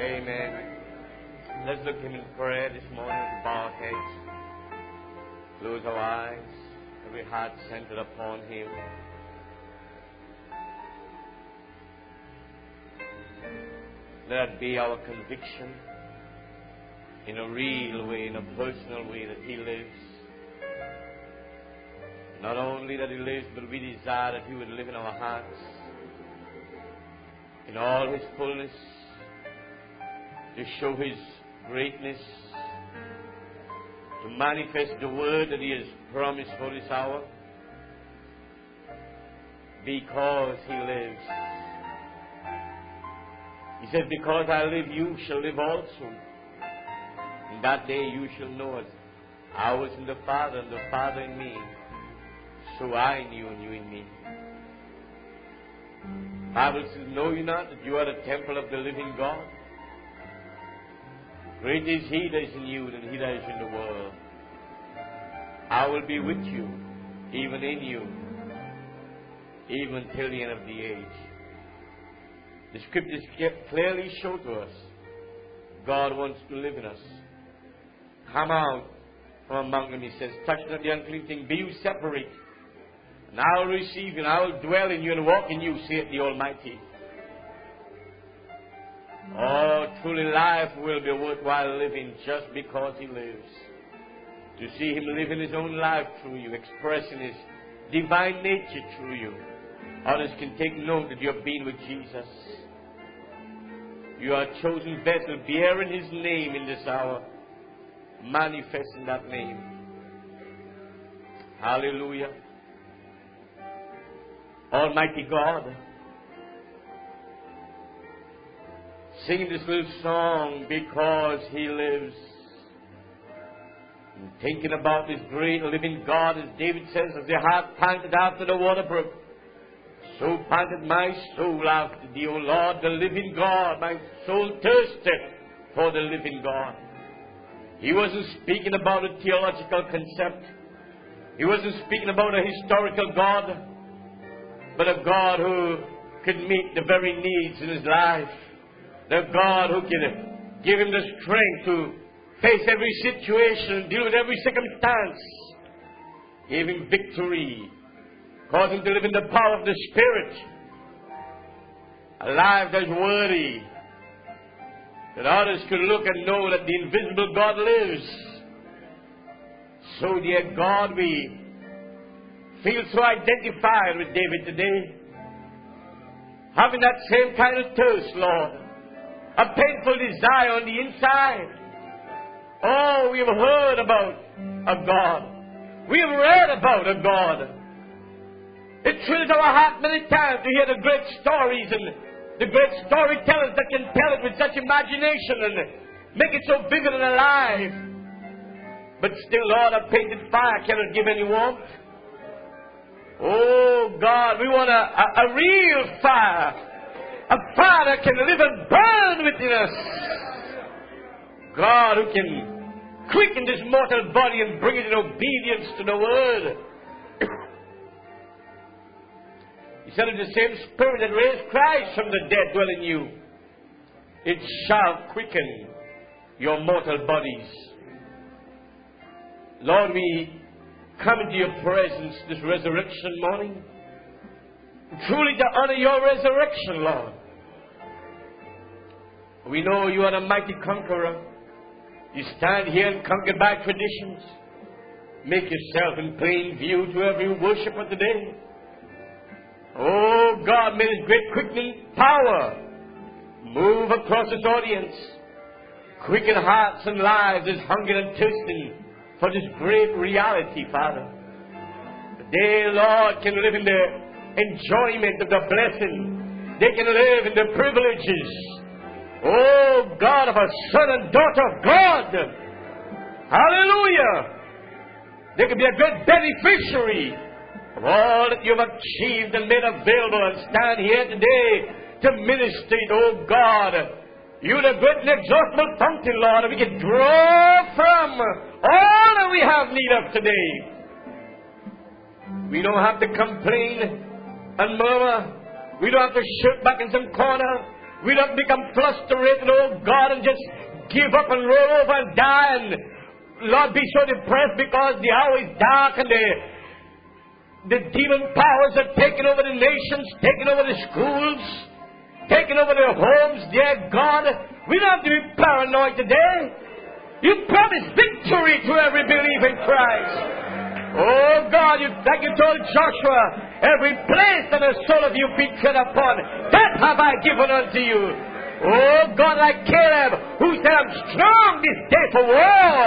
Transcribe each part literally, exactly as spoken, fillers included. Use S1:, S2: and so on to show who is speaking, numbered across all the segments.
S1: Amen. Let's look Him in prayer this morning to bow our heads, close our eyes, every heart centered upon Him. Let that be our conviction in a real way, in a personal way, that He lives. Not only that He lives, but we desire that He would live in our hearts in all His fullness, to show His greatness, to manifest the word that He has promised for this hour. Because He lives. He said, because I live, you shall live also. In that day you shall know it. I was in the Father, and the Father in me. So I knew, and you in me. The Bible says, know you not that you are the temple of the living God? Great is He that is in you than he that is in the world. I will be with you, even in you, even till the end of the age. The Scriptures clearly show to us God wants to live in us. Come out from among them, He says. Touch not the unclean thing. Be you separate. And I will receive you, and I will dwell in you and walk in you, saith the Almighty. Oh, truly life will be worthwhile living just because He lives. To see Him living His own life through you, expressing His divine nature through you. Others can take note that you have been with Jesus. You are a chosen vessel bearing His name in this hour, manifesting that name. Hallelujah. Almighty God, singing this little song, because He lives. And thinking about this great living God, as David says, as the heart panted after the water brook, so panted my soul after Thee, O Lord, the living God. My soul thirsted for the living God. He wasn't speaking about a theological concept. He wasn't speaking about a historical God, but a God who could meet the very needs in his life. The God who can give him the strength to face every situation, deal with every circumstance. Gave him victory. Caused him to live in the power of the Spirit. A life that's worthy. That others could look and know that the invisible God lives. So, dear God, we feel so identified with David today. Having that same kind of thirst, Lord. A painful desire on the inside. Oh, we have heard about a God. We have read about a God. It thrills our heart many times to hear the great stories and the great storytellers that can tell it with such imagination and make it so vivid and alive. But still, Lord, a painted fire cannot give any warmth. Oh, God, we want a, a, a real fire. A fire that can live and burn within us. God who can quicken this mortal body and bring it in obedience to the Word. He said, if the same Spirit that raised Christ from the dead dwell in you, it shall quicken your mortal bodies. Lord, we come into your presence this resurrection morning. Truly to honor your resurrection, Lord. We know you are the mighty conqueror. You stand here and conquer by traditions. Make yourself in plain view to every worshiper today. Oh God, may His great quickening power move across this audience. Quicken hearts and lives as hunger and thirsting for this great reality, Father. They, Lord, can live in the enjoyment of the blessing. They can live in the privileges, oh God, of a son and daughter of God. Hallelujah. They can be a good beneficiary of all that you have achieved and made available, and stand here today to minister, oh God. You're the great and exhaustible fountain, Lord, and we can draw from all that we have need of today. We don't have to complain and murmur. We don't have to shirk back in some corner. We don't become frustrated, oh God, and just give up and roll over and die and, Lord, be so depressed because the hour is dark and the, the demon powers are taking over the nations, taking over the schools, taking over their homes. Dear God, we don't have to be paranoid today. You promise victory to every believer in Christ. Oh God, you, like you told Joshua, every place that the sole of your feet tread upon, that have I given unto you. Oh God, like Caleb, who said, I'm strong this day for war.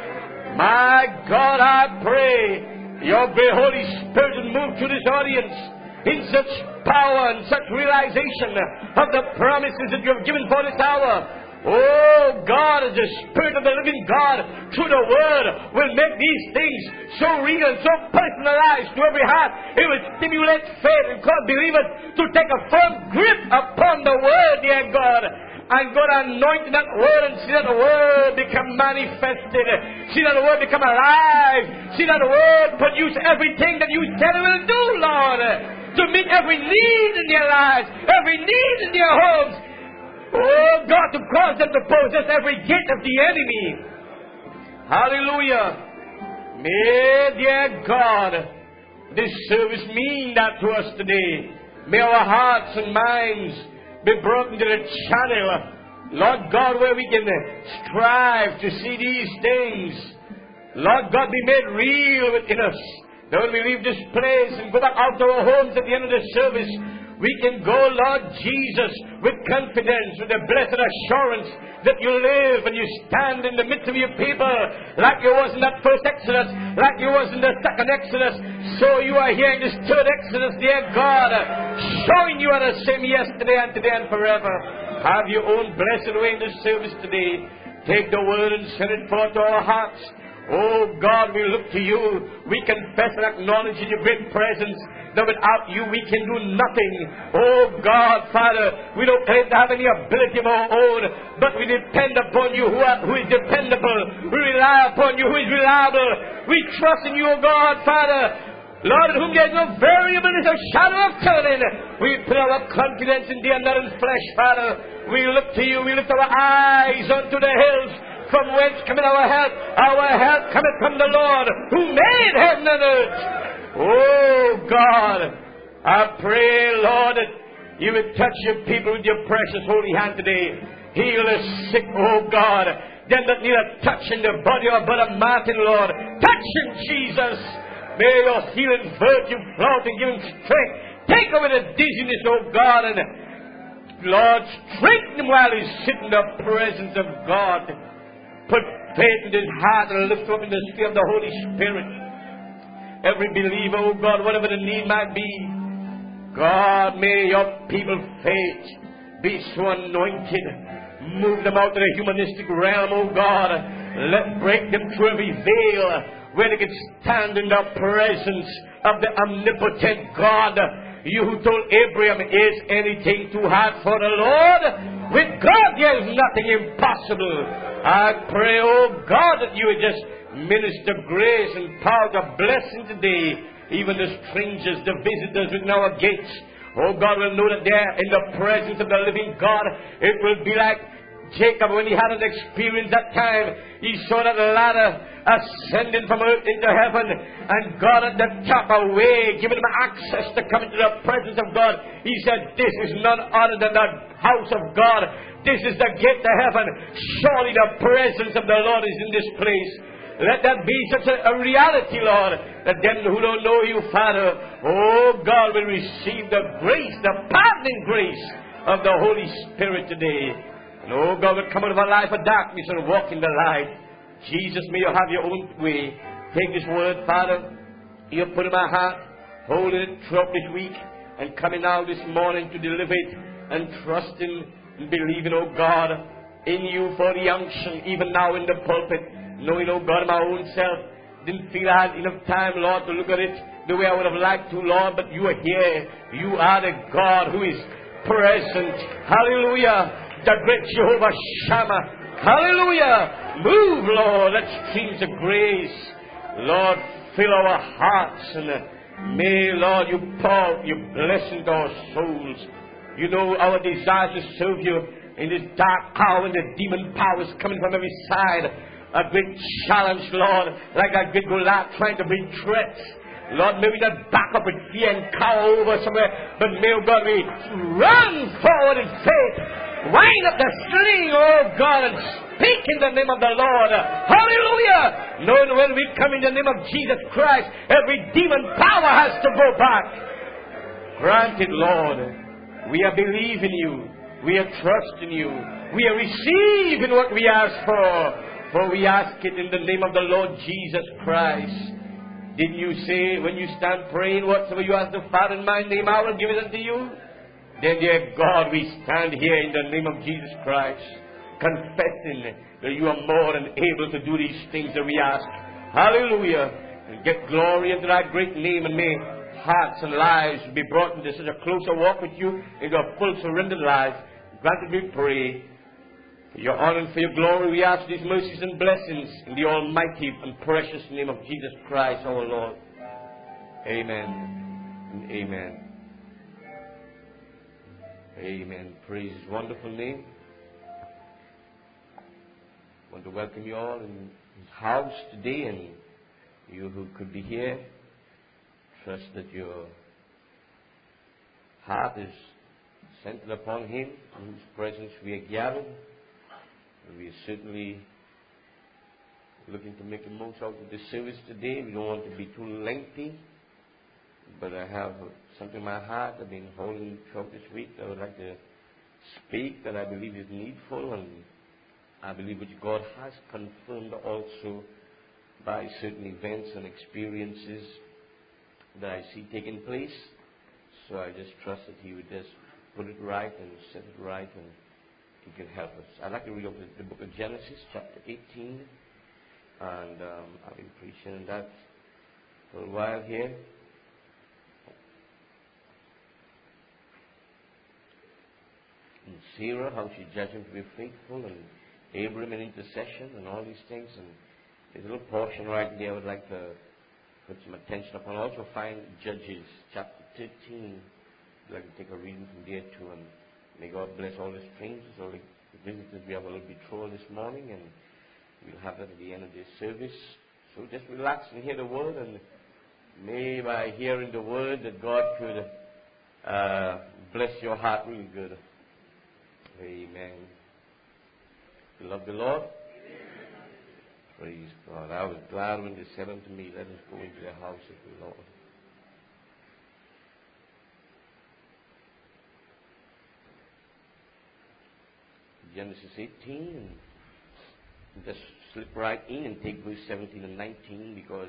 S1: My God, I pray your great Holy Spirit will move through this audience in such power and such realization of the promises that you have given for this hour. Oh God, as the Spirit of the living God through the Word will make these things so real and so personalized to every heart. It will stimulate faith and cause believers to take a firm grip upon the Word, dear God. And God anoint that Word and see that the Word become manifested. See that the Word become alive. See that the Word produce everything that you said it will do, Lord. To meet every need in their lives, every need in their homes. Oh God, to cause them to possess every gate of the enemy. Hallelujah. May, dear God, this service mean that to us today. May our hearts and minds be brought into the channel, Lord God, where we can strive to see these things, Lord God, be made real within us. That when we leave this place and go back out to our homes at the end of the service, we can go, Lord Jesus, with confidence, with the blessed assurance that you live and you stand in the midst of your people like you was in that first Exodus, like you was in the second Exodus. So you are here in this third Exodus, dear God, showing you are the same yesterday and today and forever. Have your own blessed way in this service today. Take the word and send it forth to our hearts. Oh God, we look to you. We confess and acknowledge in your great presence that without you we can do nothing. Oh God, Father, we don't claim to have any ability of our own, but we depend upon you who, are, who is dependable. We rely upon you who is reliable. We trust in you, oh God, Father, Lord, in whom there is no variableness or shadow of turning. We put our confidence in thee and not in flesh, Father. We look to you. We lift our eyes unto the hills, from whence cometh our help. Our help cometh from the Lord, who made heaven and earth. Oh, God, I pray, Lord, that you would touch your people with your precious holy hand today. Heal the sick, oh, God. Them that need a touch in the body of Brother Martin, Lord. Touch him, Jesus. May your healing virtue flow to give him strength. Take away the dizziness, oh, God, and, Lord, strengthen him while he's sitting in the presence of God. Put faith in his heart and lift him up in the sphere of the Holy Spirit. Every believer, oh God, whatever the need might be, God, may your people's faith be so anointed. Move them out of the humanistic realm, oh God. Let break them through every veil where they can stand in the presence of the omnipotent God. You who told Abraham, is anything too hard for the Lord? With God there is nothing impossible. I pray, oh God, that you would just minister grace and power to blessing today. Even the strangers, the visitors within our gates, oh God, will know that they are in the presence of the living God. It will be like Jacob when he had an experience that time. He saw that ladder ascending from earth into heaven, and God at the top away, giving him access to come into the presence of God. He said, this is none other than the house of God. This is the gate to heaven. Surely the presence of the Lord is in this place. Let that be such a, a reality, Lord, that them who don't know you, Father, oh God, will receive the grace, the pardoning grace of the Holy Spirit today. And oh God, will come out of a life of darkness and walk in the light. Jesus, may you have your own way. Take this word, Father, you put in my heart, holding it throughout this week, and coming out this morning to deliver it, and trusting and believing, oh God, in you for the unction, even now in the pulpit, knowing, oh God, my own self, didn't feel I had enough time, Lord, to look at it the way I would have liked to, Lord, but you are here. You are the God who is present. Hallelujah. The great Jehovah Shammah. Hallelujah. Move, Lord. Let streams of grace, Lord, fill our hearts. And may, Lord, you pour your blessing to our souls. You know our desire to serve you in this dark hour when the demon powers coming from every side. A great challenge, Lord, like a great Goliath trying to bring threats. Lord, may we not back up with fear and cower over somewhere, but may, oh God, we run forward in faith, wind up the sling, oh God, and speak in the name of the Lord. Hallelujah! Knowing when we come in the name of Jesus Christ, every demon power has to go back. Grant it, Lord. We are believing you. We are trusting you. We are receiving what we ask for. For we ask it in the name of the Lord Jesus Christ. Didn't you say when you stand praying, whatsoever you ask the Father in my name, I will give it unto you? Then, dear God, we stand here in the name of Jesus Christ, confessing that you are more than able to do these things that we ask. Hallelujah. And get glory into thy great name, and may hearts and lives be brought into such a closer walk with you, into a full surrendered life. Granted, we pray. For your honor and for your glory, we ask these mercies and blessings in the almighty and precious name of Jesus Christ, our Lord. Amen and amen. Amen. Praise His wonderful name. I want to welcome you all in His house today, and you who could be here, trust that your heart is centered upon Him, in whose presence we are gathered. We are certainly looking to make the most out of this service today. We don't want to be too lengthy, but I have something in my heart I've been holding throughout this week that I would like to speak that I believe is needful, and I believe which God has confirmed also by certain events and experiences that I see taking place. So I just trust that He would just put it right and set it right, and He can help us. I'd like to read over the book of Genesis, chapter eighteen. And um, I've been preaching on that for a while here. And Sarah, how she judged him to be faithful, and Abraham in intercession, and all these things. And there's a little portion right there I would like to put some attention upon. Also find Judges, chapter thirteen. I'd like to take a reading from there too. And may God bless all the strangers, all the visitors. We have a little betrothal this morning, and we'll have that at the end of this service. So just relax and hear the word, and may by hearing the word that God could uh, bless your heart really good. Amen. You love the Lord? Amen. Praise God. I was glad when they said unto me, let us go into the house of the Lord. Genesis eighteen, and just slip right in and take verse seventeen and nineteen, because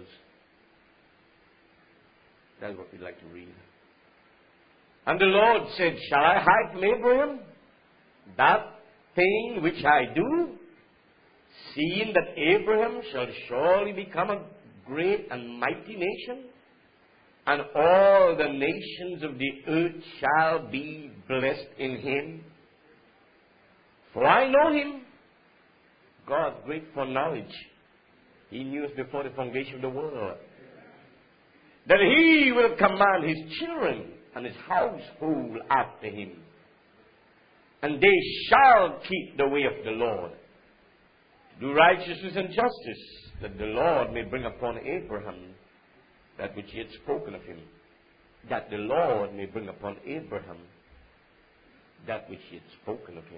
S1: that's what we'd like to read. And the Lord said, shall I hide from Abraham that thing which I do, seeing that Abraham shall surely become a great and mighty nation, and all the nations of the earth shall be blessed in him? For I know him. God's great foreknowledge. He knew us before the foundation of the world. That he will command his children and his household after him. And they shall keep the way of the Lord, to do righteousness and justice, that the Lord may bring upon Abraham that which he had spoken of him. That the Lord may bring upon Abraham that which he had spoken of him.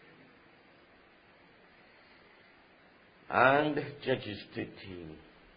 S1: And Judges thirteen.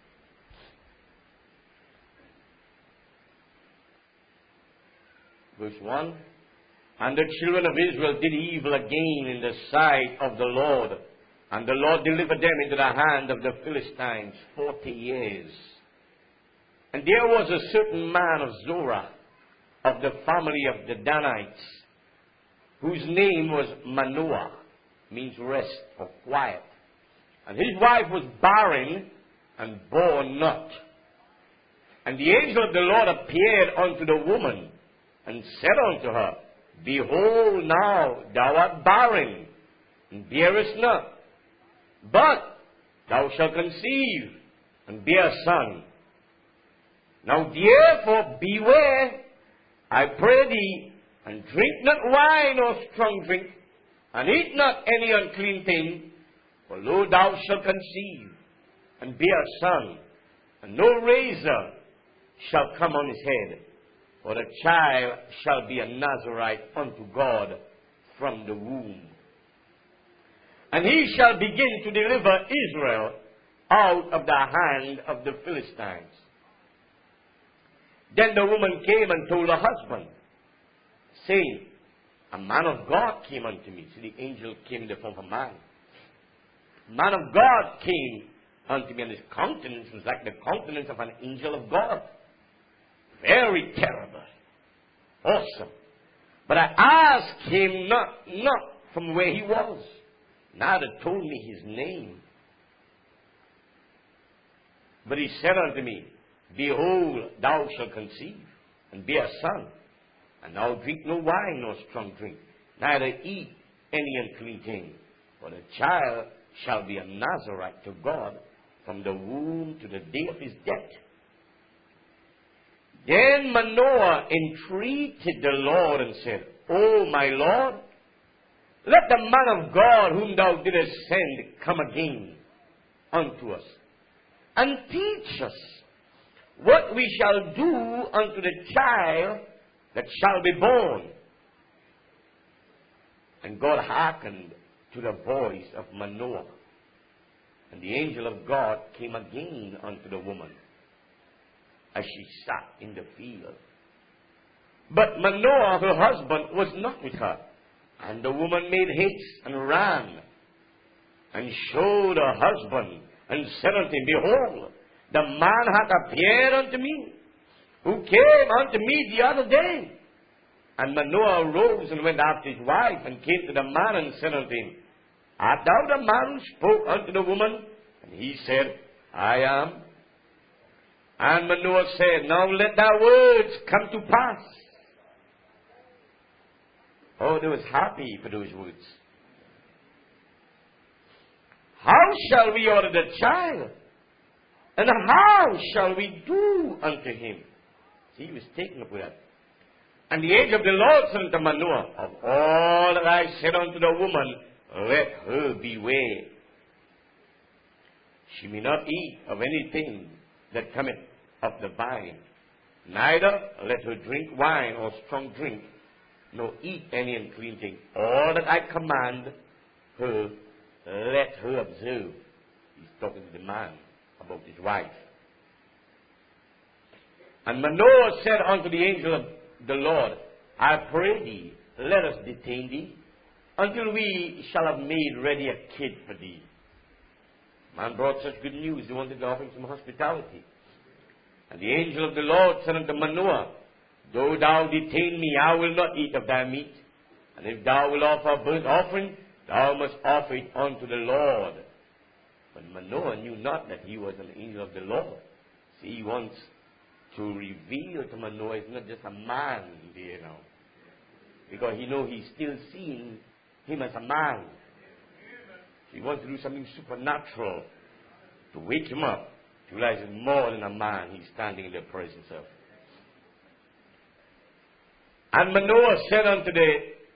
S1: Verse one. And the children of Israel did evil again in the sight of the Lord. And the Lord delivered them into the hand of the Philistines forty years. And there was a certain man of Zorah, of the family of the Danites, whose name was Manoah, means rest or quiet. And his wife was barren and bore not. And the angel of the Lord appeared unto the woman, and said unto her, behold, now thou art barren, and bearest not. But thou shalt conceive, and bear a son. Now therefore beware, I pray thee, and drink not wine or strong drink, and eat not any unclean thing, for lo, thou shalt conceive, and bear a son, and no razor shall come on his head, for the child shall be a Nazarite unto God from the womb. And he shall begin to deliver Israel out of the hand of the Philistines. Then the woman came and told her husband, saying, a man of God came unto me. So the angel came in the form of a man. A man of God came unto me, and his countenance was like the countenance of an angel of God. Very terrible. Awesome. But I asked him not, not from where he was. Neither told me his name. But he said unto me, behold, thou shalt conceive, and bear a son, and thou drink no wine nor strong drink, neither eat any unclean thing, for the child shall be a Nazarite to God from the womb to the day of his death. Then Manoah entreated the Lord and said, O my Lord, let the man of God whom thou didst send come again unto us, and teach us what we shall do unto the child that shall be born. And God hearkened to the voice of Manoah. And the angel of God came again unto the woman as she sat in the field. But Manoah, her husband, was not with her. And the woman made haste and ran, and showed her husband, and said unto him, behold, the man hath appeared unto me, who came unto me the other day. And Manoah arose and went after his wife, and came to the man, and said unto him, art thou the man who spoke unto the woman? And he said, I am. And Manoah said, now let thy words come to pass. Oh, they was happy for those words. How shall we order the child? And how shall we do unto him? See, he was taken up with that. And the angel of the Lord said unto Manoah, of all that I said unto the woman, let her beware. She may not eat of anything that cometh of the vine, neither let her drink wine or strong drink, nor eat any unclean thing. All that I command her, let her observe. He's talking to the man about his wife. And Manoah said unto the angel of the Lord, I pray thee, let us detain thee, until we shall have made ready a kid for thee. Man brought such good news, he wanted to offer him some hospitality. And the angel of the Lord said unto Manoah, though thou detain me, I will not eat of thy meat. And if thou wilt offer a burnt offering, thou must offer it unto the Lord. But Manoah knew not that he was an angel of the Lord. See, he wants to reveal to Manoah he's not just a man, you know. Because he knows he's still seeing him as a man. So he wants to do something supernatural to wake him up, to realize he's more than a man he's standing in the presence of. And Manoah said unto the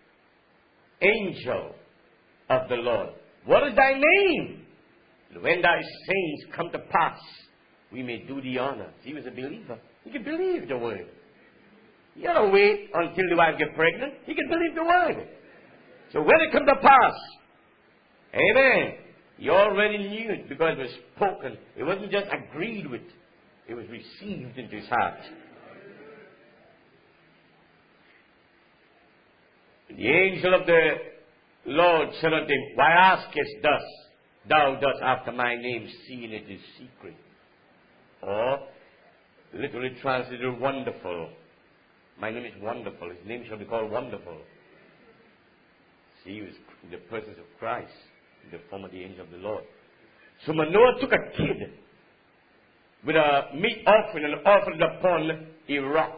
S1: angel of the Lord, what is thy name? And when thy sayings come to pass, we may do thee honor. See, he was a believer. He could believe the word. You don't wait until the wife gets pregnant. He can believe the word. So when it comes to pass, amen, he already knew it because it was spoken. It wasn't just agreed with. It was received into his heart. The angel of the Lord said unto him, why askest thus? Thou dost after my name, seeing it is secret. Or, literally translated, wonderful. My name is wonderful. His name shall be called Wonderful. See, he was in the presence of Christ, in the form of the angel of the Lord. So Manoah took a kid with a meat offering and offered it upon a rock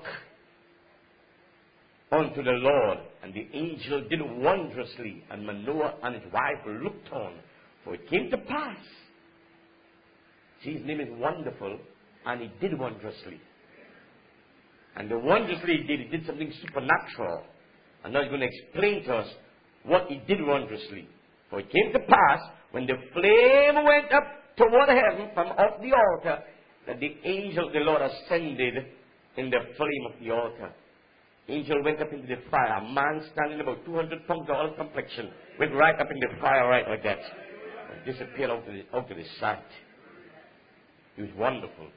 S1: unto the Lord. And the angel did wondrously, and Manoah and his wife looked on, for it came to pass. See, his name is Wonderful, and he did wondrously. And the wondrously he did, he did something supernatural. And now he's going to explain to us what he did wondrously. For it came to pass, when the flame went up toward heaven from off the altar, that the angel of the Lord ascended in the flame of the altar. Angel went up into the fire. A man standing about two hundred pounds of olive complexion went right up in the fire, right like that. And disappeared out of the, out of the sight. It was wonderful.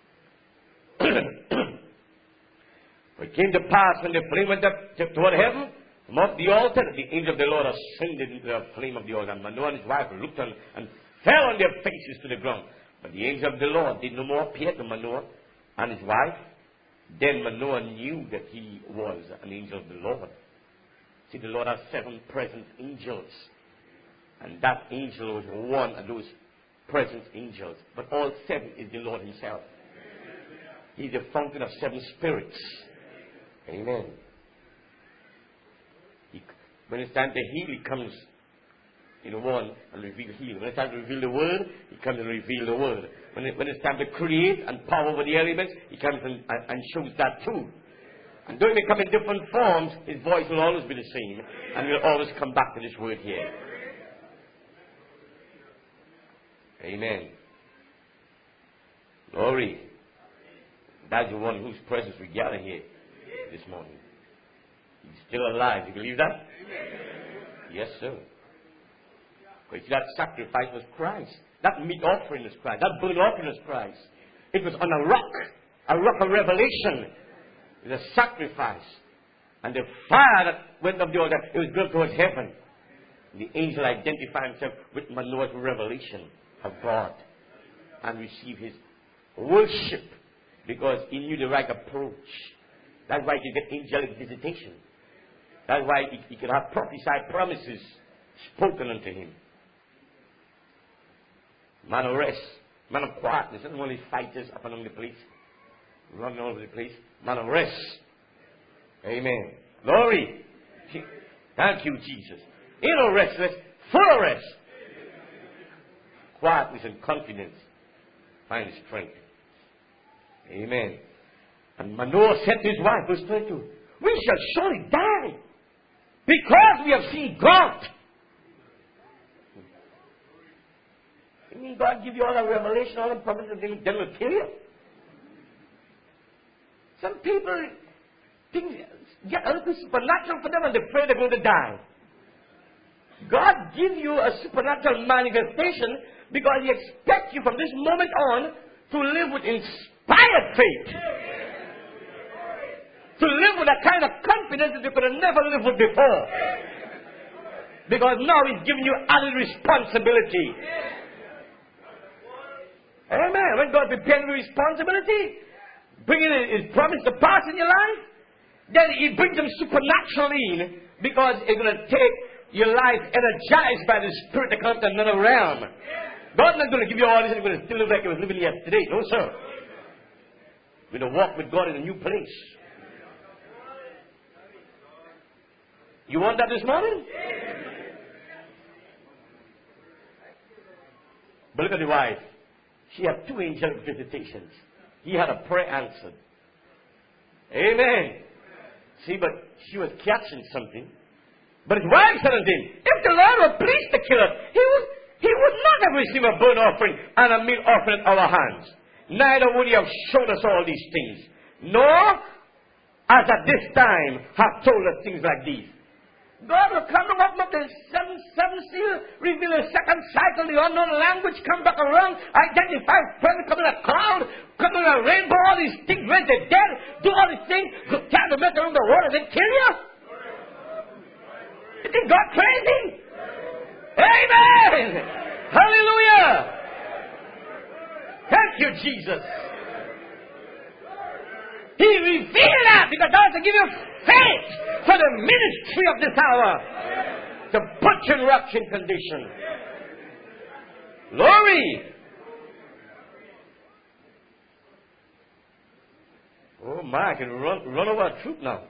S1: For it came to pass when the flame went up toward heaven, from off the altar, the angel of the Lord ascended into the flame of the altar. And Manoah and his wife looked on and fell on their faces to the ground. But the angel of the Lord did no more appear to Manoah and his wife. Then Manoah knew that he was an angel of the Lord. See, the Lord has seven present angels. And that angel was one of those present angels. But all seven is the Lord himself. He's the fountain of seven spirits. Amen. He, when it's time to heal, he comes in one and reveal healing. When it's time to reveal the word, he comes and reveal the word. When, it, when it's time to create and power over the elements, he comes and, and, and shows that too. And though he may come in different forms, his voice will always be the same. And he'll always come back to this word here. Amen. Glory. That's the one whose presence we gather here this morning. He's still alive. You believe that? Yes, sir. Because that sacrifice was Christ. That meat offering was Christ. That burnt offering was Christ. It was on a rock. A rock of revelation. It was a sacrifice. And the fire that went up the altar, it was built towards heaven. The angel identified himself with Manoah's revelation of God. And received his worship. Because he knew the right approach. That's why he could get angelic visitation. That's why he, he could have prophesied promises spoken unto him. Man of rest. Man of quietness. Not only fighters up and down the place. Running all over the place. Man of rest. Amen. Glory. Thank you, Jesus. Ain't no restless. Full of rest. Quietness and confidence. Find strength. Amen. And Manoah said to his wife, verse twenty-two, we shall surely die because we have seen God. You mean God give you all the revelation, all the promises, then will kill you? Some people think get a little supernatural for them and they're afraid they're going to die. God give you a supernatural manifestation because He expects you from this moment on to live with inspired faith. To live with a kind of confidence that you could have never lived with before. Because now He's giving you added responsibility. Amen. When God prepares you responsibility, bringing His promise to pass in your life, then He brings them supernaturally in because it's going to take your life energized by the Spirit to come to another realm. God's not going to give you all this and you're going to still live like you was living yesterday. No, sir. We're going to walk with God in a new place. You want that this morning? But look at the wife. She had two angelic visitations. He had a prayer answered. Amen. See, but she was catching something. But his wife said unto him, if the Lord were pleased to kill us, he would, he would not have received a burnt offering and a meat offering at our hands. Neither would He have shown us all these things. Nor, as at this time, have told us things like these. God will come and open up the seven, seven seal, reveal the second cycle, the unknown language, come back around, identify present, come in a cloud, come in a rainbow, all these things, raise the dead, do all these things, carry the mess around the world and then kill you? You think God crazy? Amen! Hallelujah! Thank you, Jesus. He revealed that because God wants to give you faith for the ministry of this hour. To put you in rapture condition. Glory! Oh my, I can run, run over a troop now.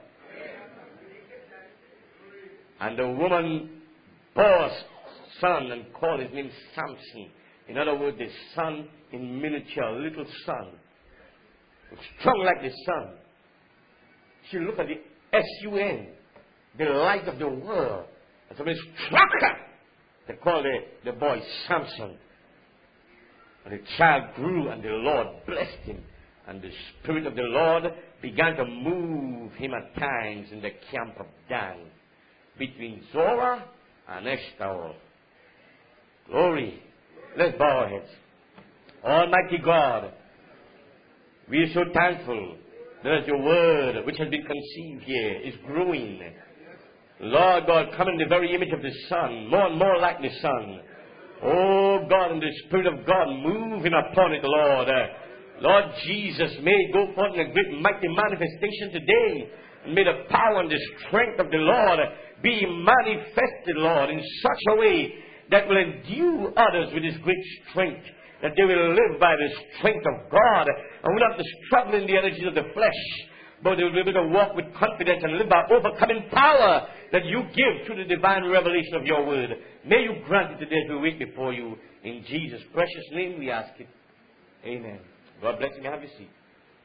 S1: And the woman bore a son and called his name Samson. In other words, the son in miniature, little son. Strong like the sun. She looked at the S U N. the light of the world. And so it struck her. They called the, the boy Samson. And the child grew, and the Lord blessed him. And the Spirit of the Lord began to move him at times in the camp of Dan, between Zorah and Eshtaol. Glory. Let's bow our heads. Almighty God, we are so thankful that your word, which has been conceived here, is growing. Lord God, come in the very image of the Son, more and more like the Son. Oh God, and the Spirit of God moving upon it, Lord. Lord Jesus, may it go forth in a great mighty manifestation today. And may the power and the strength of the Lord be manifested, Lord, in such a way that will endue others with His great strength. That they will live by the strength of God and will not struggle in the energies of the flesh, but they will be able to walk with confidence and live by overcoming power that you give through the divine revelation of your word. May you grant it today as we wait before you. In Jesus' precious name we ask it. Amen. God bless you. Have your seat.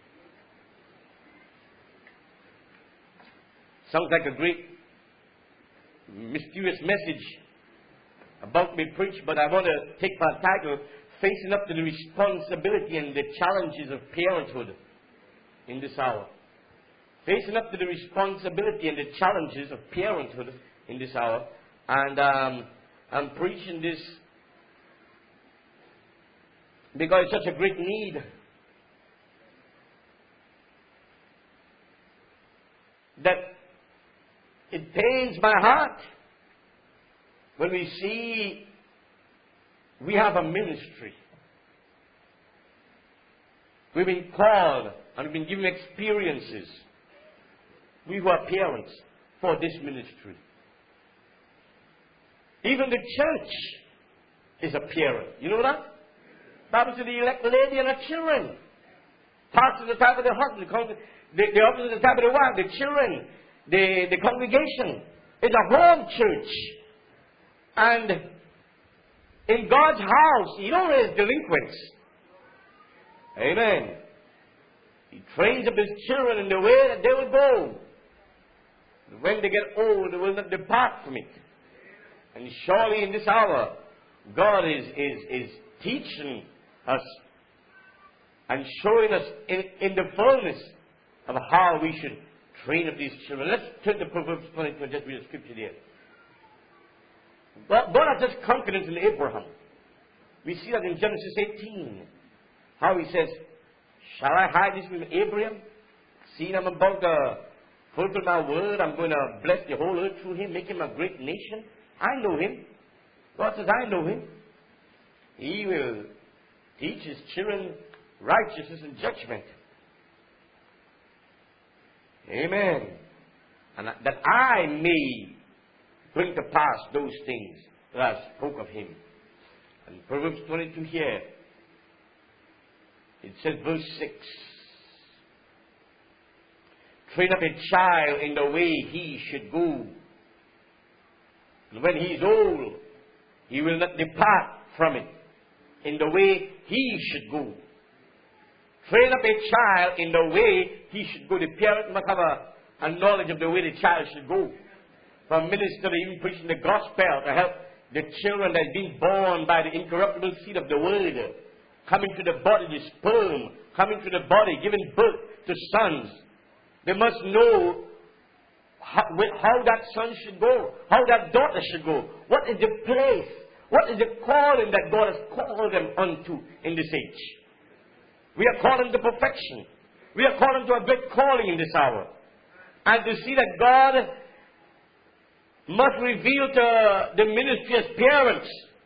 S1: Sounds like a great mysterious message about me preached, but I want to take my title, Facing Up to the Responsibility and the Challenges of Parenthood, in this hour. Facing up to the responsibility and the challenges of parenthood in this hour. And um, I'm preaching this because it's such a great need. That it pains my heart when we see we have a ministry. We've been called and we've been given experiences. We who are parents for this ministry. Even the church is a parent. You know that? Bible says the elect lady and her children. Pastors at the time of the husband, the, the officers at the time of the wife, the children, the, the congregation. It's a home church. And in God's house, He don't raise delinquents. Amen. He trains up His children in the way that they will go. When they get old, they will not depart from it. And surely in this hour, God is, is, is teaching us and showing us in, in the fullness of how we should train up these children. Let's turn to Proverbs twenty-two and just read the scripture there. God, God has such confidence in Abraham. We see that in Genesis eighteen. How He says, shall I hide this from Abraham? Seeing I'm about to fulfill my word, I'm going to bless the whole earth through him, make him a great nation. I know him. God says, I know him. He will teach His children righteousness and judgment. Amen. And that I may bring to pass those things that I spoke of Him. And Proverbs twenty-two here, it says verse six. Train up a child in the way he should go. And when he is old, he will not depart from it. In the way he should go. Train up a child in the way he should go. The parent must have a, a knowledge of the way the child should go. From minister to even preaching the gospel to help the children that are being born by the incorruptible seed of the word, coming to the body, the sperm, coming to the body, giving birth to sons. They must know how, how that son should go, how that daughter should go. What is the place? What is the calling that God has called them unto in this age? We are called to perfection. We are called to a great calling in this hour. And to see that God must reveal to the ministry as parents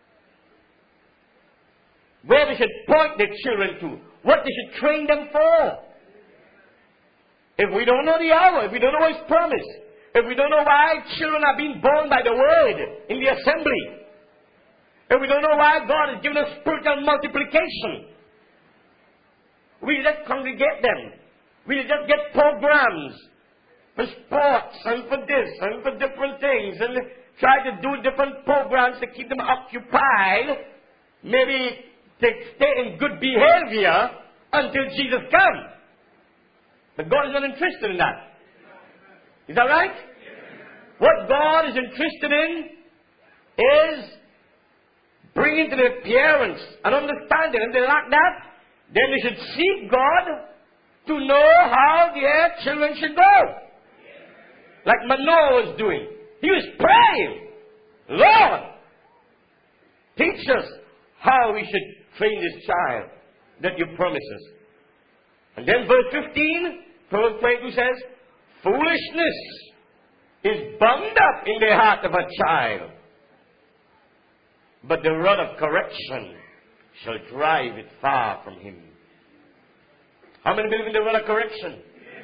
S1: where they should point their children to, what they should train them for. If we don't know the hour, if we don't know His promise, if we don't know why children are being born by the word in the assembly, if we don't know why God has given us spiritual multiplication, we just congregate them. We just get programs for sports and for this and for different things and try to do different programs to keep them occupied, maybe to stay in good behavior until Jesus comes. But God is not interested in that. Is that right? What God is interested in is bringing to their parents an understanding. If they lack that, then they should seek God to know how their children should go. Like Manoah was doing. He was praying, Lord, teach us how we should train this child that you promise us. And then verse fifteen, Proverbs twenty-two says, foolishness is bound up in the heart of a child, but the rod of correction shall drive it far from him. How many believe in the rod of correction?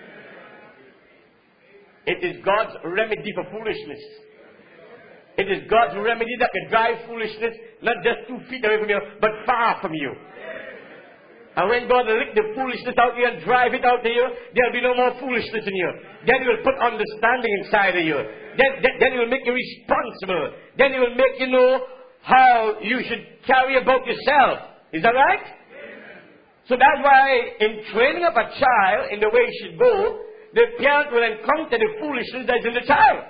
S1: It is God's remedy for foolishness. It is God's remedy that can drive foolishness not just two feet away from you, but far from you. And when God will lick the foolishness out of you and drive it out of you, there will be no more foolishness in you. Then He will put understanding inside of you. Then, then, then He will make you responsible. Then He will make you know how you should carry about yourself. Is that right? So that's why in training up a child in the way he should go, the parent will encounter the foolishness that's in the child.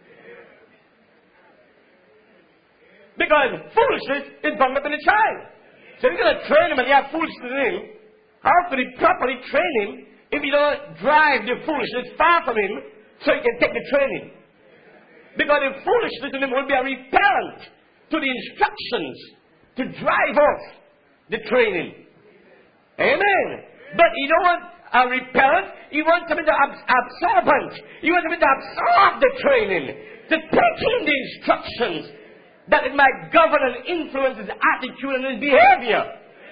S1: Because foolishness is bound up in the child. So if you're going to train him and you have foolishness in him, how could you properly train him if you don't drive the foolishness far from him so he can take the training? Because the foolishness in him will be a repellent to the instructions to drive off the training. Amen. But you don't want a repellent. You want something to ab- absorbent. You want something to absorb the training, to take in the instructions, that it might govern and influence his attitude and his behavior.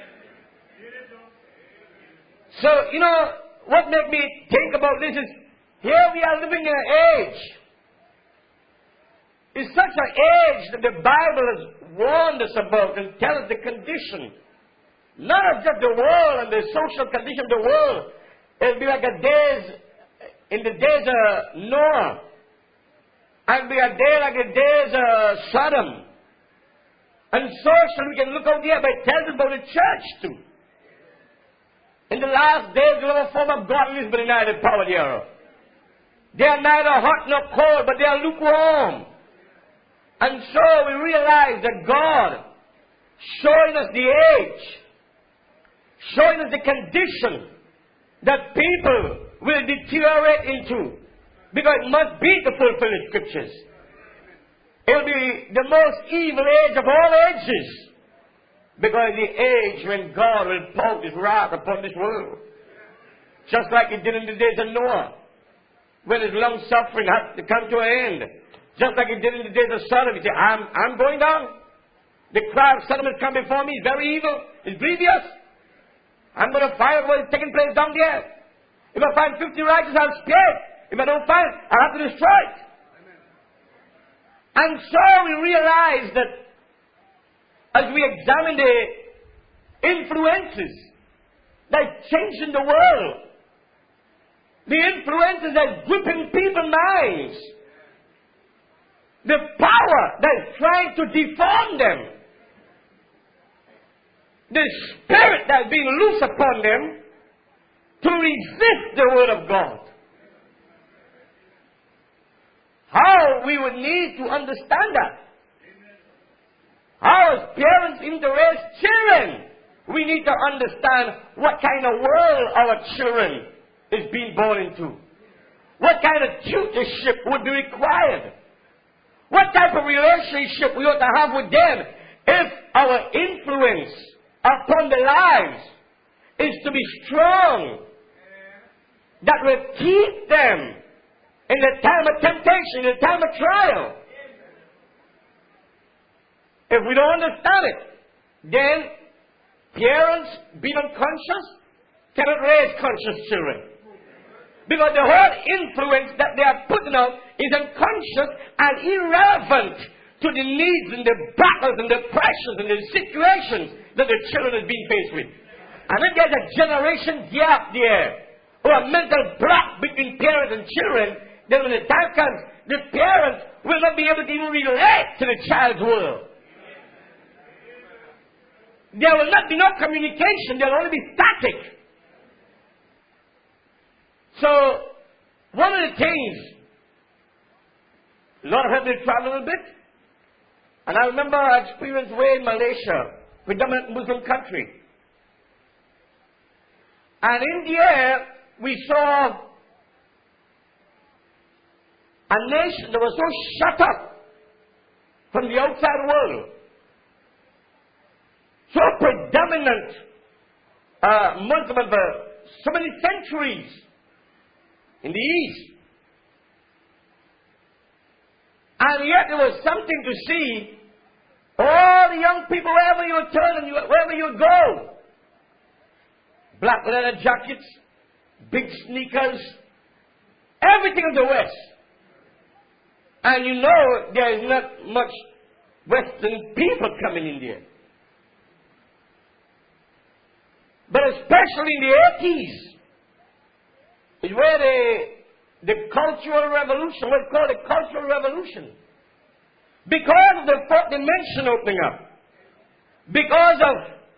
S1: So, you know, what made me think about this is, here we are living in an age. It's such an age that the Bible has warned us about and tells us the condition. Not of just the world and the social condition of the world. It'll be like a days, in the days of Noah. And be a day like the days of Sodom. And social, we can look out here, but it tells us about the church too. In the last days, we'll have a form of godliness, but neither power thereof. They are neither hot nor cold, but they are lukewarm. And so we realize that God, showing us the age, showing us the condition that people will deteriorate into, because it must be to fulfill the Scriptures. It will be the most evil age of all ages, because the age when God will pour His wrath upon this world. Just like He did in the days of Noah, when His long suffering had to come to an end. Just like He did in the days of Sodom. He said, I'm, I'm going down. The cry of Sodom has come before me. It's very evil. It's grievous. I'm going to find what is taking place down there. If I find fifty righteous, I'll spare it. If I don't find it, I'll have to destroy it. And so we realize that as we examine the influences that change in the world, the influences that gripping people's minds, the power that is trying to deform them, the spirit that is being loosed upon them to resist the Word of God. How we would need to understand that. How as parents in to raise children, we need to understand what kind of world our children is being born into. What kind of tutorship would be required. What type of relationship we ought to have with them if our influence upon their lives is to be strong, that will keep them in the time of temptation, in the time of trial. If we don't understand it, then parents, being unconscious, cannot raise conscious children. Because the whole influence that they are putting out is unconscious and irrelevant to the needs and the battles and the pressures and the situations that the children are being faced with. And if there's a generation gap there, or a mental block between parents and children, then when the time comes, the parents will not be able to even relate to the child's world. There will not be no communication. There will only be static. So, one of the things A lot of them travel a little bit. And I remember I experienced way in Malaysia, predominant Muslim country. And in the air, we saw a nation that was so shut up from the outside world. So predominant uh, Muslim for so many centuries in the East. And yet there was something to see. All the young people, wherever you turn and you, wherever you go, black leather jackets, big sneakers, everything of the West. And you know there is not much Western people coming in there. But especially in the eighties, is where the, the cultural revolution, what's called the cultural revolution. Because of the fourth dimension opening up. Because of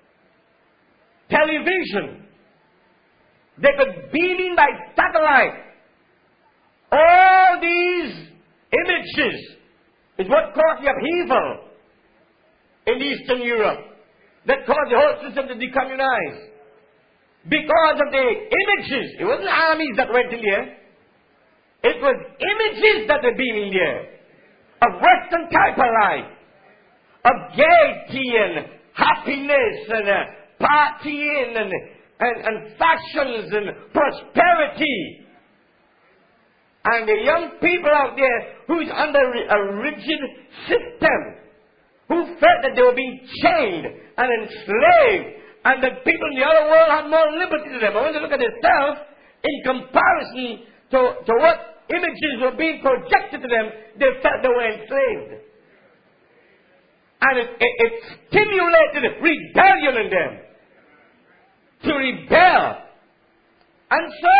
S1: television. They could beam in by satellite. All these images is what caused the upheaval in Eastern Europe. That caused the whole system to decommunize. Because of the images. It wasn't armies that went in there. It was images that were beaming there. Of Western type of life. Of gaiety and happiness and uh, partying and, and, and fashions and prosperity. And the young people out there who's under a rigid system, who felt that they were being chained and enslaved, and that people in the other world had more liberty to them. But when they look at themselves, in comparison to, to what images were being projected to them, they felt they were enslaved. And it, it, it stimulated rebellion in them. To rebel. And so,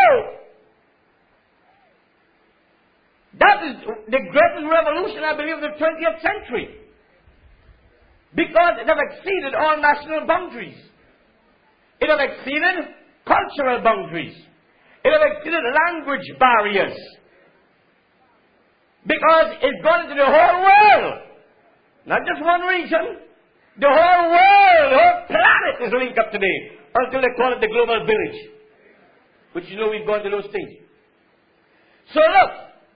S1: that is the greatest revolution, I believe, of the twentieth century. Because it has exceeded all national boundaries. It has exceeded cultural boundaries. It has exceeded language barriers. Because it's gone into the whole world. Not just one region. The whole world, the whole planet is linked up today. Until they call it the global village. Which you know we've gone to those things. So look.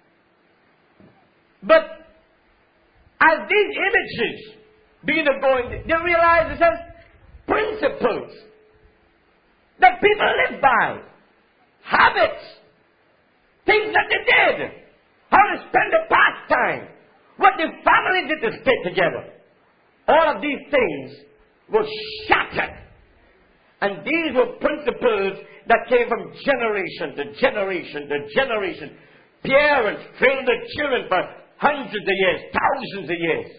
S1: But as these images begin to go in, they realize it has principles that people live by. Habits. Things that they did. How to spend the pastime. What the family did to stay together. All of these things were shattered. And these were principles that came from generation to generation to generation. Parents trained their children for hundreds of years, thousands of years.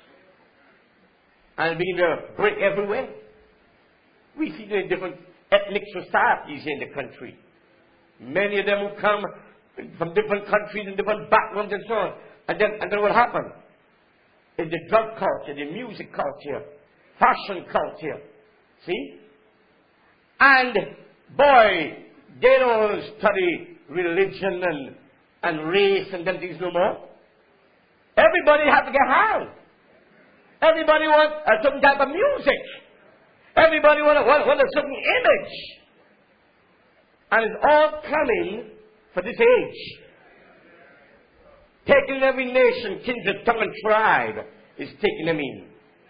S1: And begin to break everywhere. We see the different ethnic societies in the country. Many of them who come from different countries and different backgrounds and so on. And then, and then what happened? In the drug culture, the music culture, fashion culture. See? And, boy, they don't study religion and, and race and them things no more. Everybody has to get high. Everybody wants a certain type of music. Everybody wants want, want a certain image. And it's all coming for this age. Taking every nation, kindred, tongue, and tribe is taking them in.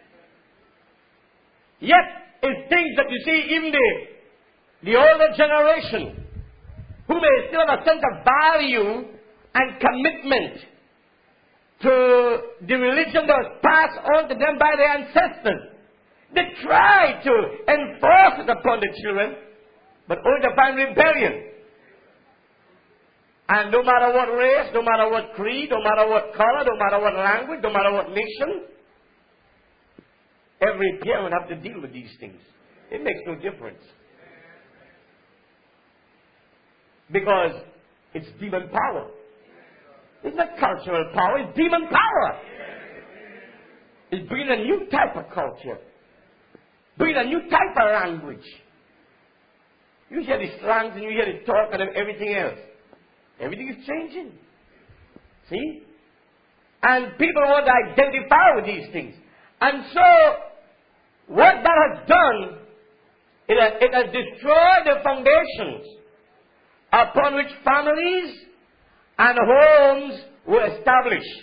S1: Yet, it's things that you see even the, the older generation, who may still have a sense of value and commitment to the religion that was passed on to them by their ancestors. They try to enforce it upon the children, but only to find rebellion. And no matter what race, no matter what creed, no matter what color, no matter what language, no matter what nation, every parent have to deal with these things. It makes no difference. Because it's demon power. It's not cultural power, it's demon power. It's bringing a new type of culture. Bringing a new type of language. You hear the slangs and you hear the talk and everything else. Everything is changing. See? And people want to identify with these things. And so, what that has done, it has, it has destroyed the foundations upon which families and homes were established.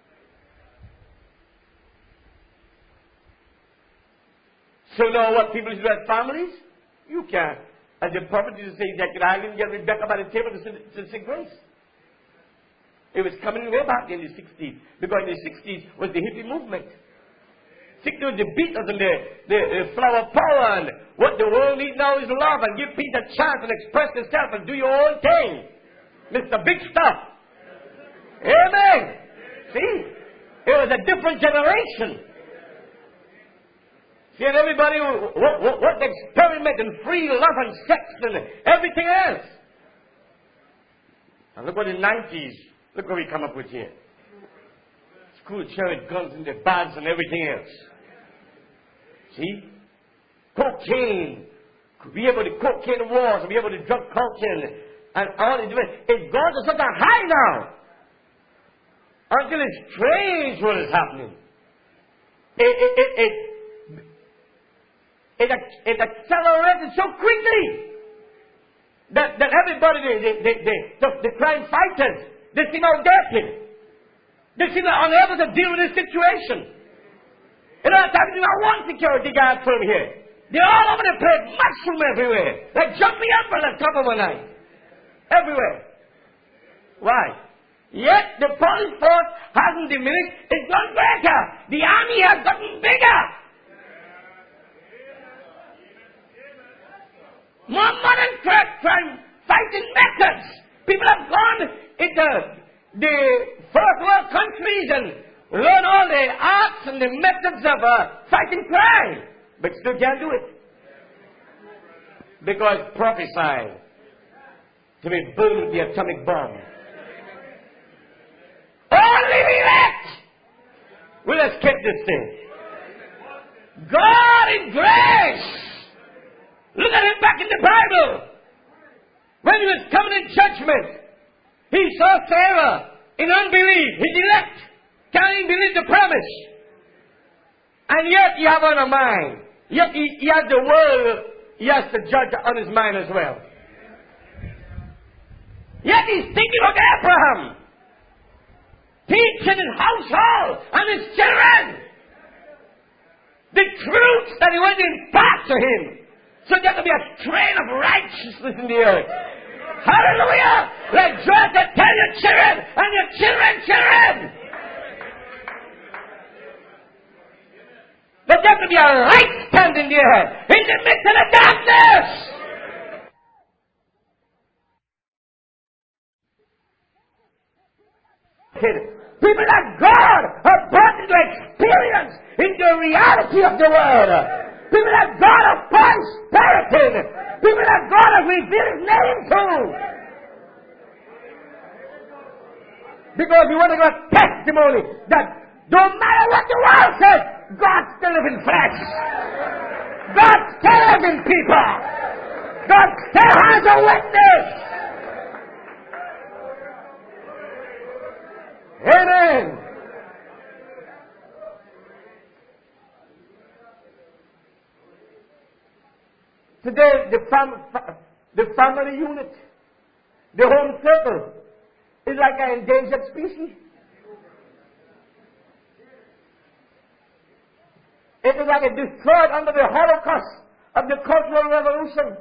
S1: So now what people do as families? You can't. As the prophet used to say, that could I didn't get Rebecca by the table to say, to say grace. It was coming way back in the sixties. Because in the sixties was the hippie movement. sixties was the Beatles and the, the, the flower power. And what the world needs now is love. And give peace a chance and express yourself and do your own thing. Mister Big Stuff. Amen. See? It was a different generation. See, and everybody what, what, what experiment and free love and sex and everything else. And look what the nineties, look what we come up with here. School children, guns in their bags and everything else. See? Cocaine. Be able to cocaine wars and be able to drug culture and, and all this. It's gone to such a high now. Until it's strange what is happening. It, it, it, it It, it accelerated so quickly that, that everybody, the, the, the, the, the crime fighters, they seem outdated. They seem unable to deal with this situation. You know, I'm talking about one security guard from here. They're all over the place, mushroom everywhere. Like jumping up on the top of a night. Everywhere. Why? Yet the police force hasn't diminished. It's gotten greater. The army has gotten bigger. More modern crime fighting methods. People have gone into the first world countries and learned all the arts and the methods of uh, fighting crime. But still can't do it. Because prophesied to be burned with the atomic bomb. Only the elect will escape this thing. God in grace. Look at him back in the Bible. When he was coming in judgment, he saw Sarah in unbelief, his elect, can't even believe the promise. And yet he has on a mind. Yet he, he has the world he has to judge on his mind as well. Yet he's thinking of Abraham, teaching his household and his children the truths that he went to impart to him. So there can be a train of righteousness in the earth. Hallelujah! Like Joel said, tell your children and your children's children. That there can be a light stand in the earth, in the midst of the darkness. People that God have brought into experience in the reality of the world. People that God has prosperity. People that God has revealed His name to. Because we want to give a testimony that no matter what the world says, God still lives in flesh. God still lives in people. God still has a witness. Amen. Today, the, fam- the family unit, the home circle, is like an endangered species. It is like a destroyed under the Holocaust of the Cultural Revolution.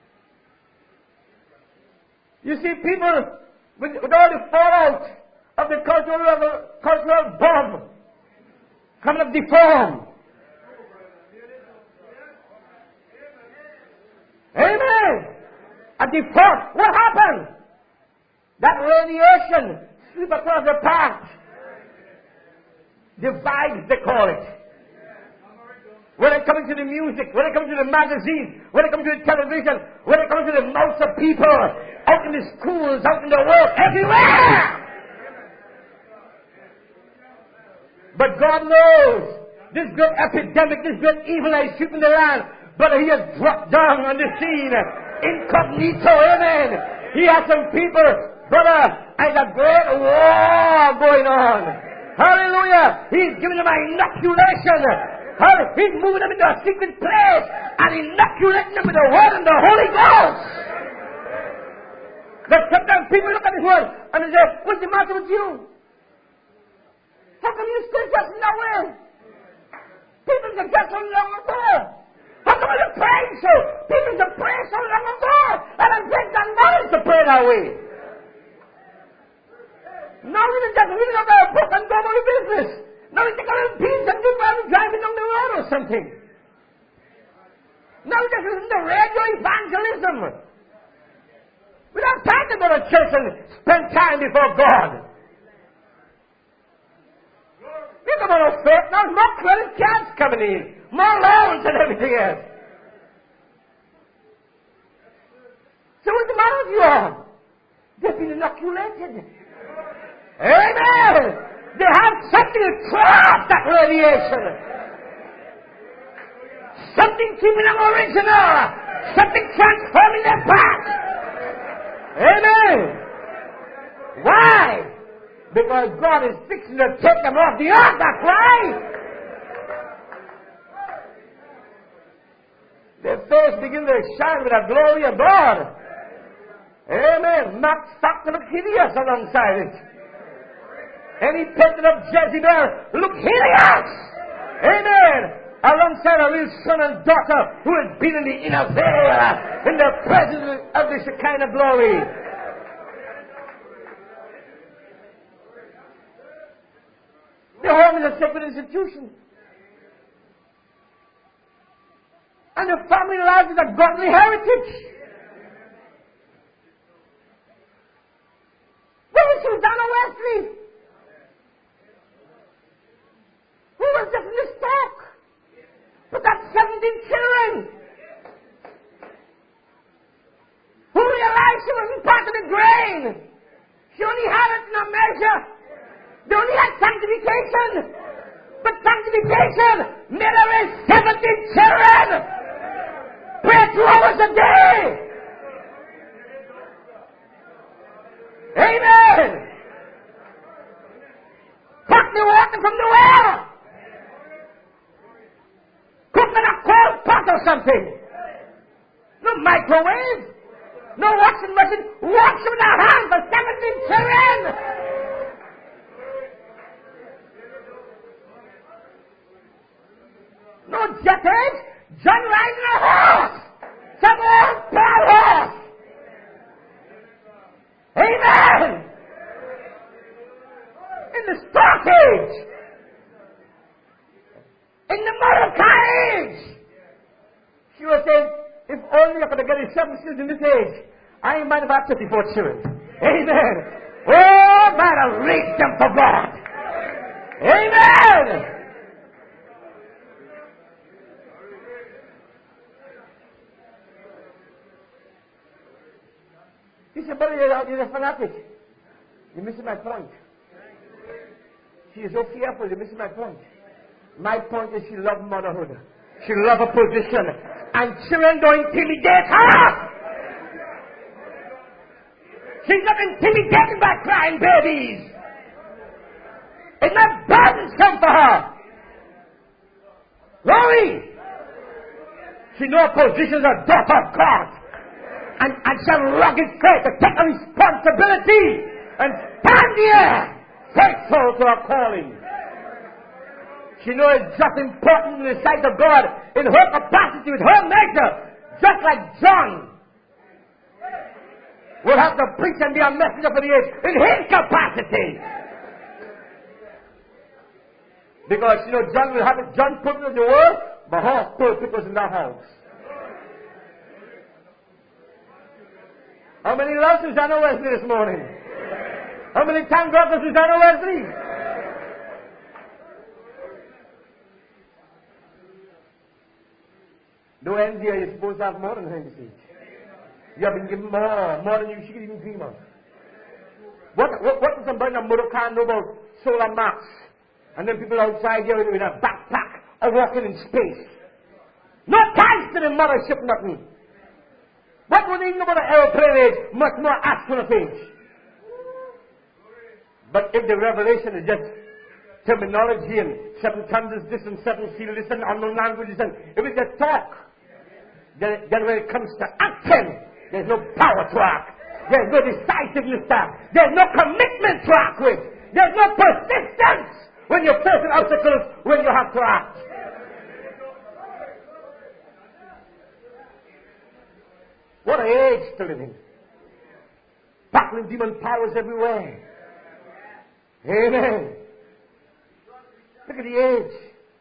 S1: You see, people, with, with all the fallout of the cultural, revo- cultural bomb, coming up deformed. Amen. At the fourth, what happened? That radiation sweep across the path. The vibes, they call it. When it comes to the music, when it comes to the magazines, when it comes to the television, when it comes to the mouths of people, out in the schools, out in the world, everywhere. But God knows this great epidemic, this great evil that is sweeping the land. But He has dropped down on the scene, incognito, amen. He has some people, brother, and a great war going on. Hallelujah. He's giving them an inoculation. He's moving them into a secret place and inoculating them with the Word and the Holy Ghost. But sometimes people look at this Word and they say, what's the matter with you? How come you still just nowhere? People can just so long ago. How come you're praying so? People can pray so long ago. And I'm just not knowledge to pray that way. Now we can just read about a book and go about the business. Now we take a little piece and do while we're driving down the road or something. Now we just listen to radio evangelism. We don't have time to go to church and spend time before God. We come on our faith now, more credit cards coming in, more loans and everything else. So what's the matter with you all? They've been inoculated. Amen. They have something to trap that radiation. Something keeping them original. Something transforming their path. Amen. Why? Because God is fixing to take them off the earth. That's why. Their face begins to shine with the glory of God. Amen. Not stock to look hideous alongside it. Any painted up Jezebel look hideous. Amen. Alongside a real son and daughter who has been in the inner veil in the presence of the Shekinah glory. The home is a sacred institution. And the family life is a godly heritage. Where is Susanna Wesley? Who was just in this talk? But got seventeen children. Who realized she wasn't part of the grain. She only had it in a measure. They only had sanctification. But sanctification made her raise seventeen children. Pray two hours a day. Amen. Cut the water from the well. Cook in a cold pot or something. No microwave. No washing machine. Wash with our hands for seventeen children. No jet age. John riding a horse. Some old proud horse. Amen. In the stock age. In the Mordecai age. She was saying, if only I could have gotten seven children in this age, I ain't mind about thirty-four children. Amen. Oh, man, I'll raise them for God. Amen. He said, brother, you're, you're a fanatic. You're missing my point. She is so fearful, you're missing my point. My point is she loves motherhood. She loves her position. And children don't intimidate her. She's not intimidated by crying babies. It's not burdensome for her. Glory. She knows her position as a daughter of God. And, and shall rugged faith to take a responsibility and stand here faithful to her calling. She knows it's just important in the sight of God in her capacity, with her measure, just like John will have to preach and be a messenger for the age in his capacity. Because, you know, John will have it, John put in the world, but her pulpit was in that house. How many love Susanna Wesley this morning? How many thank God for Susanna Wesley? No envy, you're supposed to have more than her in this age. You have been given more, more than you should even dream of. What, what, what does somebody in a motor car know about solar max? And then people outside here with a backpack are walking in space. No ties to the mothership, nothing. What would they know about an aeroplane age? Much more astronaut age. But if the revelation is just terminology and seven thunders this and seven seals this and unknown languages. And if it's a talk, then, then when it comes to acting, there's no power to act. There's no decisiveness to act. There's no commitment to act with. There's no persistence when you're facing obstacles when you have to act. What an age to live in. Battling demon powers everywhere. Amen. Look at the age.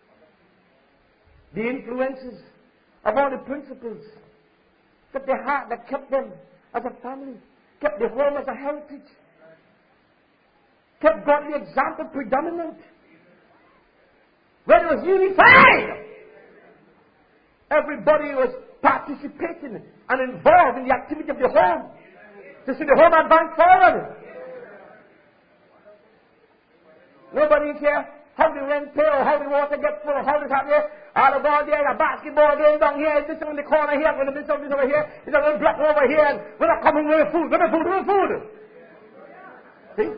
S1: The influences of all the principles that they had, that kept them as a family, kept the home as a heritage, kept godly example predominant. When it was unified, everybody was participating and involved in the activity of the home to see the home advance forward. Nobody care how the rent pay or how the water gets full or how this happens. All the ball there, a basketball game down here, this in the corner here, going to miss this over here, it's a little block over here, and we're not coming with food, with food, with food. See?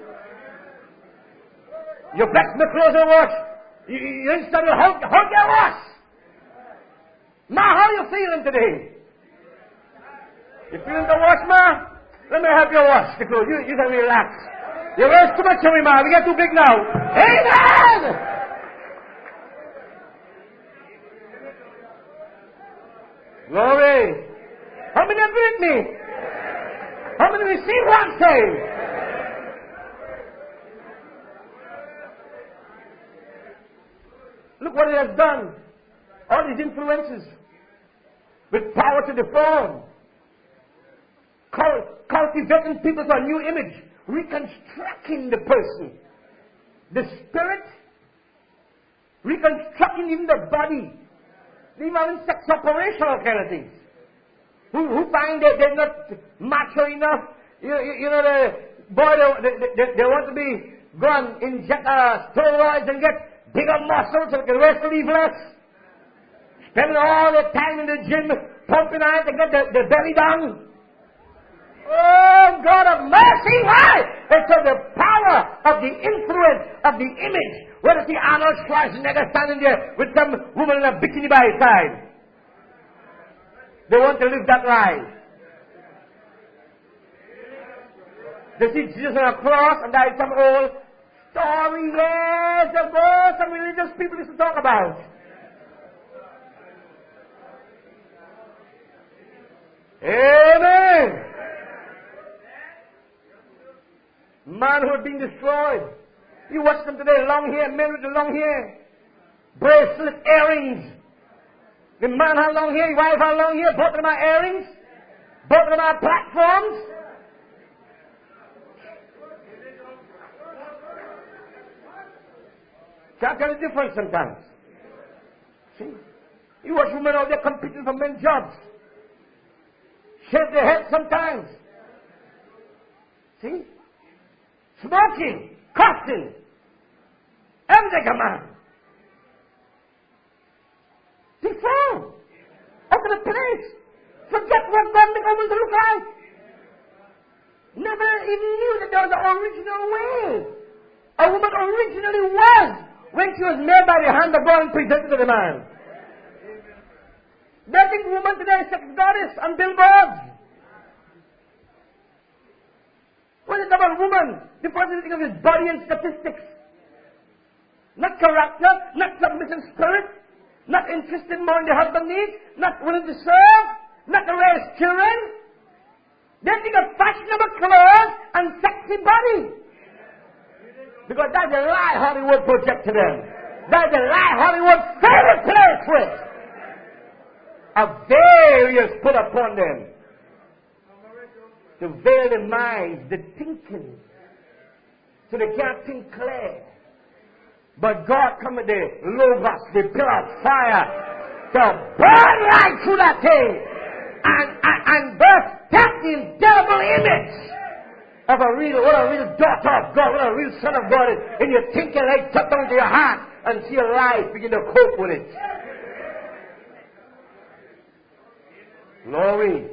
S1: Your blacksmith clothes are washed. You, you instead of how, how you wash. Ma, how are you feeling today? You feeling the wash, ma? Let me help you wash the clothes. You, you can relax. You waste too much of me, ma. We get too big now. Amen! Glory. How many agree with me? How many receive what I'm saying? Look what it has done. All these influences with power to deform, cultivating people to a new image, reconstructing the person, the spirit, reconstructing even the body, even sex operational kind of things. Who, who find that they're not macho enough? You, you, you know, the boy, they, they, they want to be gone, inject uh, steroids and get bigger muscles so they can rest leave less. Spending all their time in the gym, pumping out to get the, the belly down. Oh, God of mercy, why? It's of the power of the influence of the image. Where does the Arnold Schwarzenegger standing there with some woman in a bikini by his side? They want to live that life. They see Jesus on a cross and there is some old story years ago some religious people used to talk about. Amen. Manhood being destroyed. You watch them today, long hair, men with the long hair, bracelet, earrings. The man has long hair, the wife has long hair, both of them are earrings, both of them are platforms. Can't tell the difference sometimes. See? You watch women out there competing for men's jobs. Shave their head sometimes. See? Smoking, cussing, everything come on. Deformed. Up to the place. Forget what God made a woman to look like. Never even knew that there was an original way. A woman originally was when she was made by the hand of God and presented to the man. They think woman today is sex goddess on billboards. When it's about woman, the person thinks of his body and statistics. Not character, not submissive spirit, not interested more in the husband needs, not willing to serve, not to raise children. They think of fashionable clothes and sexy body. Because that's the lie Hollywood project to them. That's the lie Hollywood favorite place with. A veil is put upon them. To veil the minds, the thinking, so they can't think clear. But God come with the logos, the pillar of fire, to burn right through that thing, and and, and birth that indelible image of a real, what a real daughter of God, what a real son of God, and your thinking like tucked into your heart, and see your life begin to cope with it. Glory.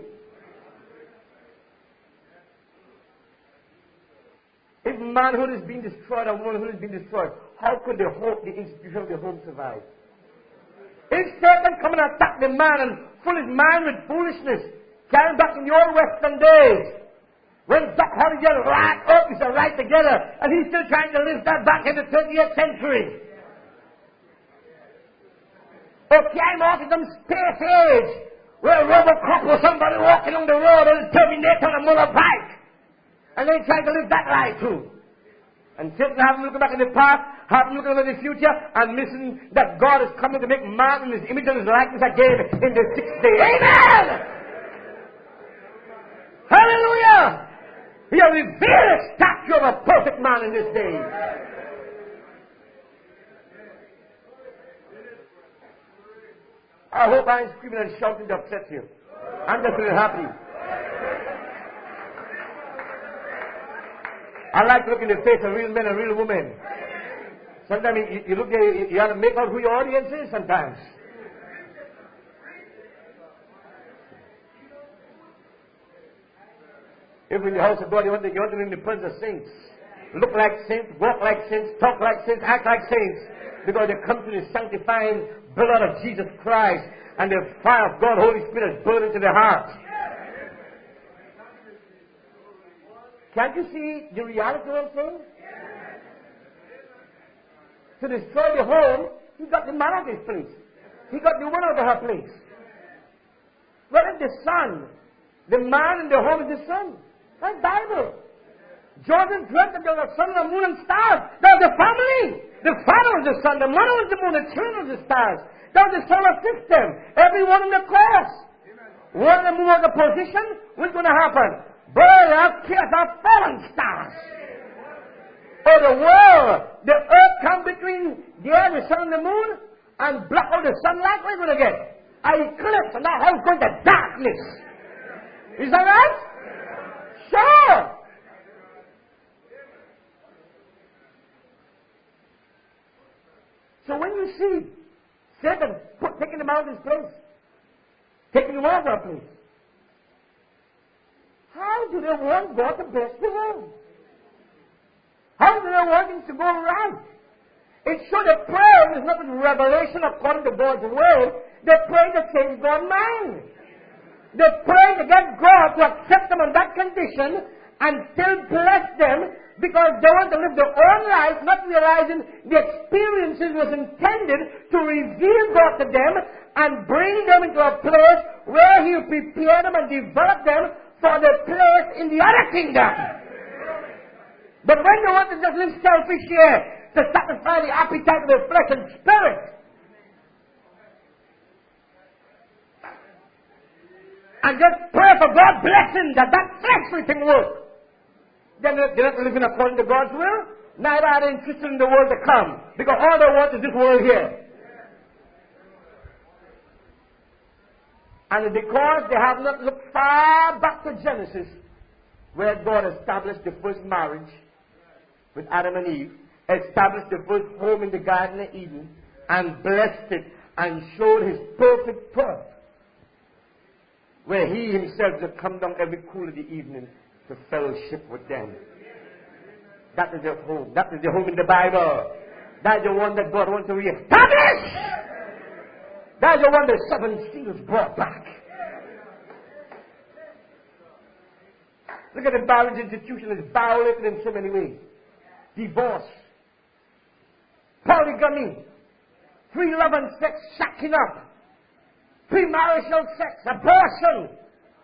S1: If manhood is being destroyed or womanhood is being destroyed, how could the home, the institution of the home survive? If Satan come and attack the man and fill his mind with foolishness, carrying back in the old Western days, when Doc Holliday right up is right together, and he's still trying to live that back in the twentieth century. Or came off in some space age, where Robocop or somebody walking on the road and Terminator on a motorbike. And they try to live that life too. And Satan having looking back in the past, having looking over the future, and missing that God is coming to make man in his image and his likeness again in the sixth day. Amen! Hallelujah! He has revealed a statue of a perfect man in this day. I hope I ain't screaming and shouting to upset you. I'm just really happy. I like to look in the face of real men and real women. Sometimes you, you look there, you, you have to make out who your audience is sometimes. If in the house of God you want to, you want to live in the presence of saints, look like saints, walk like saints, talk like saints, act like saints, because they come to the sanctifying blood of Jesus Christ, and the fire of God, Holy Spirit, is burning into their heart. Can't you see the reality of what I'm saying? To destroy the home, he got the man out of his place. He got the woman out of her place. What is the son? The man in the home is the son. That's Bible. Jordan dreamt that there was a sun, the moon, and stars. That was the family. The father was the sun, the mother was the moon, the children was the stars. That was the solar system. Everyone in the course. One of them move out of position, what's going to happen? Bird of chaos of fallen stars. Or the world, the earth come between the air, the sun, and the moon, and block out the sunlight. What are you going to get? An eclipse, and that house going to darkness. Is that right? Sure. So when you see Satan put, taking them out of his place, taking them out of our place, how do they want God to bless the world? How do they want things to go right? It should have prayer is not a revelation according to God's word. They pray to change God's mind. They pray to get God to accept them in that condition and still bless them because they want to live their own life, not realizing the experiences was intended to reveal God to them and bring them into a place where He will prepare them and develop them for the place in the other kingdom. But when they want to just live selfish here, to satisfy the appetite of the flesh and spirit, and just pray for God's blessing that that fleshly thing works, then they're not living according to God's will, neither are they interested in the world to come, because all they want is this world here. And because they have not looked far back to Genesis, where God established the first marriage with Adam and Eve, established the first home in the Garden of Eden, and blessed it, and showed His perfect birth, where He Himself would come down every cool of the evening to fellowship with them. That is their home. That is the home in the Bible. That is the one that God wants to reestablish. That is the one the seven seals brought back. Look at the marriage institution. It's violated in so many ways. Divorce, polygamy, free love and sex, shacking up, premarital sex, abortion.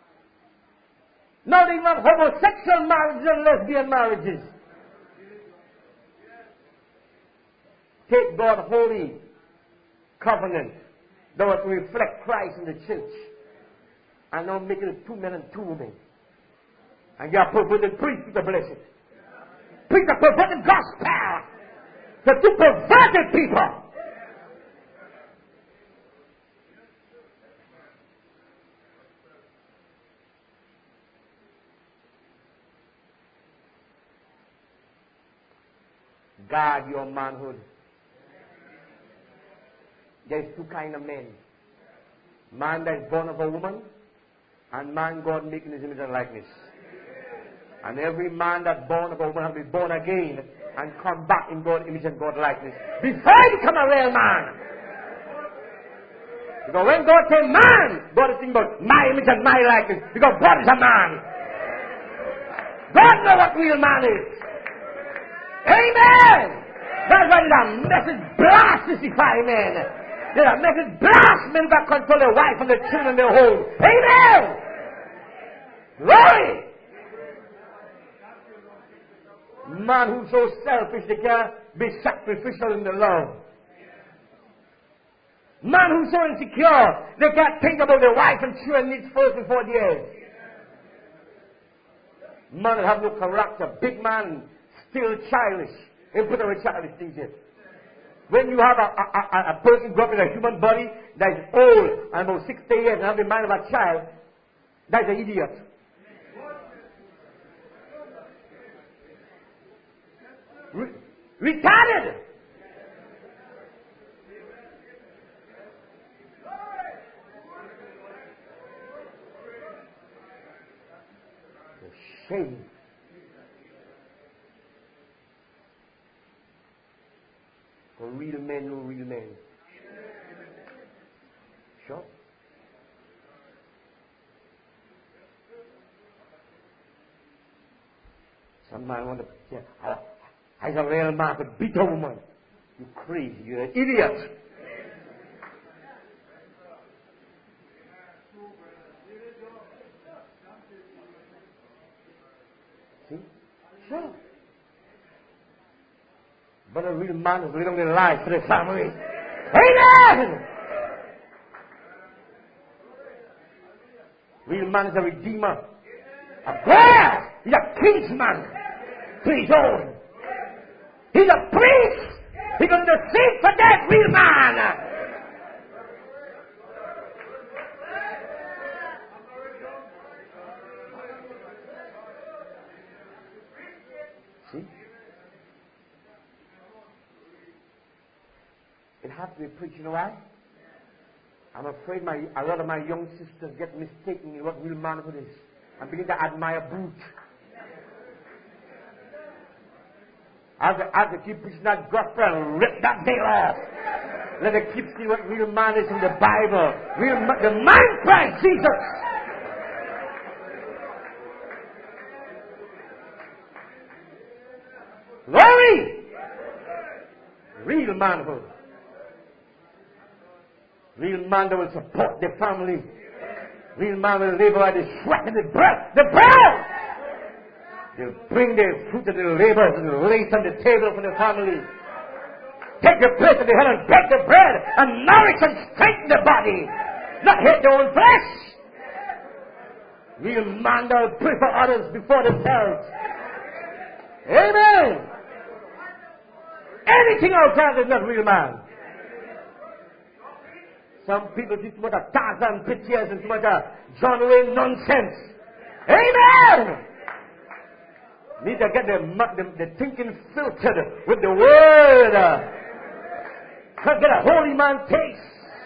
S1: Not even homosexual marriages and lesbian marriages. Take God's holy covenant that was to reflect Christ in the church, and now make it two men and two women. And you are perverted priests to bless it. Preach the perverted gospel to two perverted people. Guard your manhood. There's two kinds of men. Man that is born of a woman, and man God making His image and likeness. And every man that's born of a woman has been born again and come back in God's image and God's likeness before he become a real man. Because when God says man, God is thinking about my image and my likeness. Because God is a man. God knows what real man is. Amen. That's why there's a message blast to defy men. There's a message blast men that control their wife and their children in their home. Amen. Glory. Man who's so selfish they can't be sacrificial in the love. Man who's so insecure they can't think about their wife and children needs first before the end. Man that have no character, big man, still childish. And put away childish things in. When you have a, a, a, a person grow up in a human body that is old and about sixty years and have the mind of a child, that's an idiot. Re- retarded. Shame. For real men know real men. Sure. Some man want to, yeah, as a real man to beat a woman. You crazy, you're an idiot. See? Sure. But a real man is living their life for their family. Amen! Real man is a redeemer. A prayer. He's a kinsman to his own. He's a priest. He's going to seek for that real man. See? It has to be preached, you know why? I'm afraid my, a lot of my young sisters get mistaken in what real manhood is and begin to admire brute. As they, as they keep preaching that gospel and rip that veil off, let them keep seeing what real man is in the Bible. Real ma- the man Christ Jesus. Glory! Real manhood. Real man that will support the family. Real man will labor by the sweat and the breath. The breath! They'll bring their fruit of their labors and lay it on the table for the family. Take the plate of the hand and break the bread and nourish and strengthen the body. Not hate their own flesh. Real man that will pray for others before themselves. Amen. Anything outside is not real man. Some people teach too much of Tarzan pictures and too much of John Wayne nonsense. Amen! Need to get the, the, the thinking filtered with the word. Can't get a holy man taste.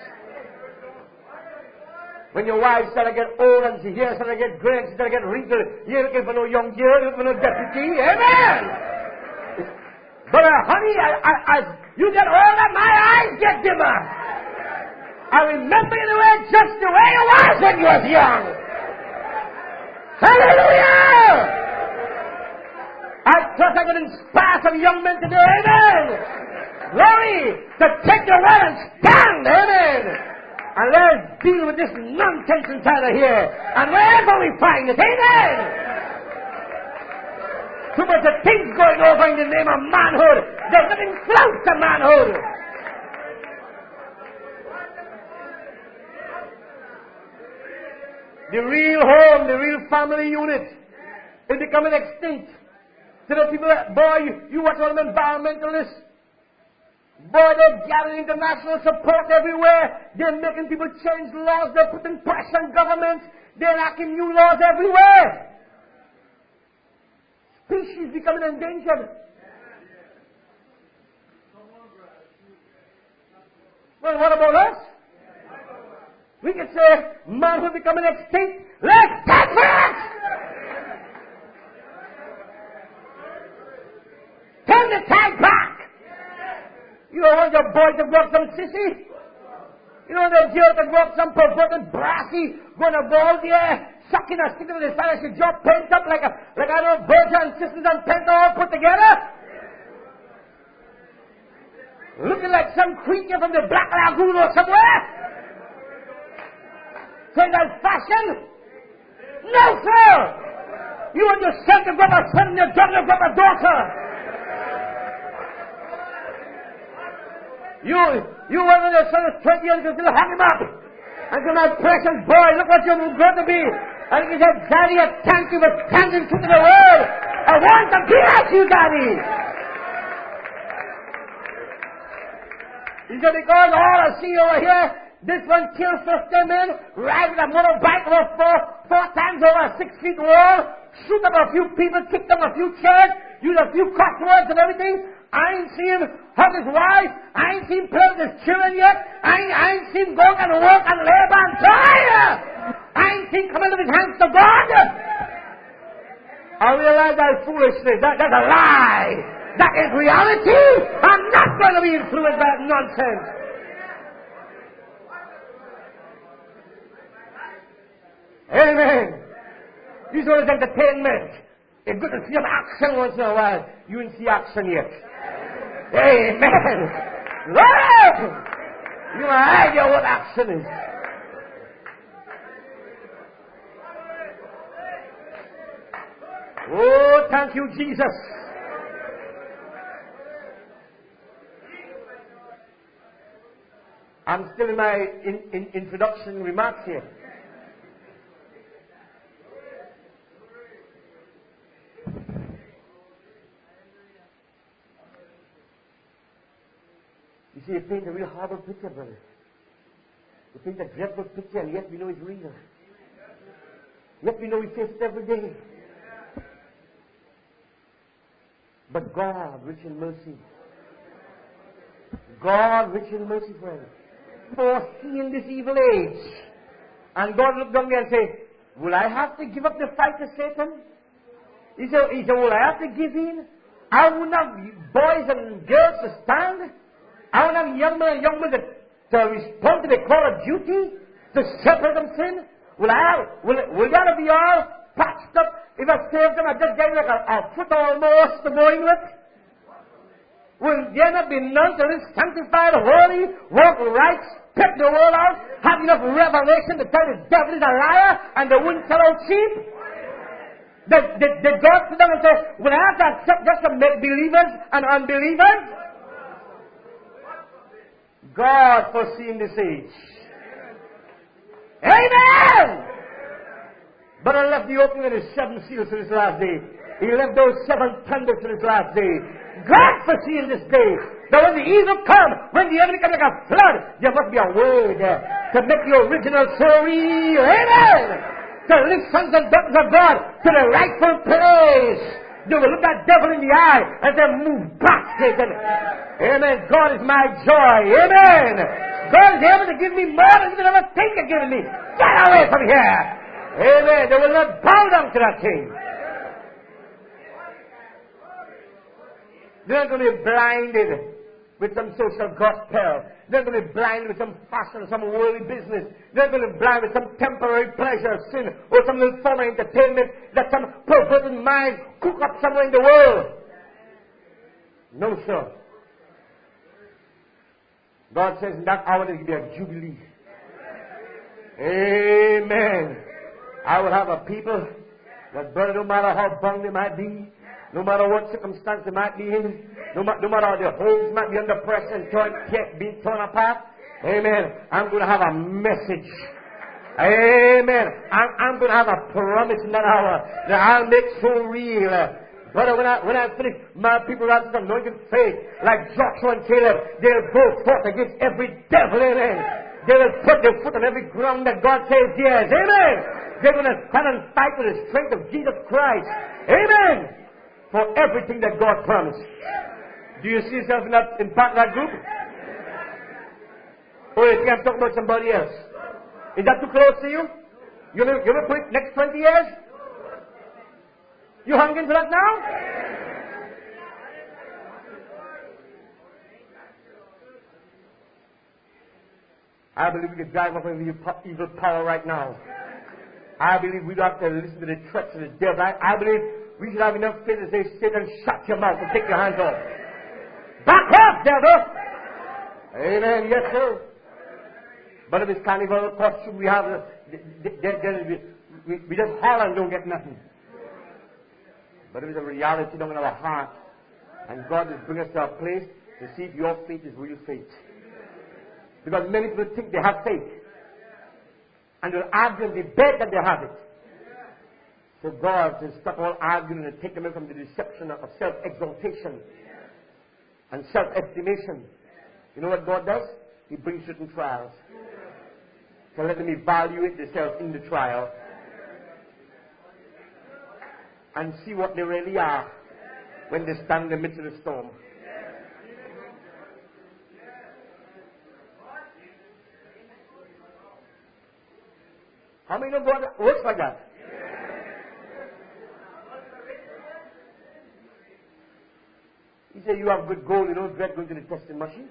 S1: When your wife starts to get old and she hears starts to get gray and she starts to get wrinkled, you're looking for no young girl, you're looking for no deputy. Amen! But uh, honey, I, I, as you get older, my eyes get dimmer. I remember you the way, just the way you was when you was young. Hallelujah! I trust I can inspire some young men today, amen! Glory! To take the word and stand, amen! And let's deal with this nonsense inside of here. And wherever we find it, amen! Too much of things going over in the name of manhood. There's nothing close to manhood. The real home, the real family unit is becoming extinct. So the people that, boy, you, you watch all them environmentalists. Boy, they're gathering international support everywhere. They're making people change laws. They're putting pressure on governments. They're enacting new laws everywhere. Species becoming endangered. Well, what about us? We can say manhood becoming extinct. Let's stand for it! Tell turn the tide back. You don't want your boy to grow up some sissy. You don't want the girl to grow up some perverted brassy, going to ball there, sucking a stick with his fire, she jaw pent up like a, like I don't know, birds and sisters and pent all put together. Looking like some creature from the Black Lagoon or somewhere. Say that's fashion? No, sir! You want your son to grow up a son and your daughter to grow up a daughter. You, you want your son is twenty years, you can still hang him up. And say, my precious boy, look what you're going to be. And he said, Daddy, I thank you for standing true to the world. I want to be like you, Daddy. He said, because all I see over here, this one kills fifty men, rides with a motorbike over four, four times over a six feet wall, shoot up a few people, kick them a few chairs, use a few cuss words and everything. I ain't seen him hug his wife. I ain't seen him play with his children yet. I ain't, I ain't seen him go and work and labor and toil. I ain't seen him come into his hands to God. I realize that's foolishness. That, that's a lie. That is reality. I'm not going to be influenced by that nonsense. Amen. This is entertainment. It's good to see some action once in a while. You didn't see action yet. Amen. Lord! You have no idea what action is. Oh, thank you, Jesus. I'm still in my in, in introduction remarks here. You see, it paints a real horrible picture, brother. It paints a dreadful picture, and yet we know it's real. Yet we know we face it every day. But God, rich in mercy. God, rich in mercy, friend. Foreseeing this evil age. And God looked down there and said, will I have to give up the fight to Satan? He said, he said, will I have to give in? I wouldn't have boys and girls to stand. I wouldn't have young men and young women to, to respond to the call of duty, to separate them sin. Will I have, will, will that be all patched up? If I save them, I just get like a, a foot almost to going with? Will there not be none to live sanctified, holy, walk right, spit the world out, have enough revelation to tell the devil is a liar and they wouldn't tell out cheap? Did, did, did God sit down and say, will I have to accept just to make believers and unbelievers? God foreseeing this age. Amen! But I left the opening of the seven seals to this last day. He left those seven thunders to this last day. God foreseeing this day. That when the evil come, when the enemy comes like a flood, there must be a word to make the original soul real. Amen! To lift sons and daughters of God to the rightful place. You will look that devil in the eye and then move back, Satan. Amen. God is my joy. Amen. God is able to give me more than you can ever think of giving me. Get away from here. Amen. They will not bow down to that king. They're not going to be blinded with some social gospel. They're going to be blinded with some fashion, some worldly business. They're going to be blinded with some temporary pleasure, sin, or some little form of entertainment that some perverted mind cook up somewhere in the world. No, sir. God says in that hour there will be a jubilee. Amen. I will have a people that, brother, no matter how bound they might be, no matter what circumstance they might be in, no, ma- no matter how their homes might be under pressure and torn, being torn apart, amen, I'm going to have a message. Amen. I'm, I'm going to have a promise in that hour that I'll make so real. Brother, when I, when I finish, my people have this anointed faith, like Joshua and Caleb, they'll go forth against every devil, amen. They will put their foot on every ground that God says yes, amen. They're going to stand and fight with the strength of Jesus Christ, amen. For everything that God promised. Do you see yourself in that, in part of that group? Or you think I'm talking about somebody else? Is that too close to you? You will you will put next twenty years? You hungry for that now? I believe we can drive off every evil power right now. I believe we don't have to listen to the threats of the devil. I, I believe we should have enough faith to say, Satan, shut your mouth and take your hands off. Back off, devil! Amen. Yes, sir. But if it's carnival costume, we have, then we, we just holler and don't get nothing. But if it's a reality down in our heart, and God will bring us to a place to see if your faith is real faith. Because many people think they have faith. And they'll argue and they beg that they have it. So God to stop all arguing and take them away from the deception of self-exaltation and self-estimation. You know what God does? He brings certain trials. So let them evaluate themselves in the trial and see what they really are when they stand in the midst of the storm. How many know God works like that? He said, you have good gold, you don't dread going to the testing machine.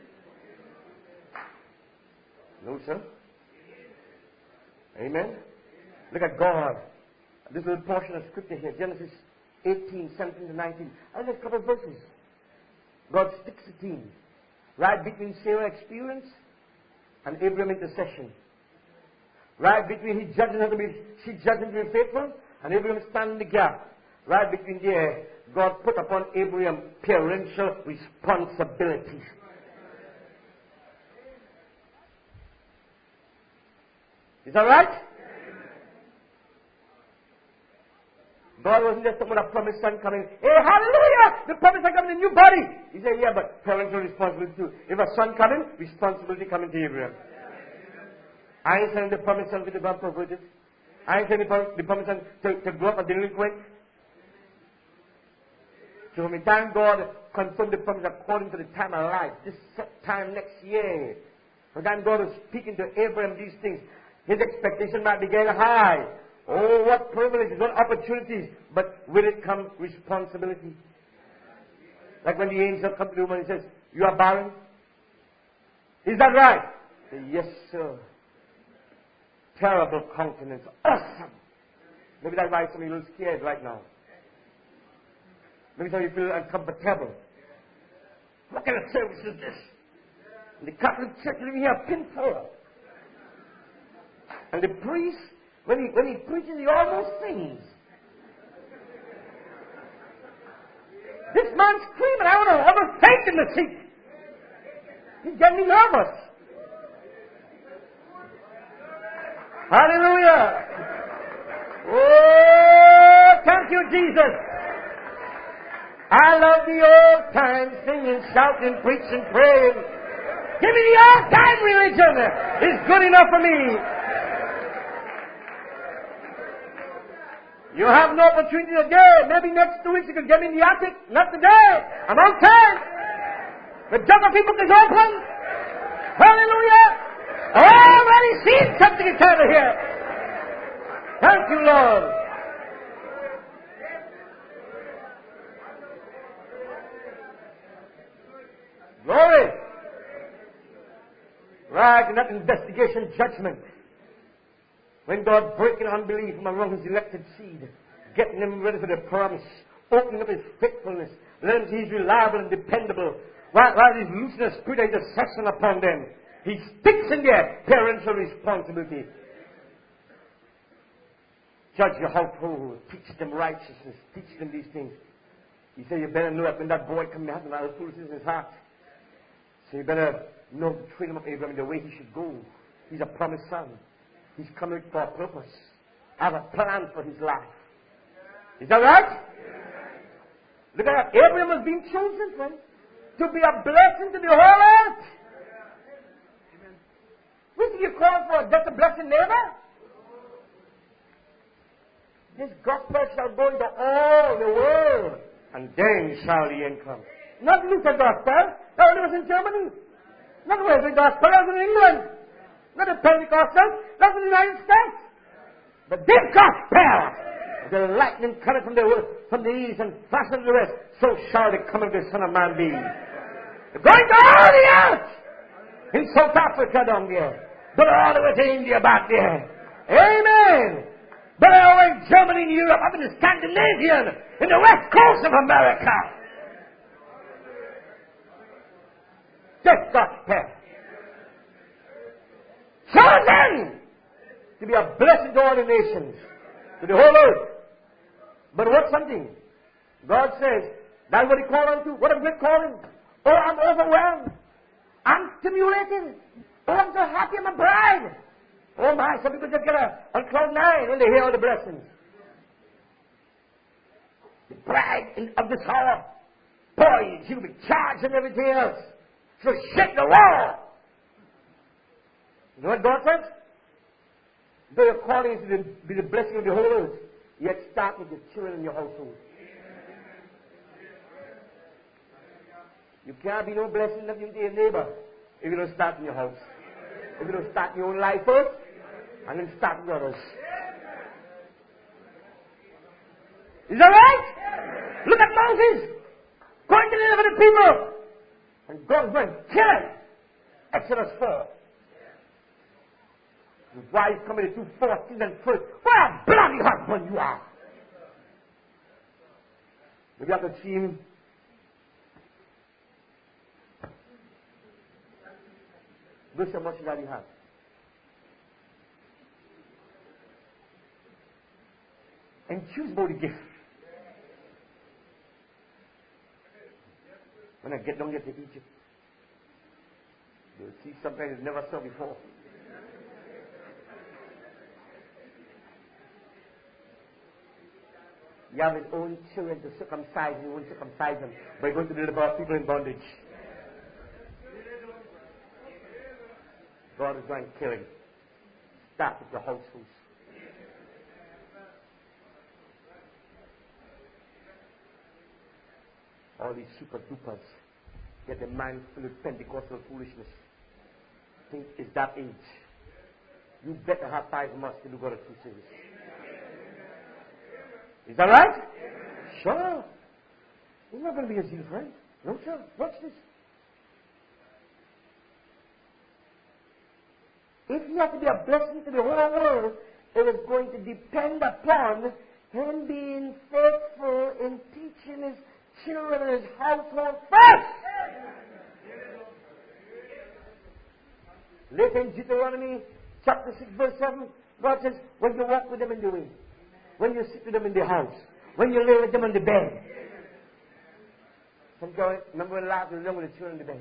S1: No, sir. Amen. Look at God. This little portion of scripture here, Genesis eighteen, seventeen to nineteen. And there's a couple of verses. God sticks a team right between Sarah's experience and Abraham's intercession. Right between he judging her to be, she judging to be faithful, and Abraham standing in the gap. Right between there, God put upon Abraham parental responsibility. Is that right? God wasn't just talking about a promised son coming. Hey, hallelujah! The promised son coming in a new body. He said, yeah, but parental responsibility too. If a son coming, responsibility coming to Abraham. I ain't saying the promised son to be perverted. I ain't saying the, the promised son to, to grow up a delinquent. So from the time God confirmed the promise according to the time of life, this time next year, from the time God was speaking to Abraham these things, his expectation might be getting high. Oh, what privileges, what opportunities, but will it come responsibility? Like when the angel comes to the woman and says, you are barren? Is that right? Say, yes, sir. Terrible countenance. Awesome. Maybe that's why some of you are a little scared right now. Maybe some of you feel uncomfortable. What kind of service is this? And the Catholic Church is here a pin full. And the priest, when he, when he preaches, he almost sings. This man's screaming. I want to have a faith in the seat. He's getting me nervous. Hallelujah. Oh, thank you, Jesus. I love the old time singing, shouting, preaching, praying. Give me the old time religion. It's good enough for me. You have no opportunity today. Maybe next two weeks you can get me in the attic. Not today. I'm outside. The jungle people is open. Hallelujah. Already seen something eternal here. Thank you, Lord. Glory. Right, in that investigation judgment. When God breaking unbelief among his elected seed, getting them ready for the promise, opening up his faithfulness, letting them see he's reliable and dependable, while, while he's loosing a spirit of intercession upon them, he sticks in their parental responsibility. Judge your household, teach them righteousness, teach them these things. He said, you better know that when that boy comes, he has a lot of foolishness in his heart. So you better know to train him up, Abraham, in the way he should go. He's a promised son. He's coming for a purpose. I have a plan for his life. Is that right? Look at that. Abraham was being chosen, friend, to be a blessing to the whole earth. What do you call for? Just a blessing neighbor? This gospel shall go into all the world, and then shall the end come. Not Luther gospel. That was in Germany. Not Wesley gospel. That was in England. Not the Pentecostal. That was in the United States. But this gospel, the lightning coming from the from the east and flashing to the west, so shall the coming of the Son of Man be. They're going to all the earth. In South Africa down there. Brother, all the way to India back there. Amen. Brother, over in Germany and Europe, up in the Scandinavian, in the west coast of America. Just gospel. Chosen to be a blessing to all the nations, to the whole earth. But what something? God says, that's what He called unto. What a great calling. Oh, I'm overwhelmed. I'm stimulated. Oh, I'm so happy I'm a bride. Oh my, some people just get a, on cloud nine when they hear all the blessings. The bride in, of this hour. Boy, she'll be charged and everything else. She'll shake the wall. You know what God says? Though your calling is to be the blessing of the whole earth, yet start with the children in your household. You can't be no blessing nothing to your neighbor if you don't start in your house. If you don't start in your own life first, and then start with others. Is that right? Look at Moses going to deliver the people, and God went killing. Exodus four. His wife coming to fourteen and first. What a bloody husband you are! But you have to see him. Look how much that you have. And choose about the gift. When I get down here to Egypt, you'll see something you never saw before. You have his own children to circumcise, you won't circumcise them by going to deliver people in bondage. God is going killing. Start with your households. All these super dupers get the mind full of Pentecostal foolishness. Think it's that age. You better have five months to do God a true service. Is that right? Sure. It's not going to be a zeal, friend. No, sir. Watch this. If he has to be a blessing to the whole world, it is going to depend upon him being faithful in teaching his children and his household first. Later in Deuteronomy chapter six verse seven, God says, when you walk with them in the way, when you sit with them in the house, when you lay with them on the bed. Sometimes, remember when last we lay with the children in the bed?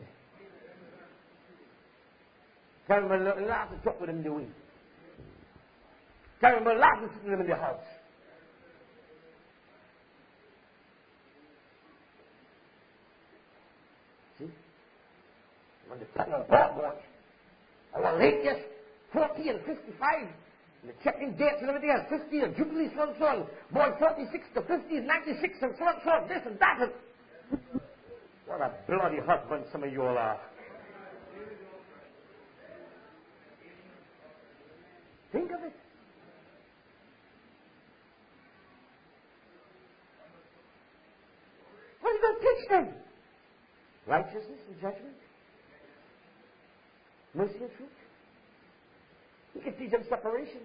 S1: Tell them a lot to talk with them in the way. Tell them a lot to sit with them in the house. See? When they put on board, boy. I was late yes, forty and fifty-five. And the checking dates and everything else, fifty and Jubilee, so and so on. Boy, forty-six to fifty is ninety-six and so and so on, this and that. And what a bloody husband some of you all are. Think of it. What are you going to teach them? Righteousness and judgment? Mercy and truth? You can teach them separation.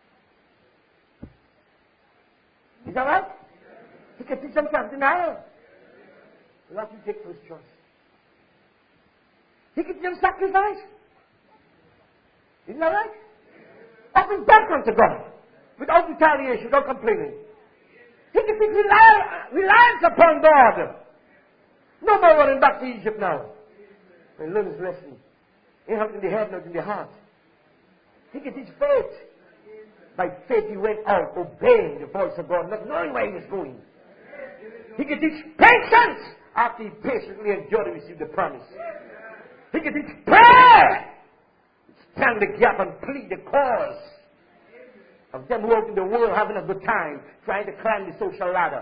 S1: Is that right? You can teach them self-denial. What you take first choice. He can teach them sacrifice. Isn't that right? Offering back unto God without retaliation, without complaining. He can teach rely, reliance upon God. No more running back to Egypt now. And learn his lesson. Ain't not in the head, not in the heart. He can teach faith. By faith he went out, obeying the voice of God, not knowing where he was going. He can teach patience after he patiently endured to receive the promise. He can teach prayer. Stand the gap and plead the cause of them who out in the world having a good time, trying to climb the social ladder,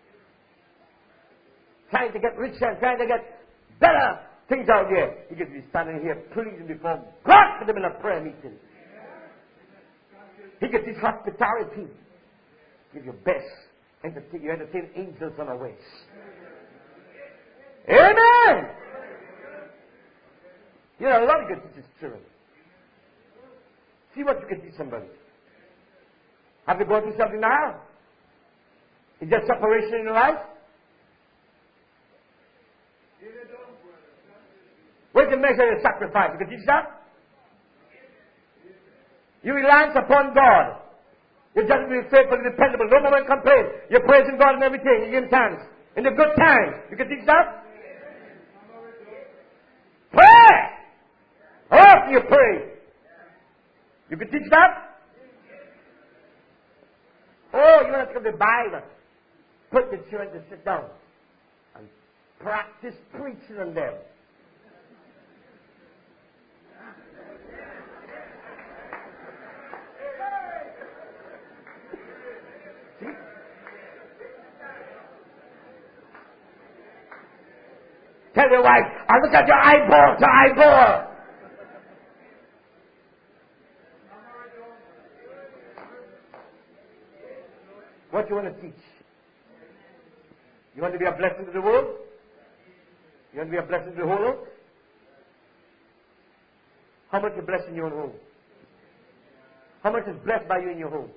S1: trying to get richer and trying to get better things out there. He could be standing here pleading before God for them in a prayer meeting. He could teach hospitality. Give your best. Entertain, you entertain angels on our ways. Amen! You know, a lot of good teachers children. See what you can teach somebody. Have you gone through something now? Is there separation in your life? Where's the measure of sacrifice? You can teach that? You reliance upon God. You just be faithful and dependable. No moment complain. You're praising God in everything. You give Him thanks. In the good times. You can teach that? Pray! How often you pray? You can teach that? Oh, you want to come to the Bible. Put the children to sit down and practice preaching on them. See? Tell your wife, I look at your eyeball to eyeball. What do you want to teach? You want to be a blessing to the world? You want to be a blessing to the whole world? How much is blessed in your home? How much is blessed by you in your home?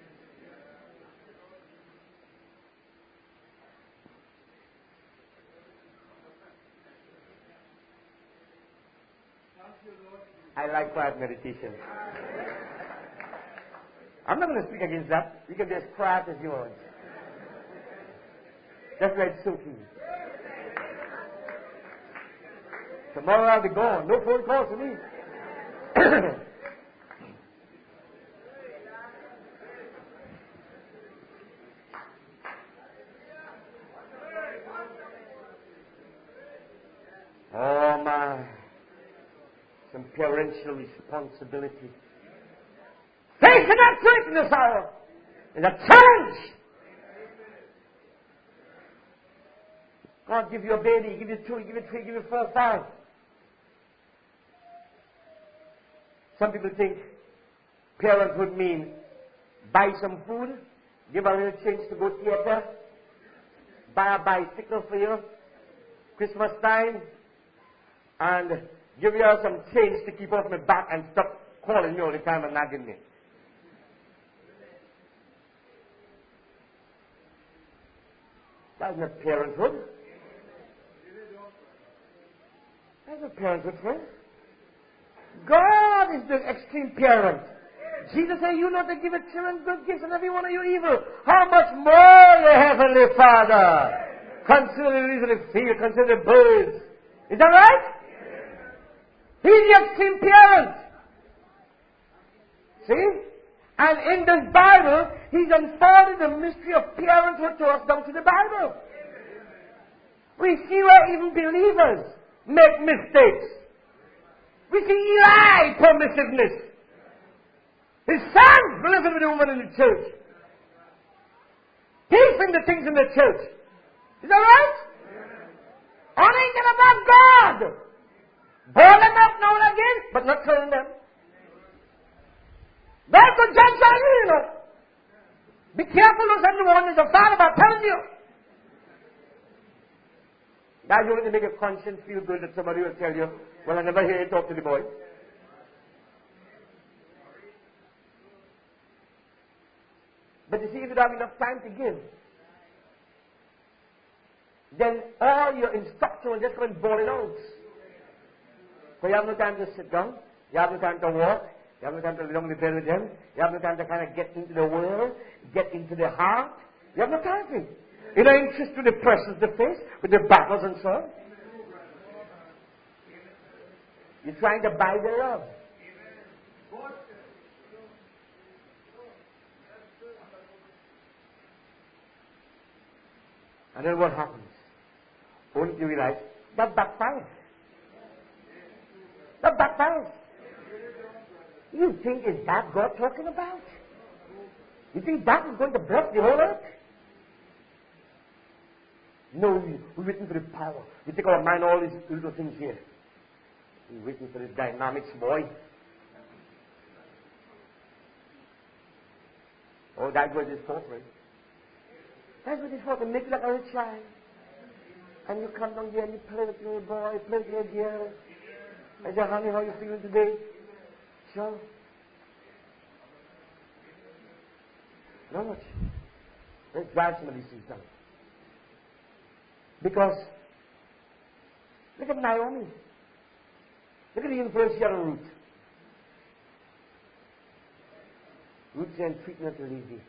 S1: I like quiet meditation. I'm not going to speak against that. You can be as quiet as you want. That's why it's so key. Tomorrow I'll be gone. No phone calls to me. Oh my. Some parental responsibility. Faith cannot do it in this hour. It's a challenge. God give you a baby, give you two, give you three, give you four, five. Some people think parenthood means buy some food, give a little change to go theater, buy a bicycle for you, Christmas time, and give you some change to keep off my back and stop calling me all the time and nagging me. That's not parenthood. That's not parenthood, friend. God is the extreme parent. Jesus said, you know to give a children good gifts and every one of you evil. How much more your heavenly Father? Consider the reason of the field, consider the birds. Is that right? He's the extreme parent. See? And in this Bible, He's unfolded the mystery of parenthood to us down to the Bible. We see where even believers make mistakes. We see Eli permissiveness. His son living with a woman in the church. Teaching the things in the church. Is that right? Honoring them above God. Boil them up now and again, but not killing them. That's the judge on you, you know. Be careful of everyone is a father about telling you. Now you want to make your conscience feel good that somebody will tell you, well, I never hear you talk to the boy. But you see, if you don't have enough time to give, then all your instruction will just come and boil it out. So you have no time to sit down, you have no time to walk, you have no time to lay down in the bed with them, you have no time to kind of get into the world, get into the heart. You have no time for it. You're not interested in the pressures they face, with the battles and so on. You're trying to buy their love. And then what happens? Only you realize that backfires. That backfires. You think is that God talking about? You think that is going to bless the whole earth? No, we're waiting for the power. We take our mind all these little things here. We're waiting for the dynamics, boy. Oh, that's what it's for, friend. That's what it's for, to make you like a little child. And you come down here and you play with your boy, play with your girl. I say, honey, how you feeling today? Sure. Not much. Let's drive some of these things down. Because, look at Naomi. Look at the influence she had on Ruth. Ruth said, treat not to leave thee.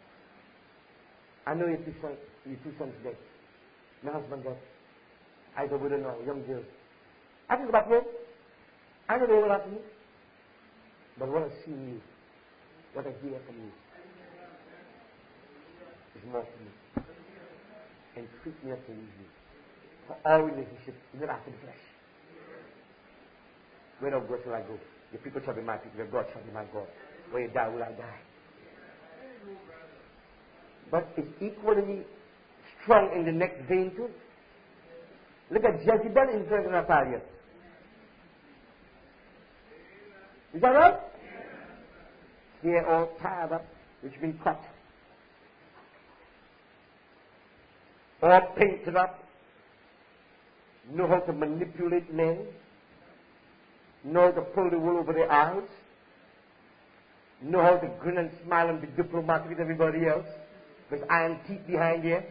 S1: I know your two sons, your two sons dead. My husband dead. I go with her now, young girl. I think about home. I know they will happen to me. But what I see in you, what I hear from you, is more to me. And treat me not to leave you. For all relationships, not after the flesh. Where thou goest will I go. Your people shall be my people, your God shall be my God. Where you die will I die. But it's equally strong in the next vein too. Look at Jezebel influence on Natalia. Is that right? They're all tied up, which been cut. All painted up. Know how to manipulate men. Know how to pull the wool over their eyes. Know how to grin and smile and be diplomatic with everybody else. With iron teeth behind here.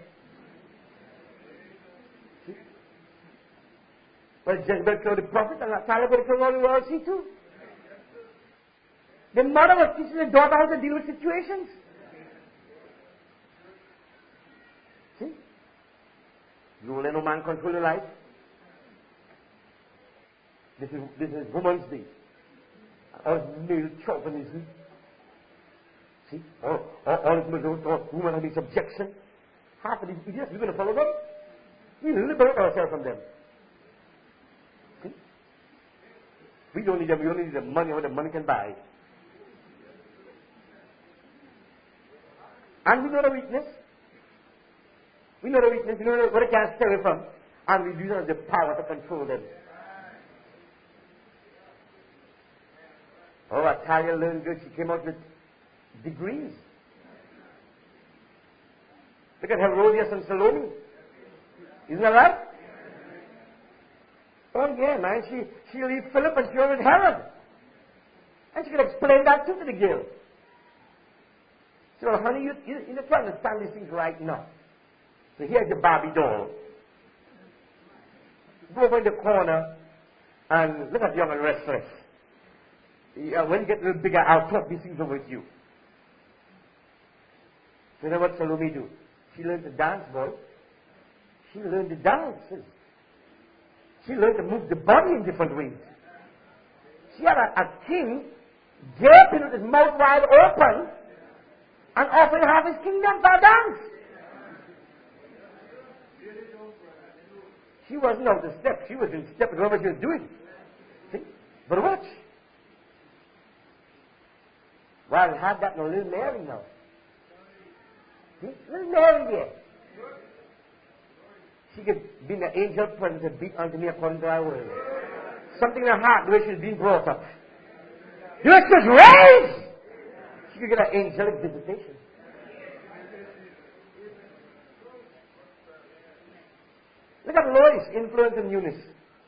S1: See? Well, Jezebel killed the prophet and Natalia would have killed all the world, see too. The mother was teaching the daughter how to deal with situations. See? You will let no man control your life. This is, this is woman's day. Or male chauvinism. See? Or, or, all it was or woman having subjection. Half of these idiots, we're going to follow them. We liberate ourselves from them. See? We don't need them, we only need the money, what the money can buy. And we know the weakness. We know the weakness, we know what it can stay away from. And we use the power to control them. Oh, Natalia learned good. She came out with degrees. Look at Herodias and Salome. Isn't that right? Oh, yeah, man. She, she leave Philip and she went with Herod. And she could explain that too to the girl. So, honey, you, you, you're not trying to understand these things right now. So here's your Barbie doll. Go over in the corner and look at Young and Restless. Yeah, when you get a little bigger, I'll talk these things over with you. So you know what Salome do? She learned to dance, boy. She learned to dance. She learned to move the body in different ways. She had a, a king gaping with his mouth wide open and offering half his kingdom for a dance. She wasn't out of step. She was in step with whatever she was doing. See? But watch. Well, had that no little Mary now. See? Little Mary there. She could be an angel present to beat unto me according to thy word. Something in her heart, the way she's being brought up. The way she was raised! She could get an angelic visitation. Look at Lois, influence in Eunice.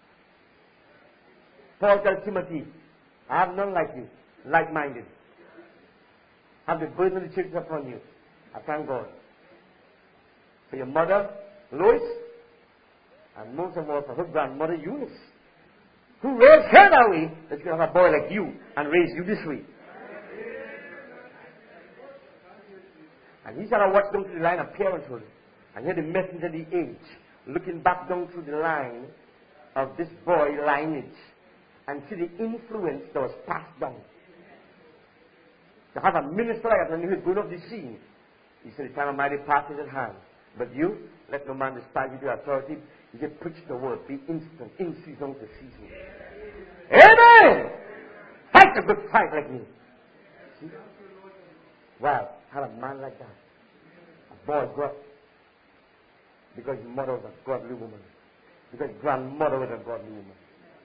S1: Paul tells Timothy, I have none like you, like-minded. Have the burden of the church upon you. I thank God. For your mother, Lois, and most of all for her grandmother, Eunice, who raised her that way, that you can have a boy like you and raise you this way. And he said, I watched down through the line of parenthood, and here the messenger of the age, looking back down through the line of this boy lineage, and see the influence that was passed down. To have a minister like that when he was going off the scene, he said, the time of my departure is at hand. But you, let no man despise you to authority. You can preach the word, be instant, in season to season. Amen! Fight a good fight like me. See? Wow, had a man like that. A boy grew up. Because his mother was a godly woman. Because his grandmother was a godly woman.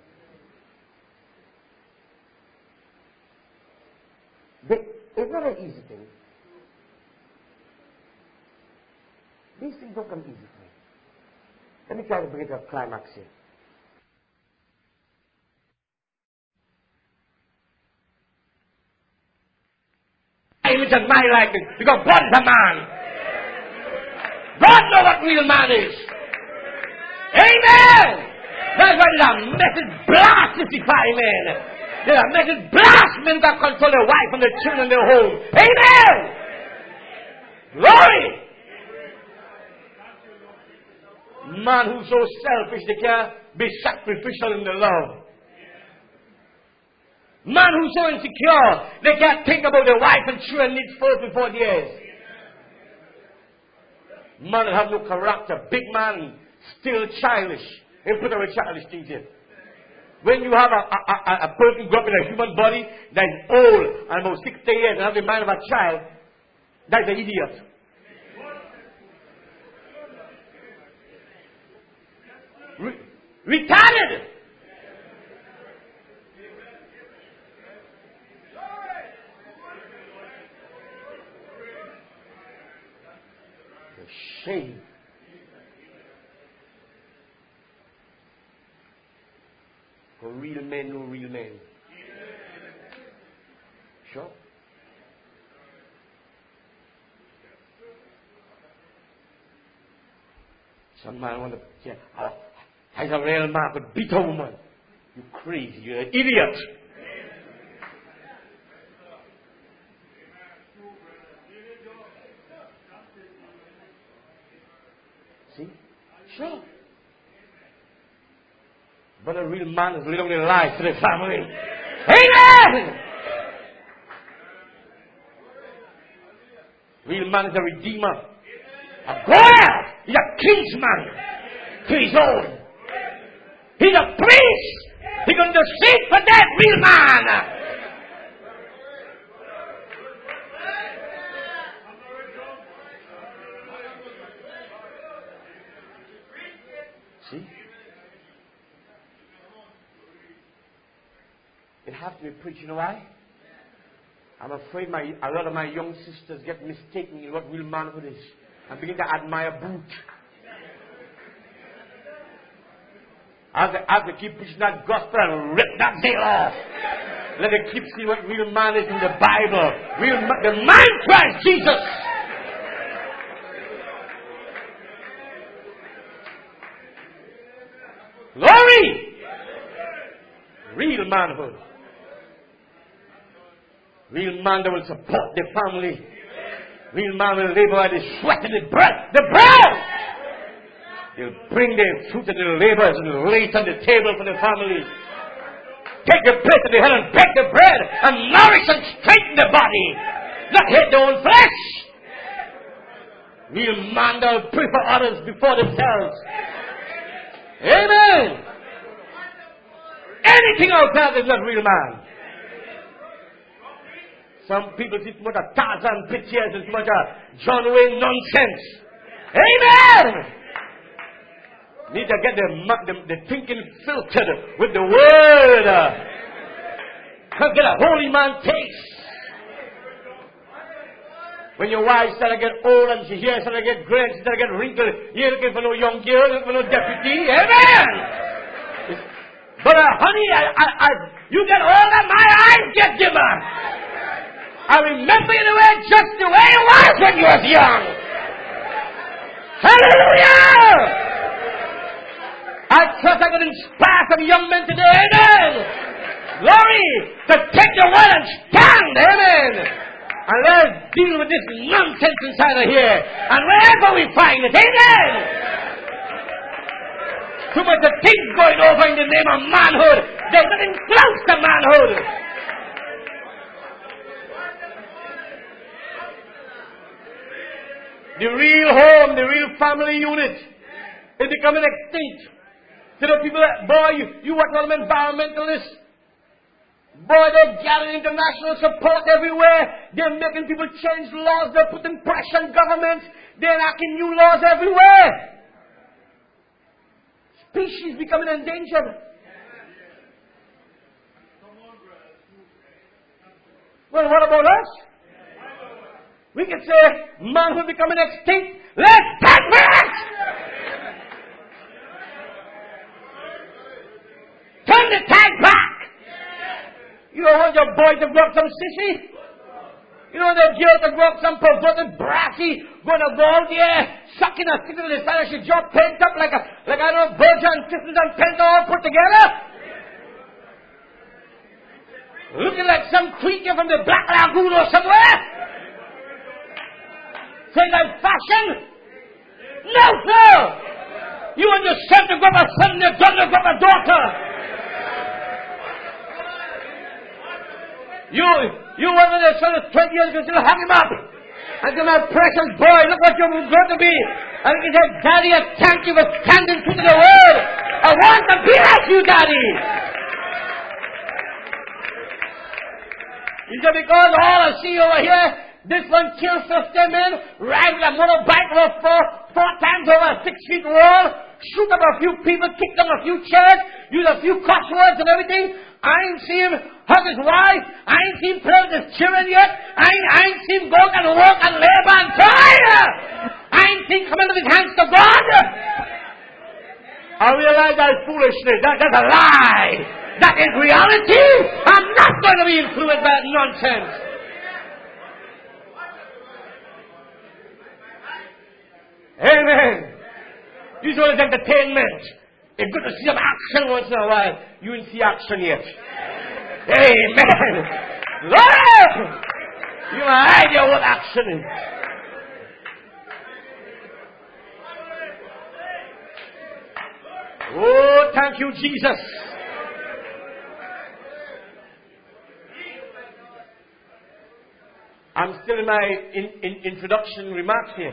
S1: They, it's not an easy thing. These things don't come easy for me. Let me try to bring it to a climax here. image and my likeness. Because God is a man. God knows what real man is. Amen. That's why there's a message blast fifty-five, amen. There's a message blast men that control their wife and their children in their home. Amen. Glory. Man who's so selfish they can't be sacrificial in the love. Man who's so insecure they can't think about their wife and children needs first before theirs. Man that have no character, big man, still childish. And put away childish things here. When you have a, a, a, a person grow up in a human body that is old and about sixty years and have the mind of a child, that's an idiot. Re- retarded. Shame. For real men, no real men. Sure. Some man want to say, oh, as a real man could beat a woman. You crazy, you're an idiot. See? Sure. But a real man is living a life to the family. Amen! Real man is a redeemer. A God. He's a kinsman to his own. He's a priest. He's going to seek for that real man. See? It has to be preached. You know why? I'm afraid my, a lot of my young sisters get mistaken in what real manhood is and begin to admire boot. As they, as they keep preaching that gospel and rip that veil off, let them keep seeing what real man is in the Bible. Real ma- the man Christ Jesus. Glory! Real manhood. Real man that will support the family. Real man will labor by the sweat and the breath. The bread! They'll bring their fruit and their labors and lay it on the table for the family. Take the plate of the head and bake the bread and nourish and strengthen the body. Not hate their own flesh. Real man that will pray for others before themselves. Amen. Anything outside is not real man. Some people see too much of Tarzan pictures and too much of John Wayne nonsense. Amen! Need to get the, the, the thinking filtered with the word. Can't get a holy man taste. When your wife starts to get old and she hears starts to get gray, she starts to get wrinkled, you're looking for no young girl, looking for no deputy. Amen! But uh, honey, I, I, I, you get older, my eyes get dimmer. I remember you the way, just the way it was when you was young. Hallelujah! I trust I can inspire some young men today, amen! Glory! To take the word and stand, amen! And let's deal with this nonsense inside of here. And wherever we find it, amen! Too much of things going over in the name of manhood. There's nothing close to manhood. The real home, the real family unit is becoming extinct. To the people that, boy, you, you what call them environmentalists? Boy, they're gathering international support everywhere. They're making people change laws. They're putting pressure on governments. They're enacting new laws everywhere. Species becoming endangered. Well, what about us? We can say, manhood becoming extinct. Let's take back! Turn the tide back! You don't want your boy to grow up some sissy? You know, they're geared to go up some perverted brassy, going to ball there, sucking a stick to the side of your jaw, pent up like a, like I don't know, Virgin and Sisters and Penta all put together. Looking like some creature from the Black Lagoon or somewhere. Saying I'm fashion. No, sir. You want your son to go up a son and your daughter to go up a daughter. You, you want when your son is twenty years, you still hang him up. And say, my precious boy, look what you're going to be. And he said, Daddy, I thank you for standing true to the word. I want to be like you, Daddy. He said, because all I see over here, this one kills fifty men, ride with a motorbike over four, four times over a six feet wall, shoot up a few people, kick down a few chairs, use a few cuss words and everything. I ain't seen him hug his wife. I ain't seen him play with his children yet. I ain't, I ain't seen him go and work and labor and toil. I ain't seen him come into his hands to God. I realize that is foolishness. That, that's a lie. That is reality. I'm not going to be influenced by nonsense. Amen. You know it's entertainment. It's good to see some action once in a while. You didn't see action yet. Amen. Lord! You have no idea what action is. Oh, thank you, Jesus. I'm still in my in, in introduction remarks here.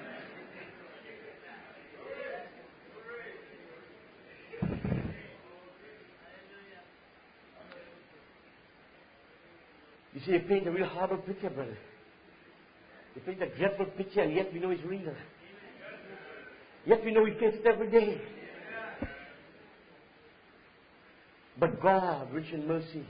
S1: You see, you paint a real horrible picture, brother. You paint a dreadful picture, and yet we know it's real. Yet we know we face it every day. But God, rich in mercy.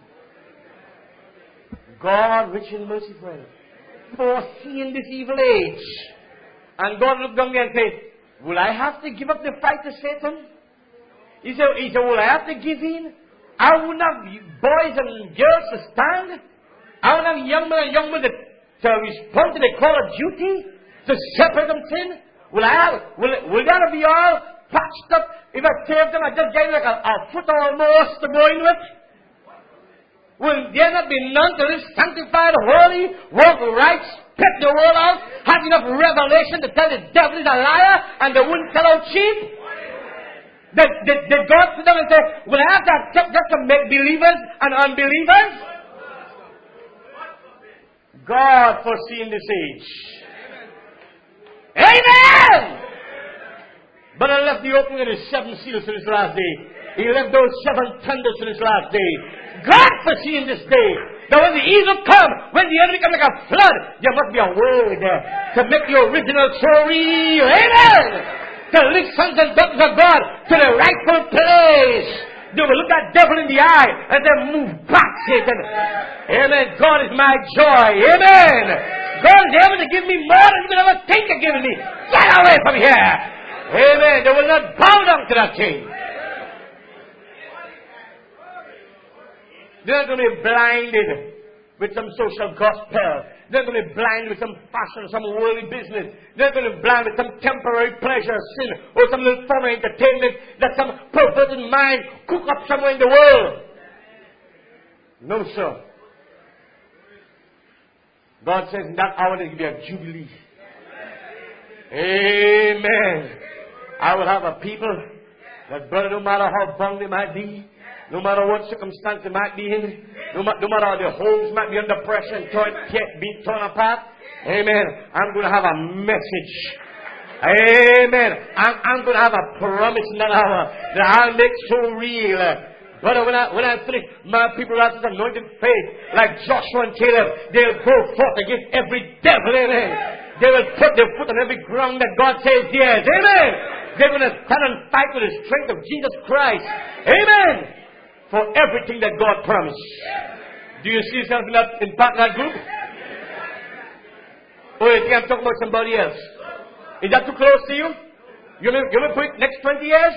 S1: God, rich in mercy, friend. Foreseeing this evil age. And God looked down there and said, will I have to give up the fight to Satan? He said, he said, will I have to give in? I wouldn't have boys and girls to stand. I wouldn't have young men and young women to, to respond to the call of duty, to separate them sin. Will I have, will, will that be all patched up? If I save them, I just gave like a, a foot almost to go in with. Will there not be none to live sanctified, holy, walk right, spit the world out, have enough revelation to tell the devil is a liar and they wouldn't sell out cheap? Did, did, did God sit down and say, will I have to accept just to make believers and unbelievers? God foreseeing this age. Amen! Amen. But I left the opening of the seven seals in this last day. He left those seven thunders in this last day. God foreseeing this day. That when the evil come, when the enemy comes like a flood, there must be a word to make the original story. Amen! To lift sons and daughters of God to the rightful place. They will look that devil in the eye and then move back, Satan. Amen. God is my joy. Amen. God is able to give me more than you can ever think of giving me. Get away from here. Amen. They will not bow down to that king. They're not going to be blinded with some social gospel. They're going to be blind with some fashion, some worldly business. They're going to be blind with some temporary pleasure, sin, or some little form of entertainment that some perverted mind cook up somewhere in the world. No, sir. God says in that hour there will be a jubilee. Amen. I will have a people that, brother, no matter how bound they might be, no matter what circumstance they might be in, no, ma- no matter how their homes might be under pressure and torn, be torn apart, amen, I'm going to have a message. Amen. I'm, I'm going to have a promise in that hour that I'll make so real. Brother, when I, when I finish, my people have this anointed faith, like Joshua and Caleb, they'll go forth against every devil, amen. They will put their foot on every ground that God says yes, amen. They're going to stand and fight with the strength of Jesus Christ, amen. For everything that God promised. Do you see yourself in, that, in part of that group? Or you think I'm talking about somebody else? Is that too close to you? You will, you will put it next twenty years?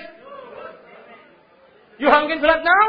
S1: You hungry for that now?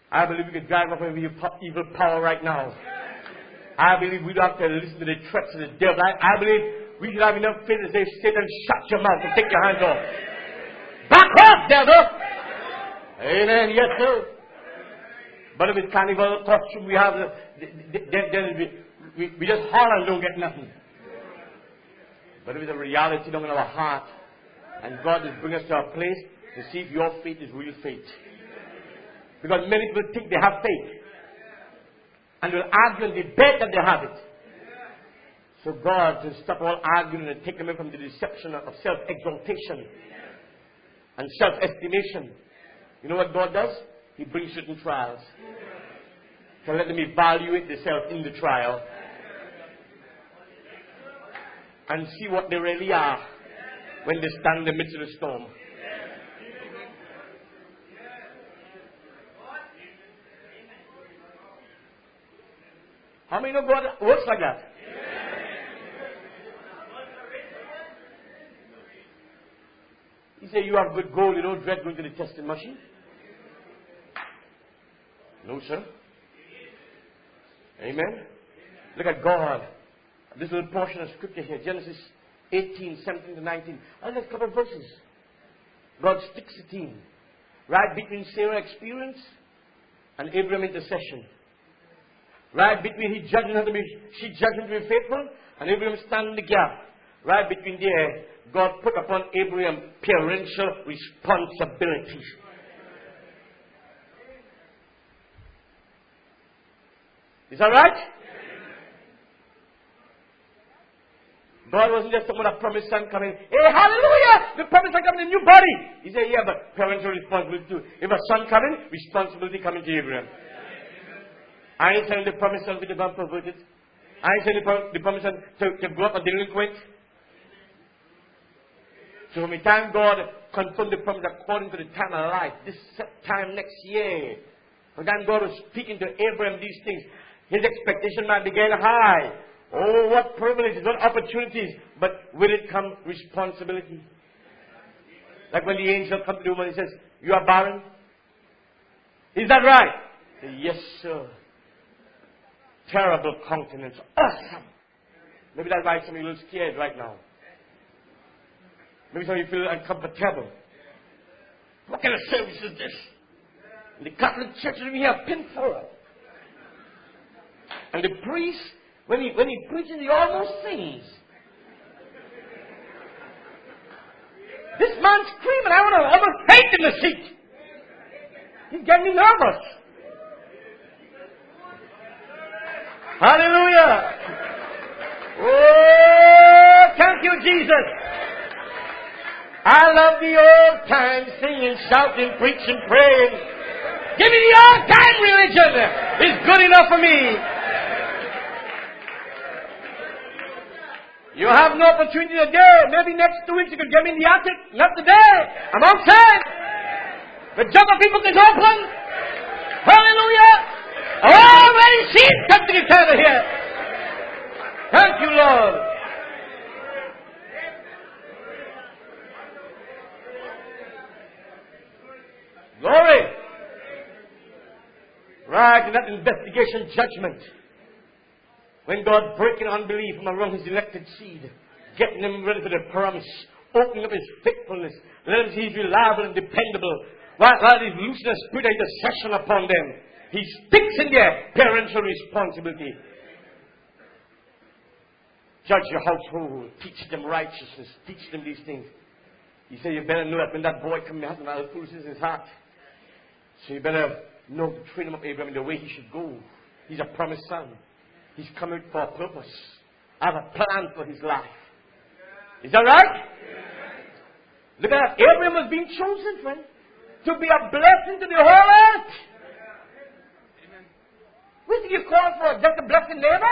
S1: I believe we can drive off every evil power right now. I believe we don't have to listen to the threats of the devil. I, I believe we should have enough faith to say, Satan, shut your mouth and take your hands off. Back off, devil! Amen. Yes, sir. But if it's carnival costume we have, then, then we, we, we just holler and don't get nothing. But if it's a reality down in our heart, and God is bringing us to a place to see if your faith is real faith. Because many people think they have faith. And will argue and debate that they have it. So God, to stop all arguing and take them away from the deception of self-exaltation and self-estimation. You know what God does? He brings certain trials. So let them evaluate themselves in the trial. And see what they really are when they stand in the midst of the storm. How many know God works like that? He said, you have good gold, you don't dread going to the testing machine. No, sir. Amen. Look at God. This little portion of scripture here, Genesis eighteen, seventeen to nineteen. I'll just a couple of verses. God sticks a team. Right between Sarah experience and Abraham intercession. Right between he judging her to be, she judging to be faithful, and Abraham stand in the gap. Right between there, God put upon Abraham parental responsibility. Is that right? God wasn't just talking about a promised son coming. Hey, hallelujah! The promised son coming in a new body. He said, yeah, but parental responsibility too. If a son coming, responsibility coming to Abraham. I ain't saying the promised son to be perverted. I ain't saying the, the promised son to, to grow up a delinquent. So when we thank God confirmed the promise according to the time of life, this time next year, when God was speaking to Abraham these things, his expectation might be getting high. Oh, what privileges, what opportunities, but with it come responsibility. Like when the angel comes to the woman and says, you are barren? Is that right? Say, yes, sir. Terrible countenance. Awesome. Maybe that's why some of you are a little scared right now. Maybe some of you feel uncomfortable. What kind of service is this? In the Catholic Church, we have pinfall. And the priest, when he, when he preaches, he almost sings. This man's screaming. I want to almost faint in the seat. He's getting me nervous. Hallelujah. Oh, thank you, Jesus. I love the old time singing, shouting, preaching, praying. Give me the old time religion. It's good enough for me. You have no opportunity today. Maybe next two weeks you could get me in the attic. Not today. I'm outside. The jumper people can open. Hallelujah. Already she's come to get out of here. Thank you, Lord. Glory. Right in that investigation judgment. When God breaking unbelief from among his elected seed, getting them ready for the promise, opening up his faithfulness, letting him see he's reliable and dependable, while, while he's loosing a spirit of intercession upon them, he sticks in their parental responsibility. Judge your household, teach them righteousness, teach them these things. He said, you better know that when that boy comes, he has no foolishness in his heart. So you better know to train him up, Abraham, in the way he should go. He's a promised son. He's coming for a purpose. I have a plan for his life. Is that right? Look at that. Abraham was being chosen, friend, to be a blessing to the whole earth. What did you call for? Just a blessing neighbor?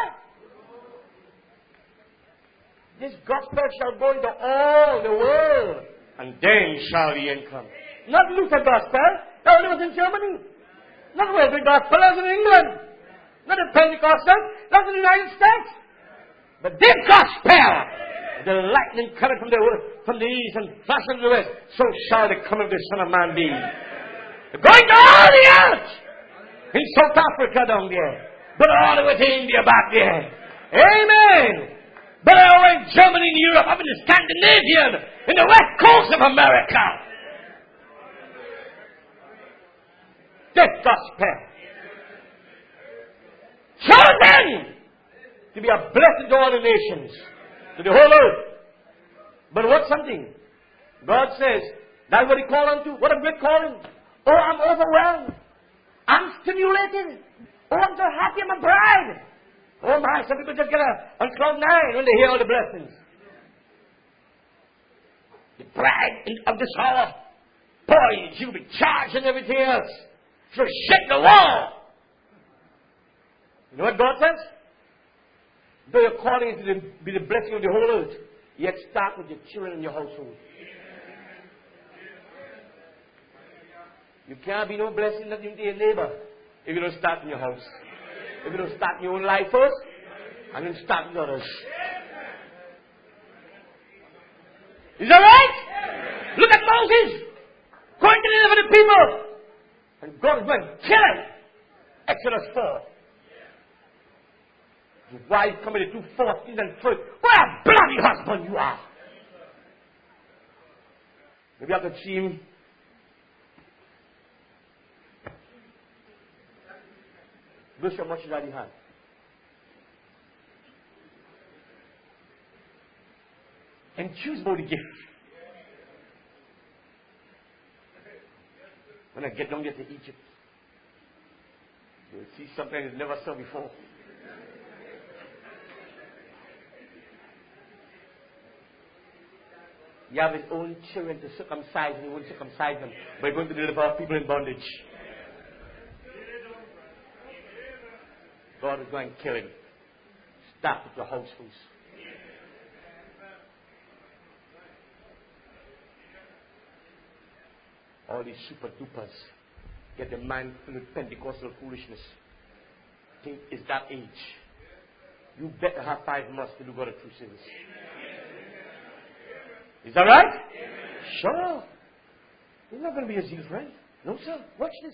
S1: This gospel shall go into all the world, and then shall the end come. Not Luther gospel. That only was in Germany. Not Wesley gospel. That was in England. Not the Pentecostal. That was in the United States. But this gospel, the lightning coming from the from the east and flashing from the west, so shall the coming of the Son of Man be. Going to all the earth. In South Africa down there. But all the way to India back there. Amen. But over in Germany and Europe, up in the Scandinavian, in the west coast of America. This gospel. Chosen to be a blessing to all the nations. To the whole earth. But what's something? God says, that's what He called unto. What a great calling. Oh, I'm overwhelmed. I'm stimulated. Oh, I'm so happy I'm a bride. Oh my, some people just get a, on cloud nine when they hear all the blessings. The bride of this hour. Boy, she'll be charged and everything else. She'll shake the wall. You know what God says? Though your calling is to be the blessing of the whole earth, yet start with your children and your household. You can't be no blessing to your neighbor if you don't start in your house. If you don't start in your own life first, and then start with others. Is that right? Look at Moses going to deliver the people. And God is going to kill him. Exodus four. His wife committed two forties and first. What a bloody husband you are. Maybe I could see him. Wish how much that he had. And choose about the gift. When I get down there to Egypt, you'll see something you've never saw before. You have his own children to circumcise and he won't circumcise them. But you're going to deliver people in bondage. God is going to kill him. Start with your house first. All these super dupers get the mind full of Pentecostal foolishness. Think it's that age. You better have five months to do God a true service. Is that right? Sure. You're not going to be a zeal friend. No, sir. Watch this.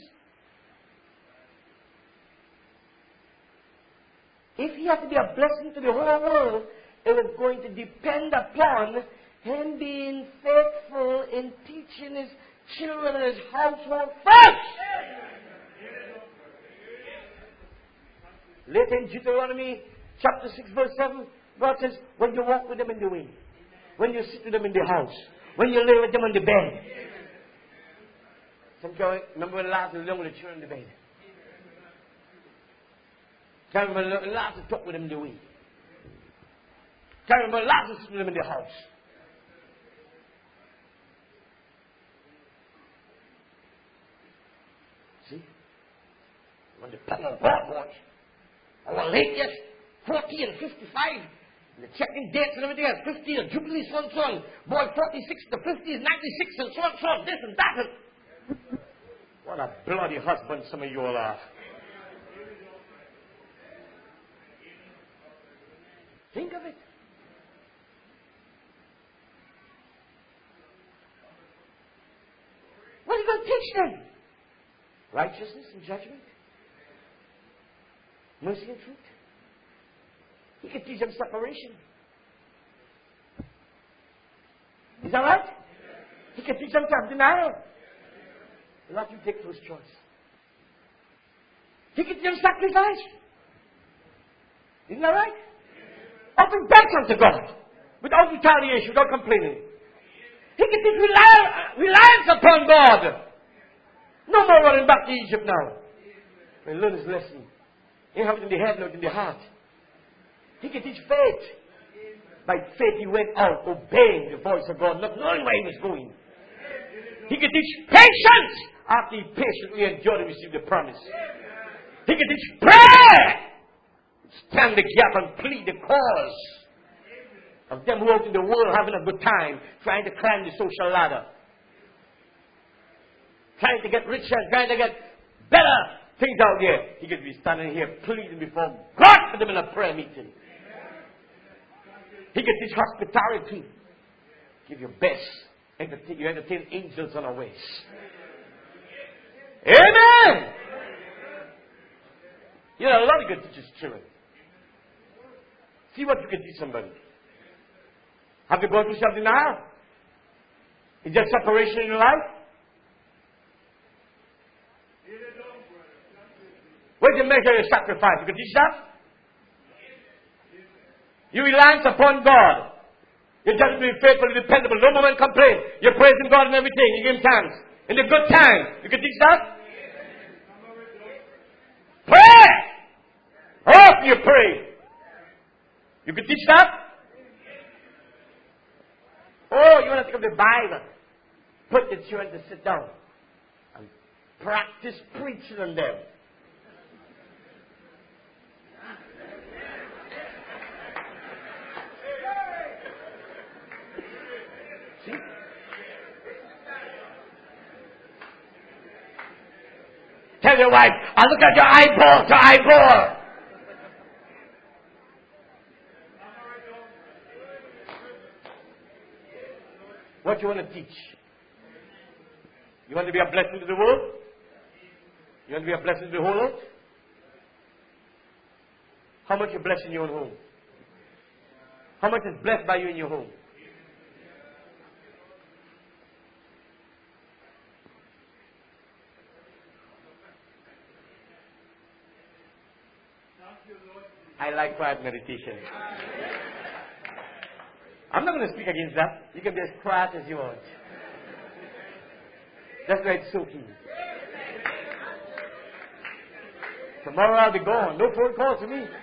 S1: If he has to be a blessing to the whole world, it is going to depend upon him being faithful in teaching his children and his household first. Later in Deuteronomy chapter six verse seven, God says, when you walk with them in the way, when you sit with them in the house, when you lay with them on the bed. Sometimes, remember when last was with the children in the bed? Can't remember last to talk with them in the way. Can't remember last to sit with them in the house. See? When the power boy, boy, our latest forty and fifty-five, the checking dates and everything else, fifty and Jubilee, so and so on. Boy, forty-six, the fifty is ninety-six and so and so on, this and that. And what a bloody husband some of you all are. Think of it. What are you going to teach them? Righteousness and judgment? Mercy and truth? He can teach them separation. Is that right? He can teach them self-denial. Let you take first choice. He can teach them sacrifice. Isn't that right? Often thanks unto God. Without retaliation, without complaining. He can teach reliance, reliance upon God. No more running back to Egypt now. And learn his lesson. You have it in the head, not in the heart. He can teach faith. By faith he went out, obeying the voice of God, not knowing where he was going. He can teach patience after he patiently endured and received the promise. He can teach prayer. Stand the gap and plead the cause of them who are out in the world having a good time, trying to climb the social ladder, trying to get richer, trying to get better things out there. He could be standing here pleading before God for them in a prayer meeting. He can teach hospitality. Give your best. Entertain, you entertain angels on our ways. Amen. Everybody can teach his children. See what you can teach somebody. Have you gone through self-denial? Is there separation in your life? Where's the measure of your sacrifice? You can teach that? You reliance upon God. You're just to be faithful and dependable. No moment complain. You're praising God in everything. You give Him thanks. In the good times. You can teach that? Pray! How often you pray? You can teach that? Oh, you want to take up the Bible. Put the children to sit down. And practice preaching on them. See? Tell your wife, I look at your eyeball to eyeball. What you want to teach? You want to be a blessing to the world? You want to be a blessing to the whole earth? How much you bless in your own home? How much is blessed by you in your home? I like quiet meditation. I'm not going to speak against that. You can be as quiet as you want. That's why it's soaking. Tomorrow I'll be gone. No phone call to me.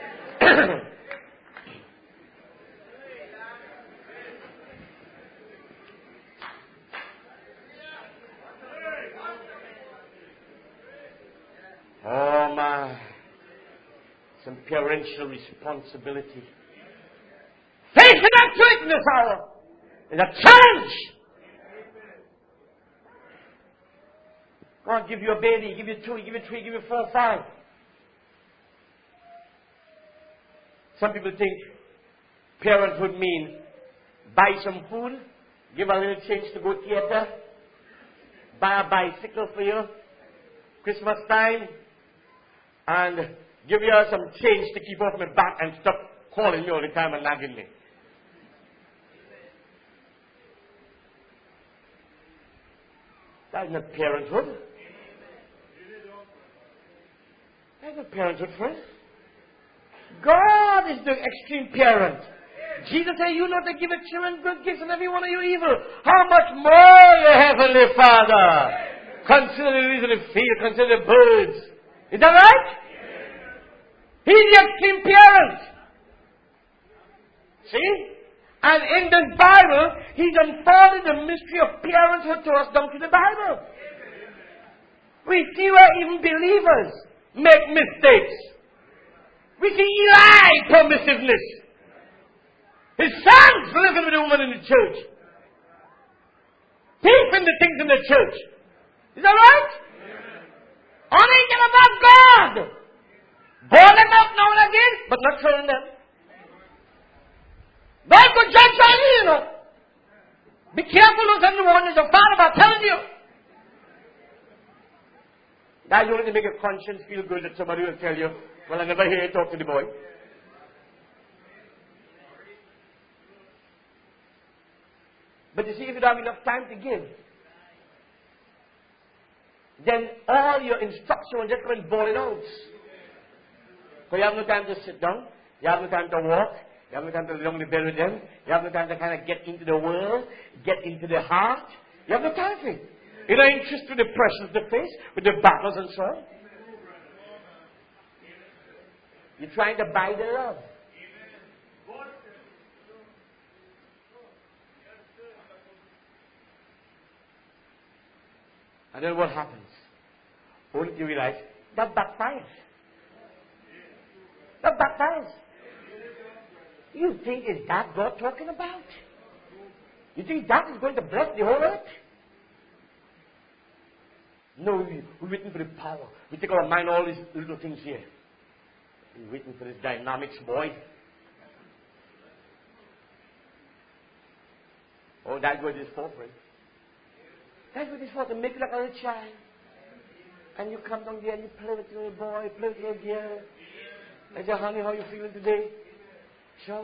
S1: Oh my. Some parental responsibility. Facing up to it in this hour is a challenge. God give you a baby, give you two, give you three, give you four, five. Some people think parenthood means buy some food, give a little change to go theater, buy a bicycle for you, Christmas time, and give you some change to keep off my back and stop calling me all the time and nagging me. That's not parenthood. That's not parenthood, friends. God is the extreme parent. Jesus said, you know to give your children good gifts and every one of you evil. How much more your heavenly Father? Consider the reason of the field, consider the birds. Is that right? He's the extreme parent. See? And in the Bible, He's unfolded the mystery of parenthood to us down to the Bible. We see where even believers make mistakes. We see Eli permissiveness. His sons living with a woman in the church. Teaching the things in the church. Is that right? Only get about God. Boil them up now and again, but not throwing them. God could judge on you, you know. Be careful of anyone is a father about telling you. Now you want to make your conscience feel good that somebody will tell you, well, I never hear you talk to the boy. But you see, if you don't have enough time to give, then all your instruction will just come and boil out. So you have no time to sit down. You have no time to walk. You have no time to lay on the bed with them. You have no time to kind of get into the world, get into the heart. You have no time for it. You're not interested in the pressures they face, with the battles and so on. You're trying to buy their love. And then what happens? Only you realize that backfires. That backfires. You think is that God talking about? You think that is going to bless the whole earth? No, we, we're waiting for the power. We take our mind all these little things here. We're waiting for this dynamics, boy. Oh, that's what it is for, friend. That's what it is for, to make you like a little child. And you come down there and you play with your boy, play with your girl. I say, honey, how you feeling today? Sure.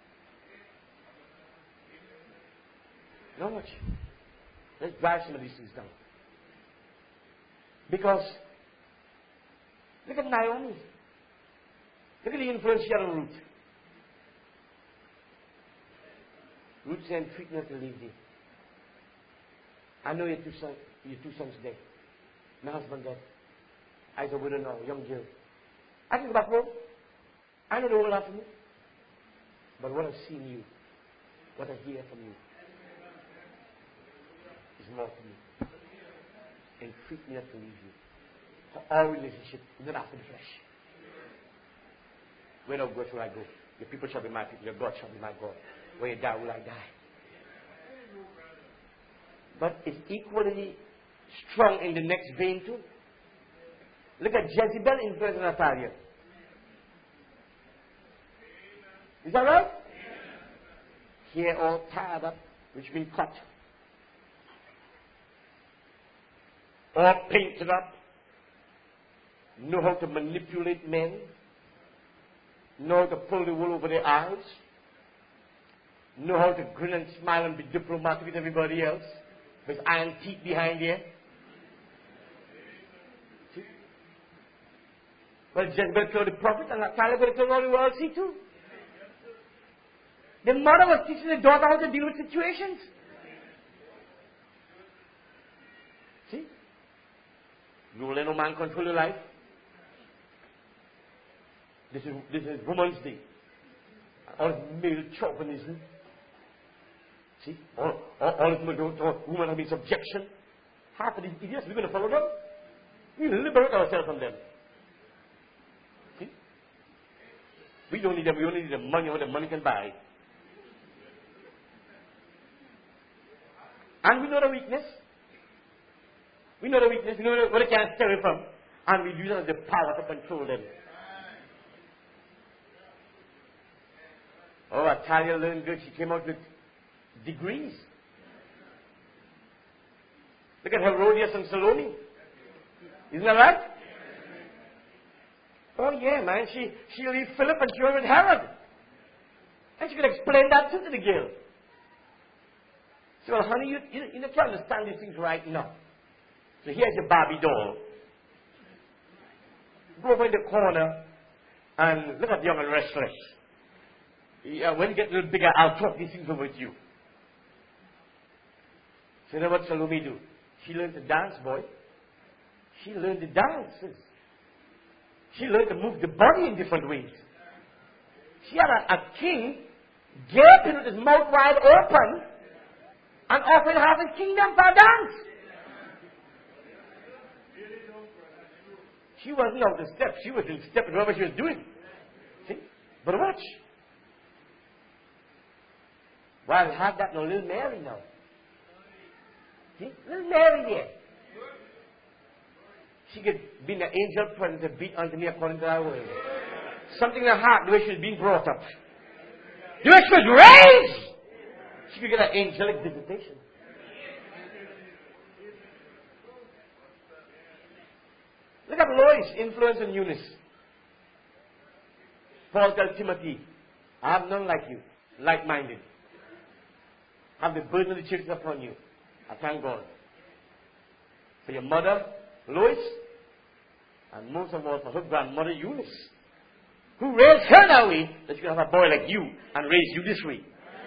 S1: Not much. Let's drive some of these things down. Because, look at Naomi. Look at the influence she had on Ruth. Ruth said, treat not to leave thee. I know your two sons, your two sons dead. My husband dead. I was a widow now, young girl. I can go back home. I know the world after me. But what I've seen you, what I hear from you, is more to me. Entreat me not to leave you. For all relationship, not after the flesh. Where thou goest will I go. Your people shall be my people, your God shall be my God. Where you die will I die. But it's equally strong in the next vein too. Look at Jezebel influence on Natalia. Is that right? Hair all tied up, which means cut. All painted up. Know how to manipulate men. Know how to pull the wool over their eyes. Know how to grin and smile and be diplomatic with everybody else. With iron teeth behind there. See? Well, Jezebel killed the prophet and Natalia could have killed all the world, see too. The mother was teaching the daughter how to deal with situations. See? You will let no man control your life. This is, this is Woman's Day. All this male chauvinism. See? All, all, all this woman have been subjection. Half of these idiots, we're going to follow them. We liberate ourselves from them. See? We don't need them. We only need the money, what the money can buy. And we know the weakness. We know the weakness. We know what they can't stay away from. And we use it as the power to control them. Oh, Natalia learned good. She came out with degrees. Look at Herodias and Salome. Isn't that right? Oh, yeah, man. She, she leave Philip and she went with Herod. And she could explain that too to the girl. So, well, honey, you, you, you can't understand these things right now. So here's your Barbie doll. Go over in the corner and look at the young and restless. Yeah, when you get a little bigger, I'll talk these things over with you. So you know what Salome do? She learned to dance, boy. She learned to dance. She learned to move the body in different ways. She had a, a king gaping with his mouth wide open and offering half his kingdom for a dance. She wasn't out of step. She was in step with whatever she was doing. See? But watch. Well, have that no little Mary now. See? Little Mary there. She could be an angel present to beat unto me according to thy word. Something in her heart, the way she was being brought up. The way she was raised. She could get an angelic visitation. Look at Lois' influence on Eunice. Paul tells Timothy, I have none like you, like-minded. Have the burden of the church upon you. I thank God for your mother, Lois, and most of all for her grandmother, Eunice, who raised her that way that you can have a boy like you and raise you this way.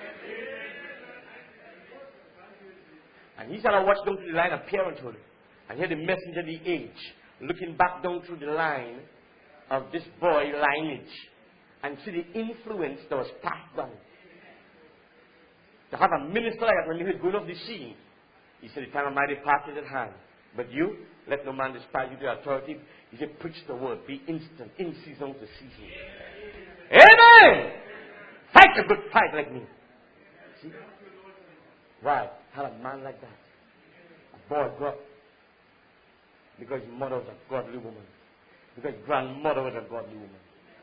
S1: And he said, I watched down through the line of parenthood and hear the messenger of the age looking back down through the line of this boy lineage and see the influence that was passed down. To have a minister like that when he was going off the scene, he said, the time of my departure is at hand. But you, let no man despise you to authority. He said, preach the word, be instant, in season to season. Amen! Fight a good fight like me. See? Why? Had a man like that. A boy grew up. Because his mother was a godly woman. Because his grandmother was a godly woman.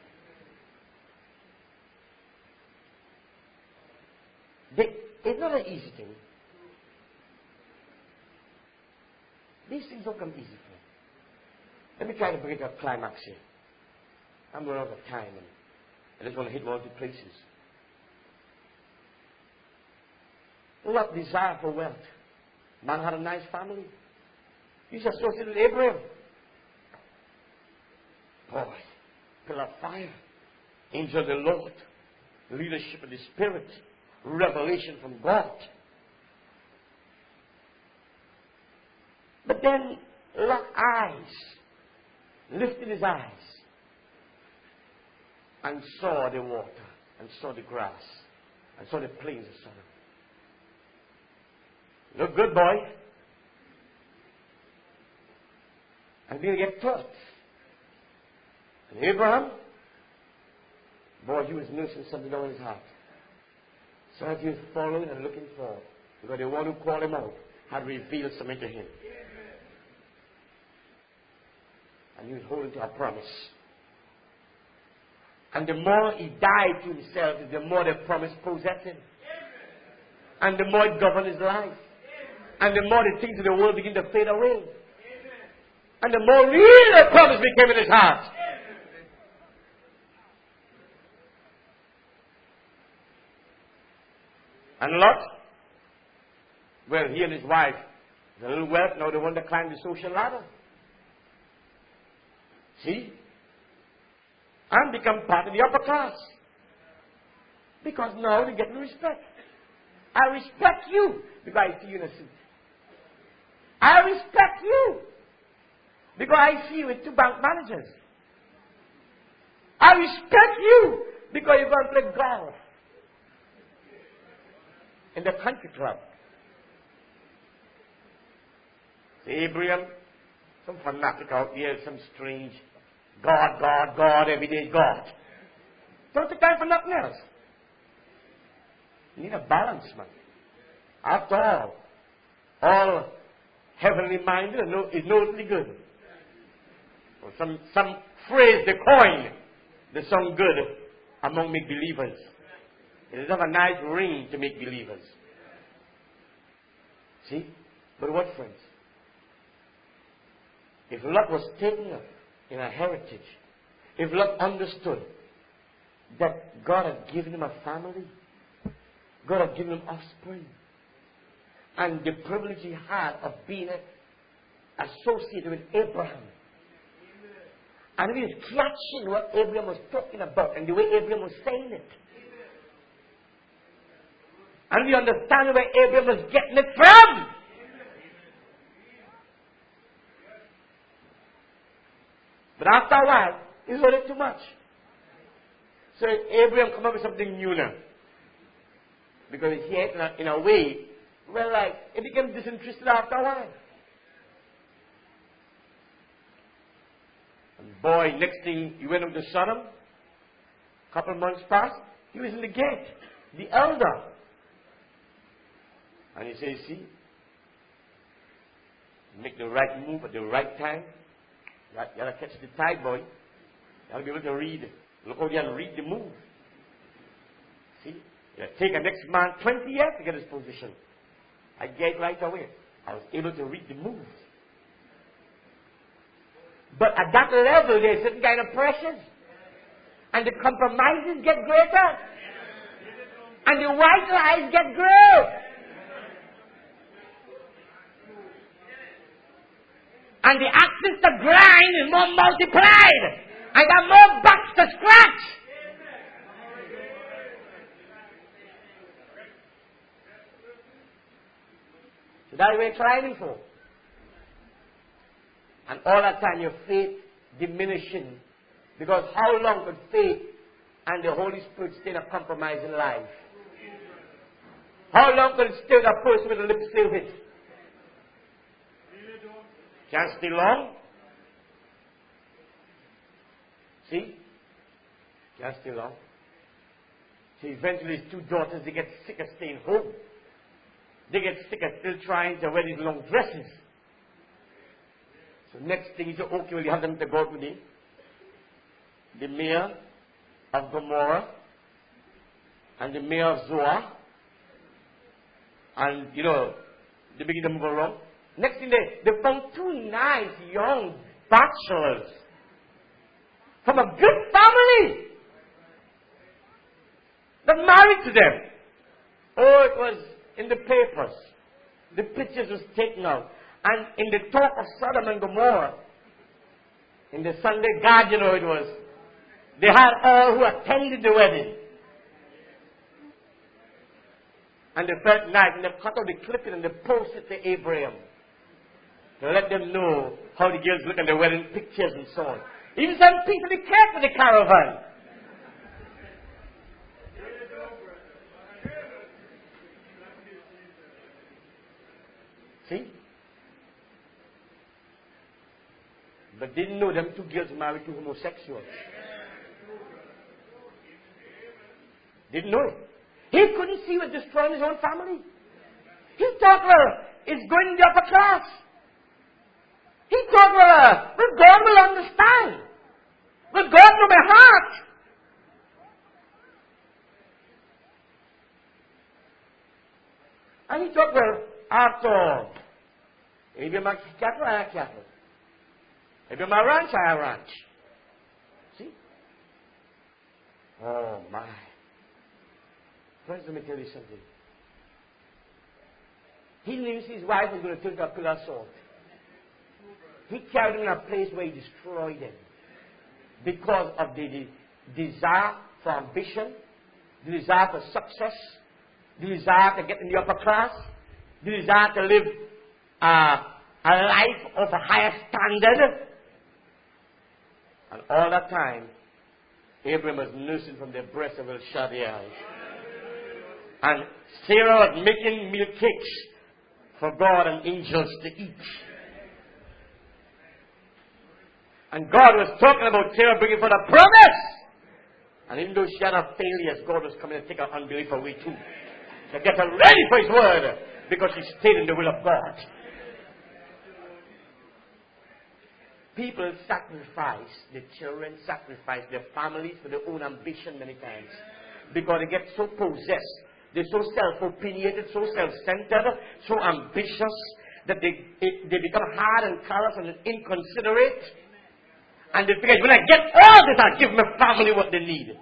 S1: They, it's not an easy thing. These things don't come easy for you. Let me try to bring it to a climax here. I'm running out of time, and I just want to hit one or two places. Lot desire for wealth. Man had a nice family. He's associated with Abraham. Boy, pillar of fire, angel of the Lord, leadership of the Spirit, revelation from God. But then Lot's eyes, lifted his eyes, and saw the water, and saw the grass, and saw the plains of Sodom. Look good, boy. And we'll get taught. And Abraham, boy, he was nursing something on his heart. So as he was following and looking forward, because the one who called him out had revealed something to him. And he was holding to a promise. And the more he died to himself, the more the promise possessed him. And the more it governed his life. And the more the things of the world begin to fade away. And the more real the promise became in his heart. And Lot, well, he and his wife, the little wealth, now they want to climb the social ladder. See? And become part of the upper class. Because now they get respect. I respect you because I see you in a suit. I respect you because I see you with two bank managers. I respect you because you're going to play golf in the country club. See, Abraham, some fanatic out here, some strange God, God, God, every day God. Don't take time for nothing else. You need a balance, man. After all, all heavenly minded is notably good. Or some, some phrase they coin that sound good among make believers. It does have a nice ring to make believers. See? But what, friends? If Lot was taken up in a heritage, if Lot understood that God had given him a family, God had given him offspring, and the privilege he had of being associated with Abraham, and he was catching what Abraham was talking about and the way Abraham was saying it, and we understand where Abraham was getting it from. But after a while, it's already too much. So Abraham come up with something new now. Because he had, in a, in a way, well, like, it became disinterested after a while. And boy, next thing, he went up to Sodom. A couple of months passed. He was in the gate. The elder. And he says, see, make the right move at the right time. You gotta catch the tide, boy. You gotta be able to read. Look how you gotta read the move. See? You take a next man twenty years to get his position. I get it right away. I was able to read the moves. But at that level, there's certain kind of pressures. And the compromises get greater. And the white lies get great. And the axes to grind is more multiplied. I got more backs to scratch. So that's what we're trying for. And all that time your faith diminishing. Because how long could faith and the Holy Spirit stay in a compromising life? How long could it stay with a person with a lip service? Can't stay long. See? Can't stay long. So eventually his two daughters, they get sick of staying home. They get sick of still trying to wear these long dresses. So next thing he said, okay, well, you have them to go out with me. The mayor of Gomorrah and the mayor of Zoar. And, you know, they begin to move around. Next thing they, they found two nice, young, bachelors from a good family that married to them. Oh, it was in the papers. The pictures was taken out. And in the talk of Sodom and Gomorrah, in the Sunday Guardian, you know it was, they had all who attended the wedding. And the first night, and they cut out the clipping and they posted to Abraham to let them know how the girls look at the wedding pictures and so on. Even some people declared for the caravan. See? But didn't know them two girls married to homosexuals. Didn't know it. He couldn't see what was destroying his own family. He thought, well, it's going in the upper class. He thought, well, well, God will understand. Well, God know my heart. And he thought, well, after all, if you're my cattle, I have cattle. If you're my ranch, I have ranch. See? Oh, my. Friends, let me tell you something. He knew his wife was going to turn to a pillar of salt. He carried him in a place where he destroyed them. Because of the, the desire for ambition, the desire for success, the desire to get in the upper class, the desire to live uh, a life of a higher standard. And all that time, Abraham was nursing from the breast of El Shaddai. And Sarah was making meal cakes for God and angels to eat. And God was talking about Sarah bringing forth a promise. And even though she had her failures, God was coming to take her unbelief away too. To get her ready for His word. Because she stayed in the will of God. People sacrifice, the children sacrifice their families for their own ambition many times. Because they get so possessed. They're so self-opinionated, so self-centered, so ambitious that they, it, they become hard and callous and inconsiderate. And they figure, when I get all this, I'll give my family what they need.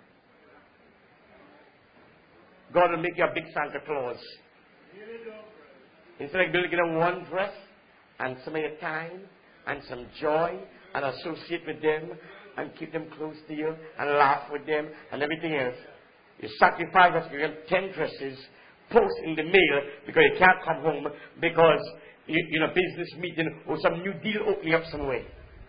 S1: God will make you a big Santa Claus. Instead of building them one dress and some of your time and some joy and associate with them and keep them close to you and laugh with them and everything else. You sacrifice us, you get ten dresses, post in the mail because you can't come home because you, you're in a business meeting or some new deal opening up somewhere.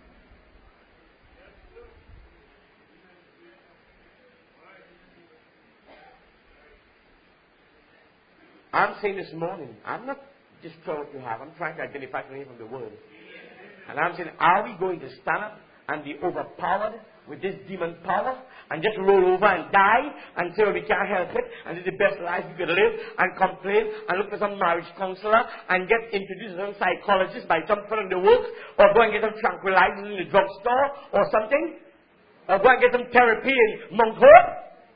S1: I'm saying this morning, I'm not just trying what you have, I'm trying to identify something from the Word. And I'm saying, are we going to stand up and be overpowered with this demon power and just roll over and die and say, well, we can't help it and this is the best life we could live and complain and look for some marriage counselor and get introduced to some psychologist by some friend in the works or go and get some tranquilizers in the drugstore or something or go and get some therapy in Mount Hope?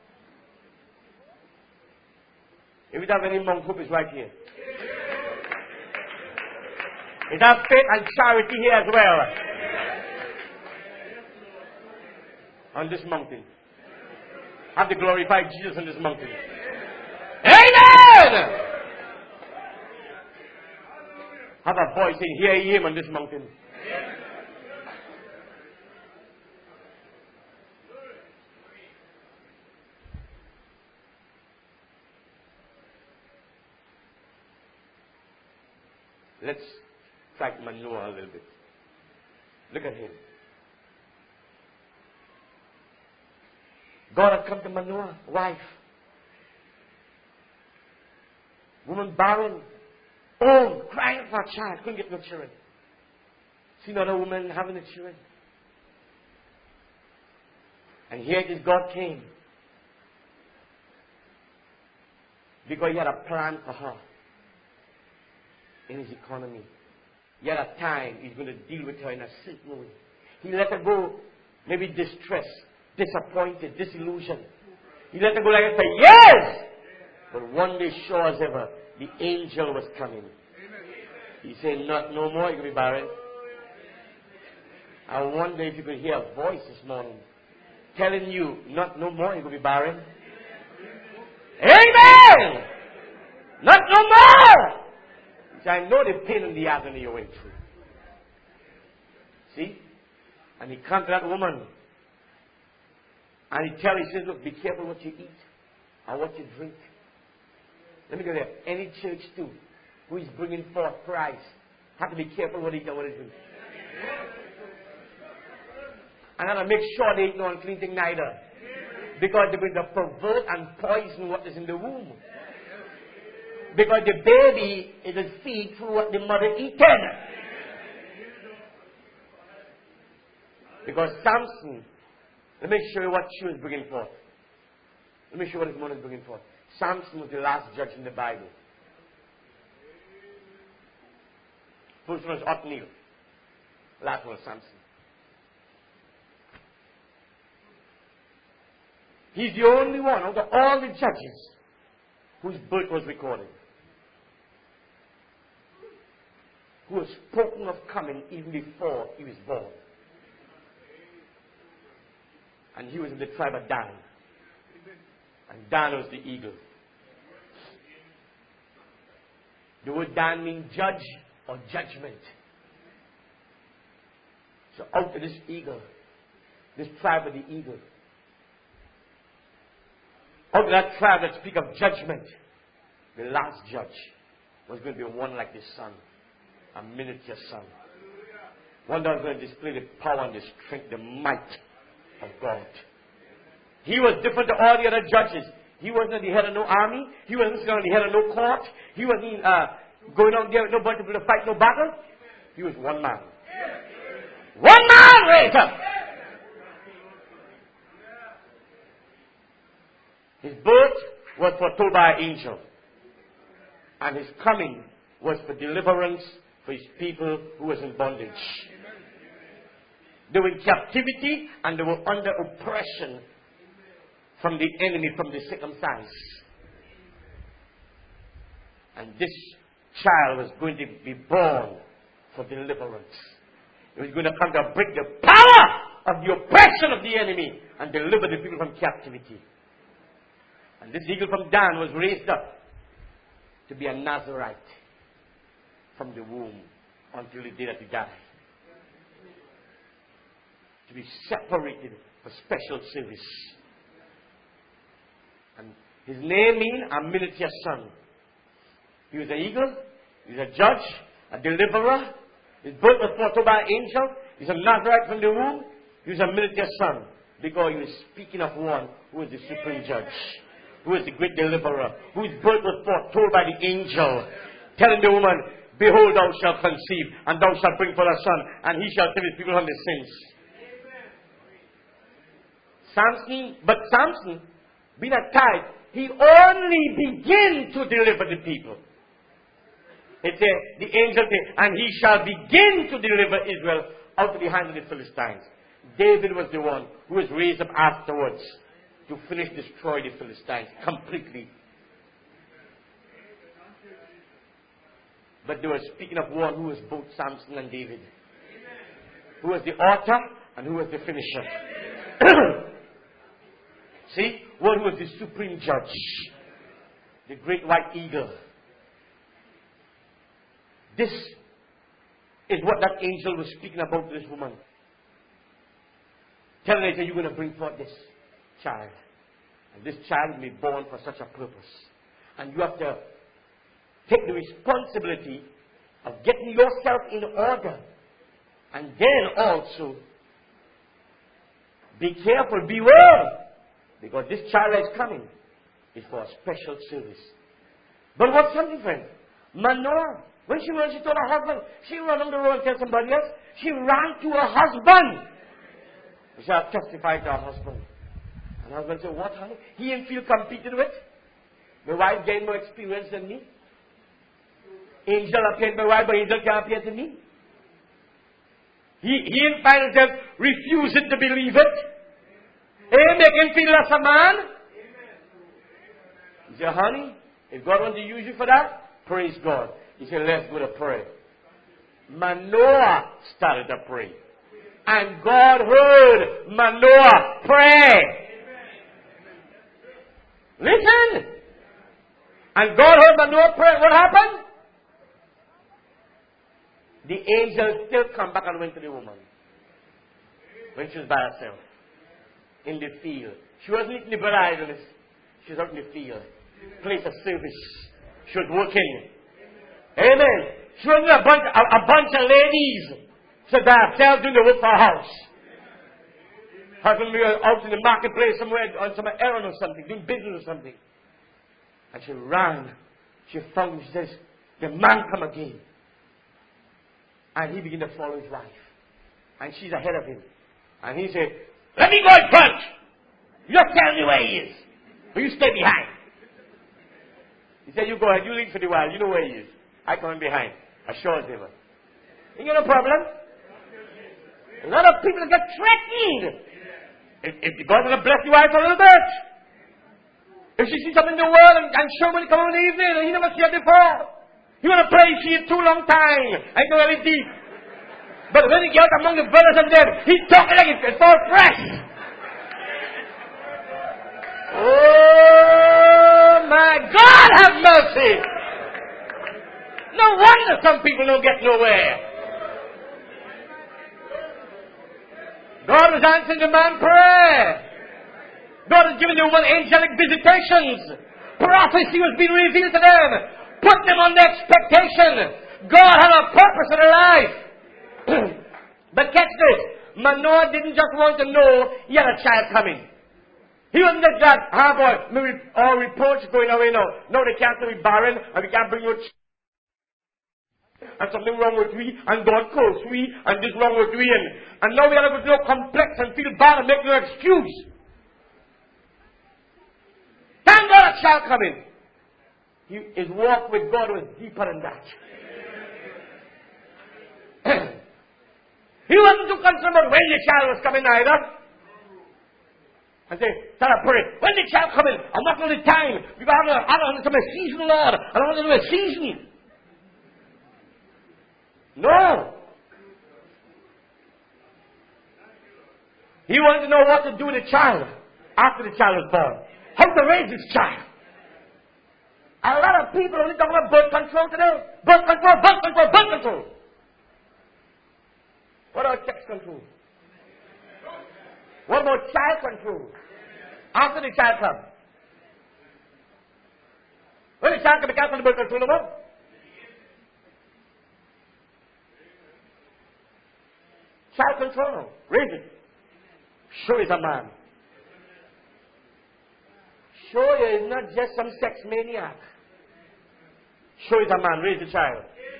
S1: If you have any Mount Hope, it's right here. It has faith and charity here as well. On this mountain. Have to glorify Jesus on this mountain. Amen! Have a voice saying, hear Him on this mountain. Let's track Manoah a little bit. Look at him. God had come to Manoah, wife. Woman barren, old, crying for a child, couldn't get no children. See another woman having a children. And here it is, God came. Because He had a plan for her. In His economy. He had a time He's going to deal with her in a certain way. He let her go, maybe distressed, disappointed, disillusioned. He let her go like that for years. But one day, sure as ever, the angel was coming. He said, not no more, you're going to be barren. I wonder if you could hear a voice this morning telling you, not no more, you're going to be barren. Amen! Not no more! So I know the pain and the agony you went through. See? And he comes to that woman. And he tells her, he says, look, be careful what you eat and what you drink. Let me go there. Any church too, who is bringing forth Christ, have to be careful what they eat and what they drink. And have to make sure they eat no unclean thing neither. Because they're going to pervert and poison what is in the womb. Because the baby is a seed through what the mother eaten. Because Samson, let me show you what she was bringing forth. Let me show you what his mother was bringing forth. Samson was the last judge in the Bible. First one was Othniel. Last one was Samson. He's the only one out of all the judges whose birth was recorded. Who was spoken of coming even before he was born. And he was in the tribe of Dan. And Dan was the eagle. The word Dan means judge or judgment. So out of this eagle, this tribe of the eagle, out of that tribe that speak of judgment, the last judge was going to be one like the sun, a miniature sun. One that was going to display the power and the strength, the might of God. He was different to all the other judges. He wasn't the head of no army. He wasn't the head of no court. He wasn't uh, going out there with nobody to fight no battle. He was one man. One man, raised up. His birth was foretold by an angel. And his coming was for deliverance for his people who was in bondage. They were in captivity and they were under oppression from the enemy, from the circumcised. And this child was going to be born for deliverance. He was going to come to break the power of the oppression of the enemy and deliver the people from captivity. And this eagle from Dan was raised up to be a Nazarite from the womb until the day that he died. To be separated for special service. And his name means a miniature son. He was an eagle, he was a judge, a deliverer. His birth was foretold by an angel. He's a Nazarite from the womb. He was a miniature son because he was speaking of one who was the supreme judge, who is the great deliverer, whose birth was foretold by the angel, telling the woman, behold, thou shalt conceive, and thou shalt bring forth a son, and he shall save his people from the sins. Samson, but Samson, being a type, he only began to deliver the people. It says, the angel said, and he shall begin to deliver Israel out of the hand of the Philistines. David was the one who was raised up afterwards to finish destroy the Philistines completely. But they were speaking of one who was both Samson and David. Who was the author and who was the finisher. See? One who was the supreme judge. The great white eagle. This is what that angel was speaking about to this woman. Telling her that you're going to bring forth this child. And this child will be born for such a purpose. And you have to take the responsibility of getting yourself in order. And then also, be careful, beware. Because this child that is coming is for a special service. But what's something, friend? Manoah, when she ran, she told her husband, she ran on the road and tell somebody else, she ran to her husband. She had testified to her husband. And her husband said, what, honey? He didn't feel competed with. My wife gained more experience than me. Angel appeared my wife, but angel can't appear to me. He, he didn't find himself refusing to believe it. Hey, make him feel as a man. He said, honey, if God wants to use you for that, praise God. He said, let's go to pray. Manoah started to pray. And God heard Manoah pray. Listen. And God heard Manoah pray. What happened? The angel still come back and went to the woman. When she was by herself. In the field. She wasn't eating the bread idleness. She was out in the field. Place of service. She was working. Amen. She wasn't a bunch, a, a bunch of ladies. So by herself doing the work for her house. Husband we were out in the marketplace somewhere on some errand or something, doing business or something. And she ran. She found, she says, the man come again. And he began to follow his wife. And she's ahead of him. And he said, let me go in front. You just tell me where he is. Or you stay behind. He said, you go ahead, you lead for the while, you know where he is. I come in behind. Assures him. You got no problem? A lot of people get threatened. If, if God's going to bless your wife a little bit. If she sees something in the world and, and show when he come in the evening and he never see it before. You want to pray she in too long time. I know very deep. But when he get out among the brothers and them, he's talking like it's all fresh. Oh my God, have mercy. No wonder some people don't get nowhere. God was answering the man's prayer. God has given the woman angelic visitations. Prophecy was being revealed to them. Put them on the expectation. God had a purpose in their life. But catch this. Manoah didn't just want to know he had a child coming. He wasn't just that, ah boy, maybe all reports going away now. No, they can't say we're barren and we can't bring you a child. And something wrong with we, and God cursed we, and this wrong with we, and, and now we are able to know complex and feel bad and make no excuse. Thank God a child coming. He, his walk with God was deeper than that. He wasn't too concerned about when the child was coming either. And say, start to pray. When the child coming? I'm not going to time. Because I don't, I don't understand my season, Lord. I don't understand my season. No. He wanted to know what to do with the child after the child was born. How to raise this child. A lot of people only talk about birth control today. Birth control, birth control, birth control. What about sex control? What about child control? After the child comes. When the child comes, they can't do birth control no more. Child control. Raise it. Show is a man. Show is not just some sex maniac. Show is a man. Raise the child.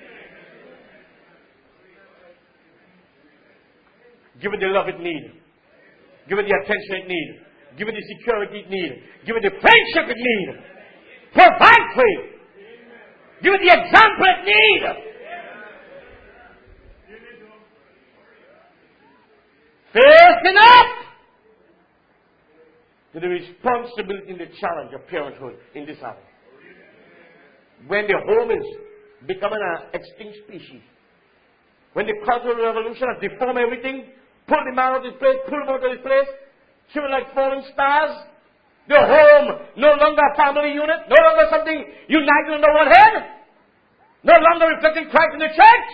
S1: Give it the love it needs. Give it the attention it needs. Give it the security it needs. Give it the friendship it needs. Provide for it. Give it the example it needs. Facing up to the responsibility and the challenge of parenthood in this hour. When the home is becoming an extinct species. When the cultural revolution has deformed everything, pulled him out of his place, pulled him out of his place, children like falling stars. The home, no longer a family unit, no longer something united under one head, no longer reflecting Christ in the church.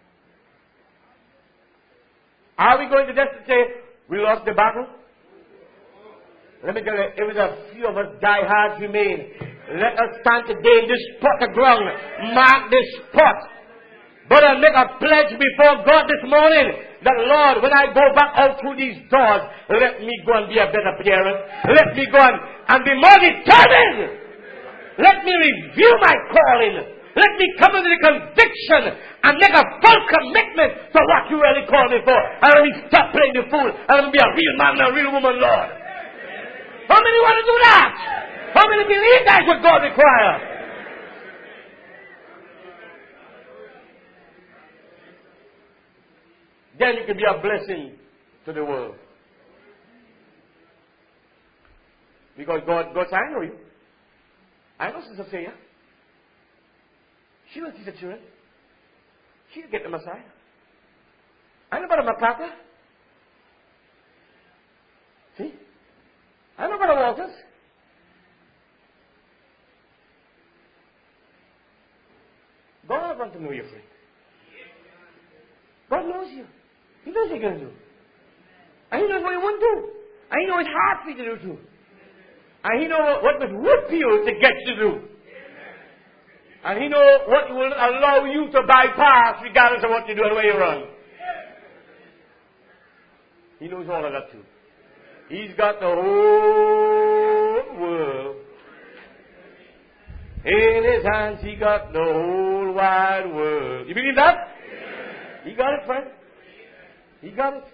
S1: Are we going to just say, we lost the battle? Let me tell you, if a few of us die hard remain, let us stand today in this spot of ground, mark this spot. But I make a pledge before God this morning that, Lord, when I go back out through these doors, let me go and be a better parent. Let me go and, and be more determined. Let me review my calling. Let me come into the conviction and make a full commitment to what you really call me for. And let me stop playing the fool and let me be a real man and a real woman, Lord. How many want to do that? How many believe that's what God requires? Then you can be a blessing to the world. Because God, God said, I know you. I know Sister Saya. She will teach the children. She'll get the Messiah. I know about MacArthur. to know you, friend. God knows you. He knows what you're going to do. And He knows what you won't do. And He knows it's hard for you to do too. And He knows what must whip you to get you to do. And He knows what will allow you to bypass regardless of what you do and where you run. He knows all of that too. He's got the whole world in His hands. He got the whole wide world. You believe that? He got it, friend. He got it.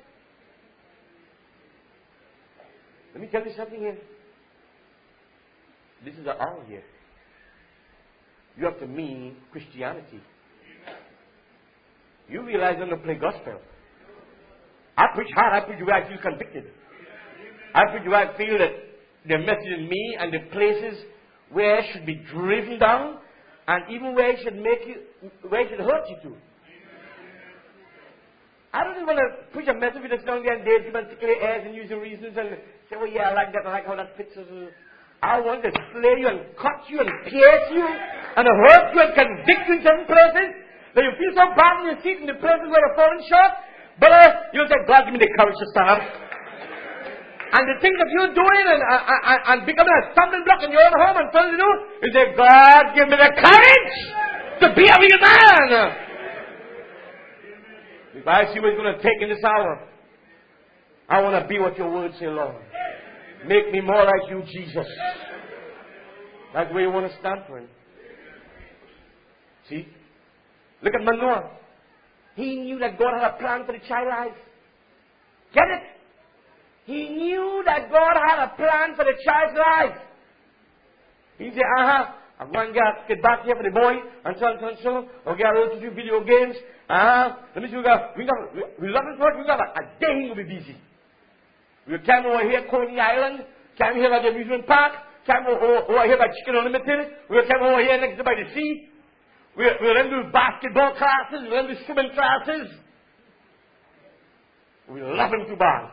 S1: Let me tell you something here. This is the hour here. You have to mean Christianity. You realize I'm going to play gospel. I preach hard. I preach where I feel convicted. I preach where I feel that the message in me and the places where it should be driven down, and even where it should make you, where it should hurt you to. I don't even want to preach a message with a song there and there, give particular airs and use your reasons and say, well, yeah, I like that, I like how that fits. I want to slay you and cut you and pierce you and hurt you and convict you in certain places that you feel so bad in your seat in the places where you're falling short. But uh, you'll say, God, give me the courage to stand up. And the things that you're doing and, and, and becoming a stumbling block in your own home and failing to do, you say, God, give me the courage to be a real man. If I see what it's going to take in this hour, I want to be what your word say, Lord. Make me more like you, Jesus. That's where you want to stand for Him. See? Look at Manoah. He knew that God had a plan for the child's life. Get it? He knew that God had a plan for the child's life. He said, uh-huh, I'm going to get, get back here for the boy, and so and so and so. I'll get a little to do video games. Uh-huh. Let me see, we got, we got, we, we love his work, we got a, a day he will be busy. We came over here at Coney Island, came here at the amusement park, came over, over here by Chicken Unlimited, we came over here next to by the sea. We, we learn to do basketball classes, we learn to do swimming classes. We love him too bad.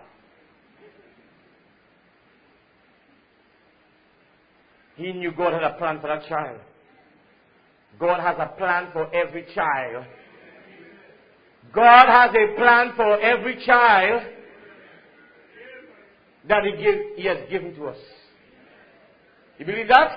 S1: He knew God had a plan for that child. God has a plan for every child. God has a plan for every child that He, give, he has given to us. You believe that?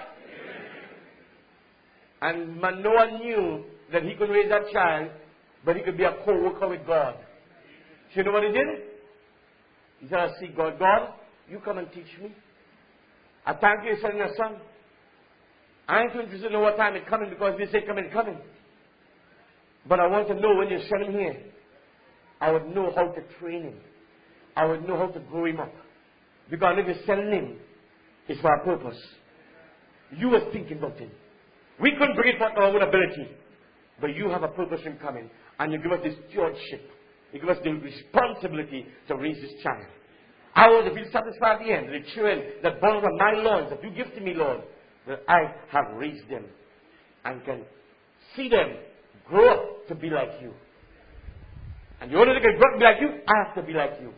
S1: And Manoah knew that he could raise that child, but he could be a co-worker with God. So you know what he did? He said, I see God. God, you come and teach me. I thank you for sending a son. I ain't too interested to know what time it's coming because they say come and coming. But I want to know when you send him here, I would know how to train him. I would know how to grow him up. Because if you're sending him, it's for a purpose. You were thinking about him. We couldn't bring it forth our own ability. But you have a purpose in coming. And you give us this stewardship. You give us the responsibility to raise this child. I want to be satisfied at the end. The children that born from my loins, that you give to me, Lord, that I have raised them. And can see them grow up to be like you. And you want to grow up to be like you, I have to be like you.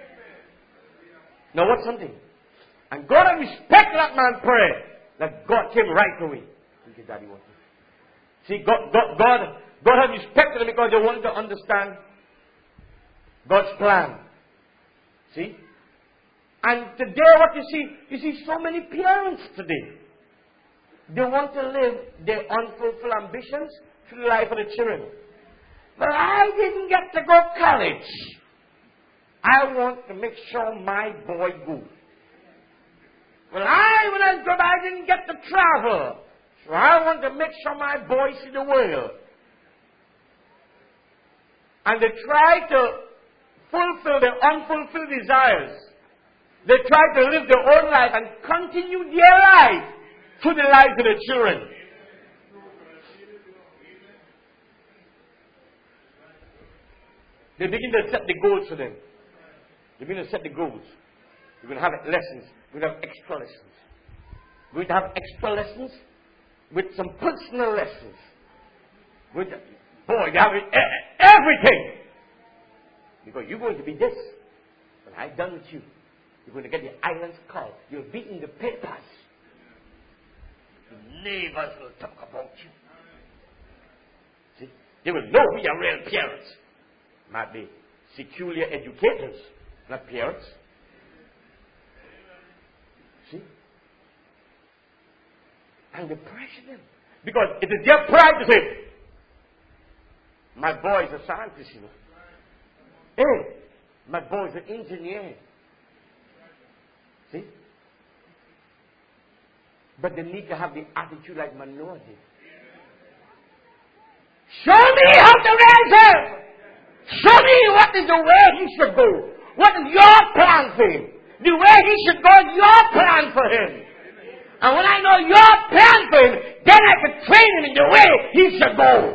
S1: Now what's something? And God had respect that man's prayer. That God came right away. Because Daddy wanted. See, God, God, God, God had respected him because they wanted to understand God's plan. See? And today what you see, you see so many parents today. They want to live their unfulfilled ambitions through the life of the children. But I didn't get to go to college. I want to make sure my boy goes. Well, I, when I grew up, I didn't get to travel. So I want to make sure my boy see the world. And they try to fulfill their unfulfilled desires. They try to live their own life and continue their life through the lives of their children. They begin to set the goals for them. They begin to set the goals. We're going to have lessons. We're going to have extra lessons. We're going to have extra lessons with some personal lessons. With the, boy, they have everything. Because you're going to be this. When I'm done with you, you're going to get the islands called. You'll be in the papers. The neighbors will talk about you. See? They will know we are real parents. Might be secular educators, not parents. See? And they pressure them. Because it is their pride to say, my boy is a scientist, you know. Hey, my boy is an engineer. See? But they need to have the attitude like Manoah did. Show me how to raise him. Show me what is the way he should go. What is your plan for him? The way he should go is your plan for him. And when I know your plan for him, then I can train him in the way he should go.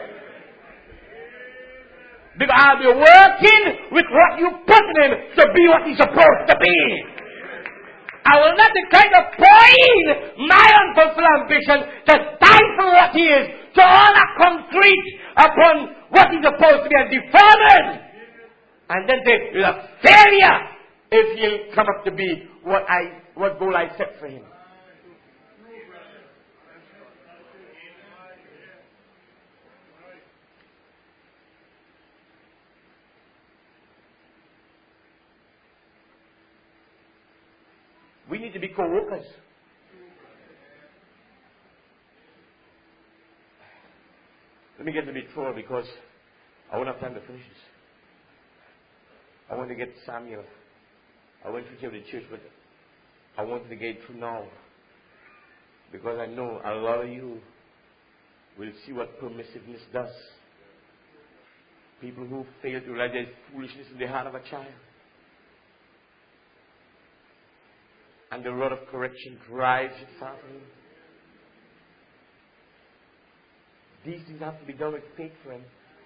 S1: Because I'll be working with what you put in him to be what he's supposed to be. I will not be kind of pouring my unfulfilled ambition to die for what he is, to all that concrete upon what he's supposed to be and deform him. And then say, he's a failure if he'll come up to be what I, what goal I set for him. We need to be co-workers. Let me get a bit forward because I won't have time to finish this. I want to get Samuel. I went to the church, but I wanted to get through now. Because I know a lot of you will see what permissiveness does. People who fail to realize there's foolishness in the heart of a child. And the rod of correction drives it far from him. These things have to be done with faith, friend.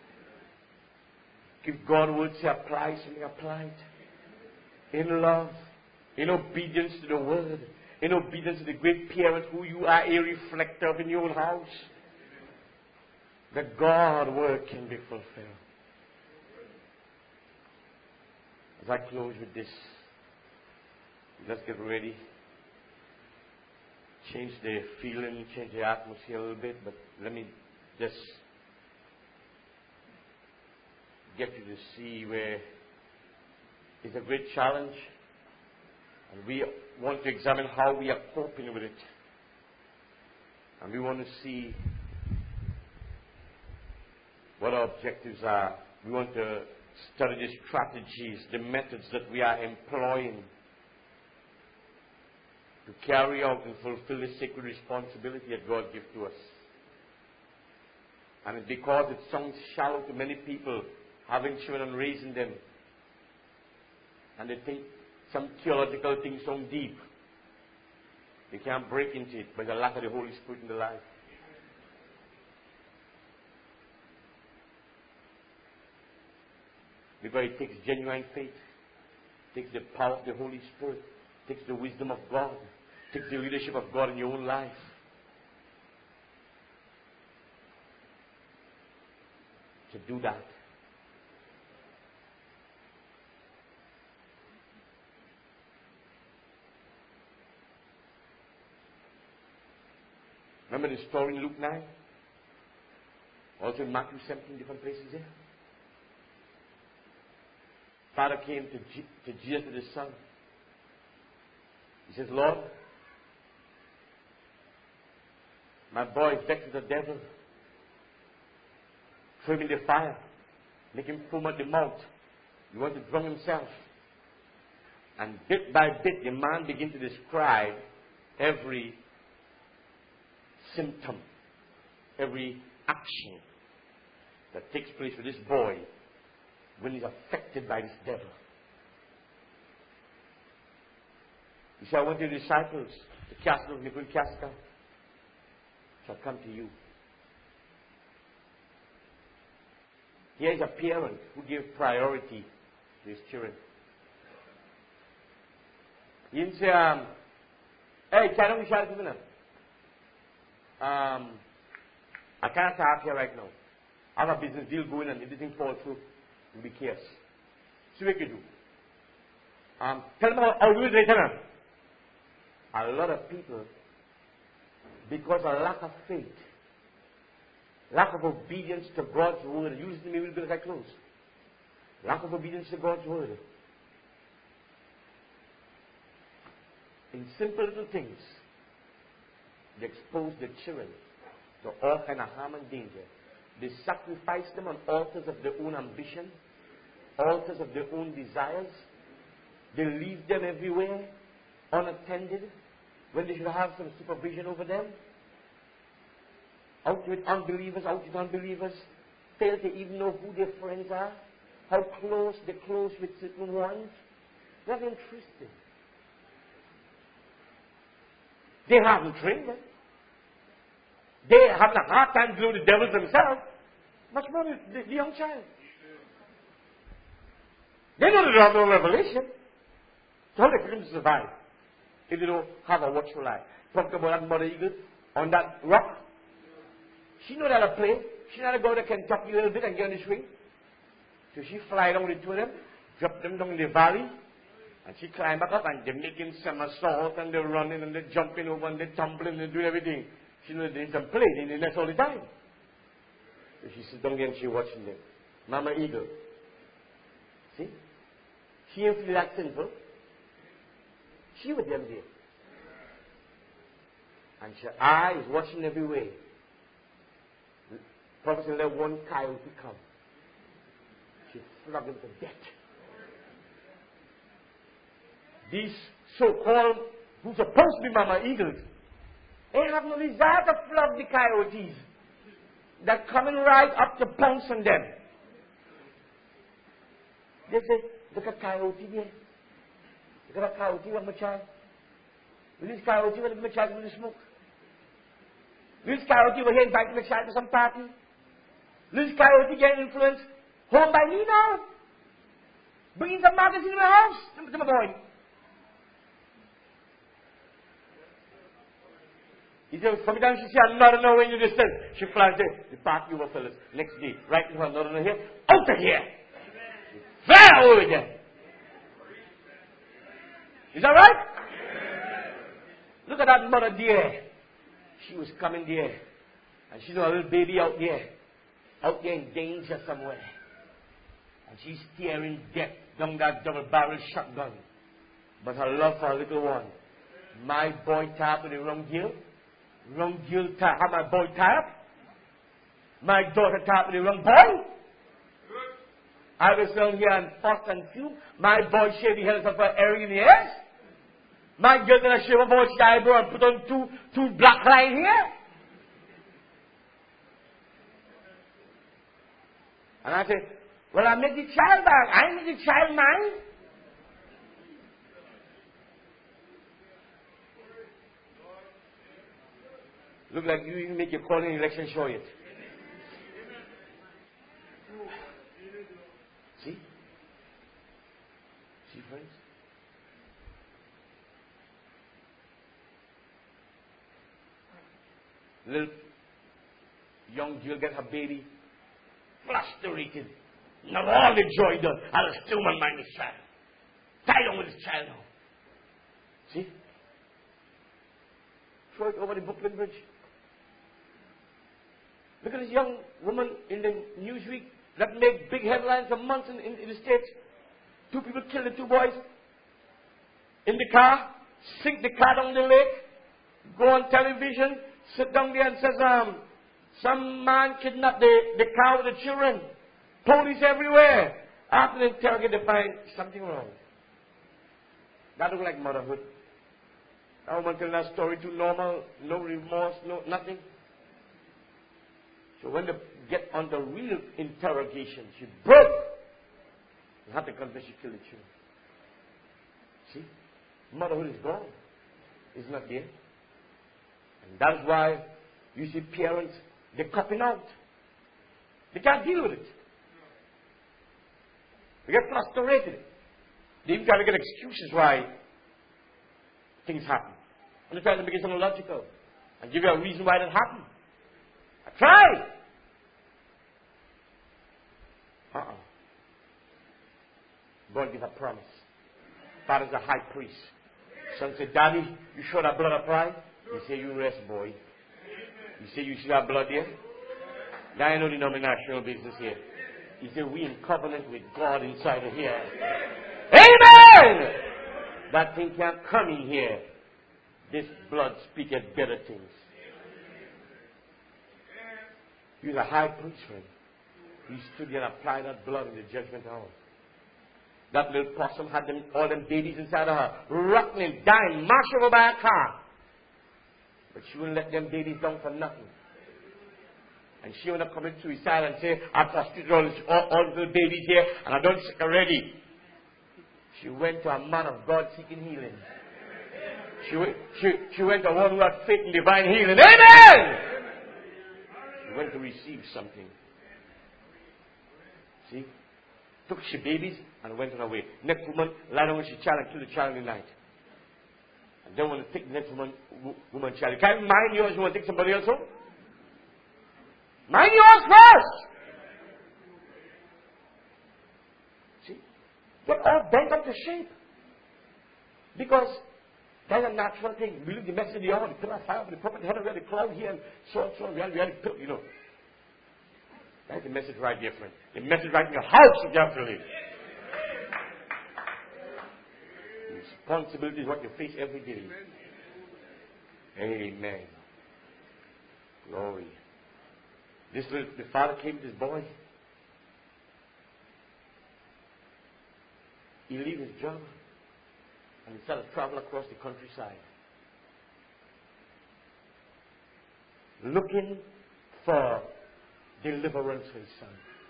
S1: If God would say apply something, apply it. In love, in obedience to the word, in obedience to the great parent who you are a reflector of in your own house. That God word can be fulfilled. As I close with this, let's get ready. Change the feeling, change the atmosphere a little bit, but let me just get you to see where it's a great challenge, and we want to examine how we are coping with it. And we want to see what our objectives are. We want to study the strategies, the methods that we are employing to carry out and fulfill the sacred responsibility that God gives to us. And it's because it sounds shallow to many people, having children and raising them. And they think some theological things sound deep. They can't break into it by the lack of the Holy Spirit in their life. Because it takes genuine faith. It takes the power of the Holy Spirit. It takes the wisdom of God. It takes the leadership of God in your own life. To do that. Remember the story in Luke nine? Also in Matthew seventeen, different places there. Father came to, G- to Jesus with his son. He says, Lord, my boy is vexed with the devil. Throw him in the fire. Make him foam at the mouth. You want to drown himself. And bit by bit, the man began to describe every symptom, every action that takes place with this boy when he's affected by this devil. He said, I want your disciples to cast out, and cast out, shall come to you. Here is a parent who gave priority to his children. He didn't say, um, hey, child, we shall do Um, I can't talk here right now. I have a business deal going and everything falls through. You'll be careless. See what you do. Um, tell them how I'll do it later now. A lot of people, because of lack of faith, Lack of obedience to God's word. You listen to me real good as I close. Lack of obedience to God's word. In simple little things, they expose their children to all kind of harm and danger. They sacrifice them on altars of their own ambition, altars of their own desires. They leave them everywhere, unattended, when they should have some supervision over them. Out with unbelievers, out with unbelievers, fail to even know who their friends are, how close they're close with certain ones. That's interesting. They haven't trained them. They have a hard time dealing with the devils themselves. Much more the, the, the young child. They know they don't have no revelation. So how they can survive if they don't have a watchful eye? Talk about that mother eagle on that rock. She know how to play. She know how to go to Kentucky a little bit and get on the swing. So she fly down with two of them, drop them down the valley, and she climb back up and they making somersault and they're running and they're jumping over and they're tumbling and they're doing everything. She knows they can play in the nest all the time. So she sits down there and she watching them. Mama eagle. See? She ain't feel that sinful. She with them there. And her eye is watching every way. Prophet said, let one coyote come. She flogged him to death. These so-called, who's supposed to be mama eagles, they have no desire to flog the coyotes that coming right up to pounce on them. They say, look at coyote there. Look at that coyote with my child. This coyote with my child with the smoke. This coyote over here inviting my child to some party. This coyote getting influenced. Home by me now. Bringing some magazine in my house. To my boy. He said, sometimes she said, I'm not knowing you distance. She flies there. The party over, fellas. Next day, right in front, not over here. Out of here. Fly over there. Is that right? Look at that mother dear. She was coming there. And she's a little baby out there. Out there in danger somewhere. And she's staring death down that double-barrel shotgun. But her love for her little one. My boy tied with the wrong girl. Wrong girl tied. How my boy tied? My daughter tied with the wrong boy. I was down here and fuss and fume. My boy shaved the head of her area in the ears. My girl gonna shave her boy's eyebrow and put on two, two black lines here. And I say, well, I make the child back. I make the child mine. Look like you even make your calling election show it. See? See, friends? Little young girl get her baby frustrated. Not all the joy done. I'll still mind this child. Tie down with this child now. See? Throw it over the Brooklyn Bridge. Look at this young woman in the Newsweek that made big headlines for months in, in, in the States. Two people killed the two boys in the car, sink the car down the lake, go on television, sit down there and says, um, some man kidnapped the, the car with the children. Police everywhere. After they interrogate, they find something wrong. That looks like motherhood. That woman telling that story too normal, no remorse, no nothing. So when they get on the real interrogation, she broke. You have to confess she killed the children. See? Motherhood is gone. It's not there. And that's why you see parents, they're copping out. They can't deal with it. They get frustrated. They even try to get excuses why things happen. And they try to make it sound logical and give you a reason why that happened. I tried. Uh-uh. God gave a promise. Father's a high priest. Son said, Daddy, you sure that blood apply? He said, you rest, boy. You say you see that blood there? Gyno-denominational business here. He said, we in covenant with God inside of here. Amen! That thing can't come in here. This blood speaketh better things. He's a high priest, friend. He stood there and applied that blood in the judgment hour. That little possum had them, all them babies inside of her, rotting and dying, mashed over by a car. But she wouldn't let them babies down for nothing. And she would not commit suicide and say, I've frustrated all, all, all the little babies here and I don't sick already. She went to a man of God seeking healing. She, she, she went to one who had faith in divine healing. Amen! She went to receive something. See? Took she babies and went on her way. Next woman, lied on with she child and killed the child in the night. And then want to take the next woman, woman child. You can't mind yours, you want to take somebody else home? Mind yours first! See? They're all bent up to shape. Because that's a natural thing. We look the message of the hour, the pillar of fire, the prophet, head of the cloud here, and so on, so on. We have, we have the, you know. That's the message right there, friend. The message right in your house if you have to live. Responsibility is what you face every day. Amen. Glory. This little, the father came with his boy. He leave his job and he started to travel across the countryside, looking for deliverance for his son.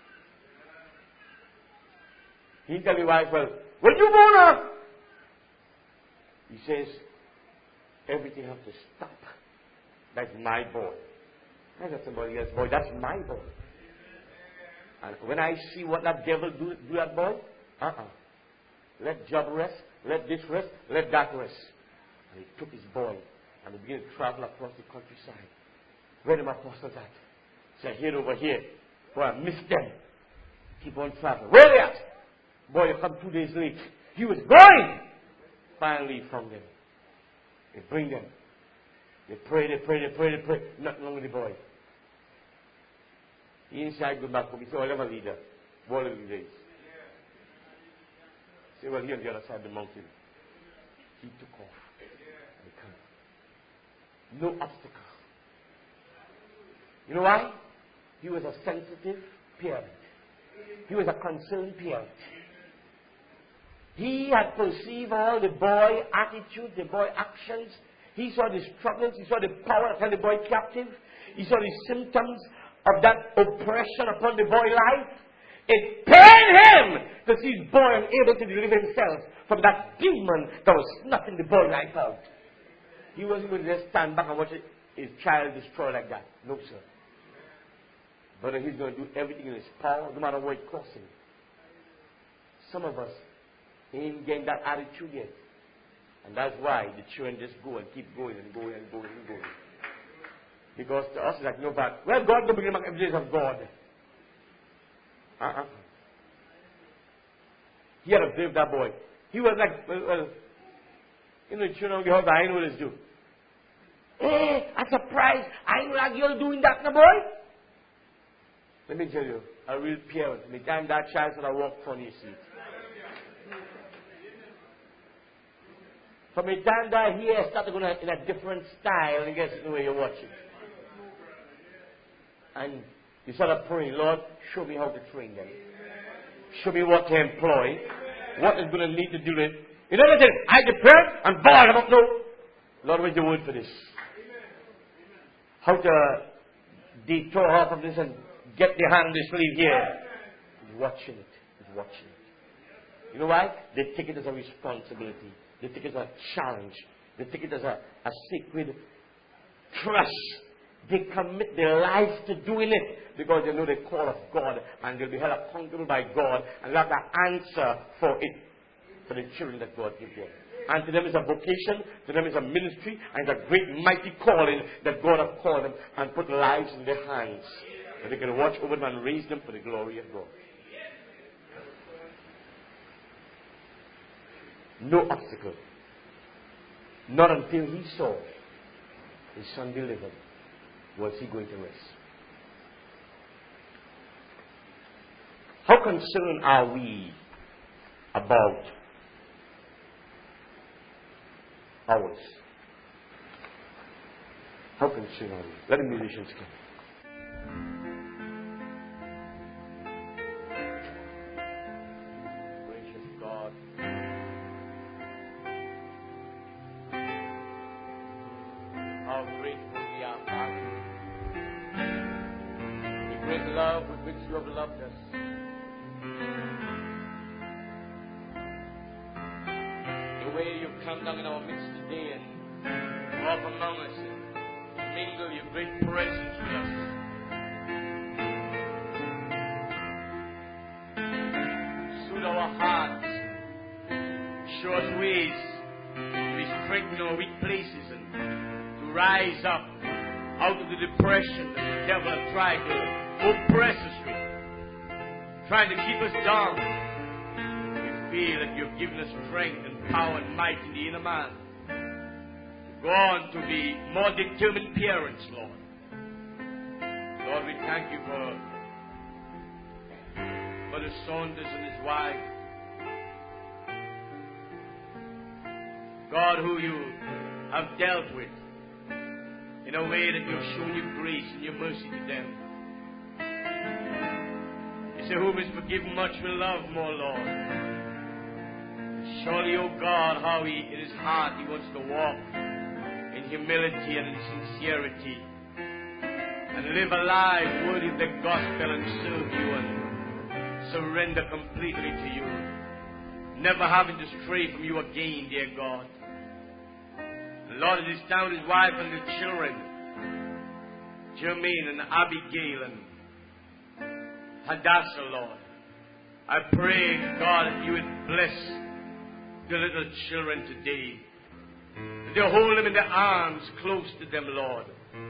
S1: He tell his wife, well, when you go now? He says, everything has to stop. That's my boy. That's not somebody else's boy. That's my boy. And when I see what that devil do, do that boy, uh-uh. Let job rest, let this rest, let that rest. And he took his boy and he began to travel across the countryside. Where the apostles at? Say, here over here. Boy, I missed them. Keep on traveling. Where they at? Boy, you come two days late. He was going. Finally from them. They bring them. They pray, they pray, they pray, they pray. Nothing wrong with the boy. He inside go back home. He said, I'll have a leader. What are the days? Say, well, here on the other side of the mountain. He took off. And he came. No obstacle. You know why? He was a sensitive parent. He was a concerned parent. He had perceived all the boy attitudes, the boy actions. He saw the struggles. He saw the power that held the boy captive. He saw the symptoms of that oppression upon the boy's life. It pained him to see his boy unable to deliver himself from that demon that was snuffing the boy's life out. He wasn't going to just stand back and watch his child destroyed like that. No, sir. But he's going to do everything in his power, no matter what it costs him. Some of us ain't getting that attitude yet. And that's why the children just go and keep going and going and going and going. Because to us, it's like, no, but, well, God will bring them back evidence of God. Uh-uh. He had observed that boy. He was like, well, well you know, the children of the house, I know what they do. Hey, I'm surprised. I know that you're doing that, no boy. Let me tell you, a real parent, the time that child should have walked from his seat. From the time that he started going in a different style, and guess the way you watch it. And you started praying, Lord, show me how to train them. Show me what to employ. What is going to need to do it. You know what I said? I the parent, I'm bored, I don't know. Lord, where's the word for this? How to detour her from this and get the hand on the sleeve here. He's watching it. He's watching it. You know why? They take it as a responsibility. They take it as a challenge. They take it as a, a sacred trust. They commit their lives to doing it because they know the call of God and they'll be held accountable by God and they'll have the answer for it for the children that God gives them. And to them it's a vocation, to them it's a ministry, and it's a great mighty calling that God has called them and put lives in their hands. And they can watch over them and raise them for the glory of God. No obstacle. Not until he saw his son delivered was he going to rest. How concerned are we about ours? How concerned are we? Let the musicians come.
S2: Love with which you have loved us. The way you've come down in our midst today and walk among us and mingle your great presence with us. Soothe our hearts, show us ways to be strengthened in our weak places and to rise up out of the depression that the devil has tried to oppress us with, trying to keep us down. We feel that you've given us strength and power and might in the inner man to go on to be more determined parents, Lord. Lord, we thank you for Brother Saunders and his wife. God, who you have dealt with in a way that you've shown your grace and your mercy to them. You say, whom is forgiven much will love more, Lord. Surely, O God, how he, in his heart, he wants to walk in humility and in sincerity and live a life worthy of the gospel and serve you and surrender completely to you. Never having to stray from you again, dear God. And Lord, it is down his wife and the children, Jermaine and Abigail and Hadassah, Lord. I pray, God, that you would bless the little children today. That you hold them in their arms close to them, Lord.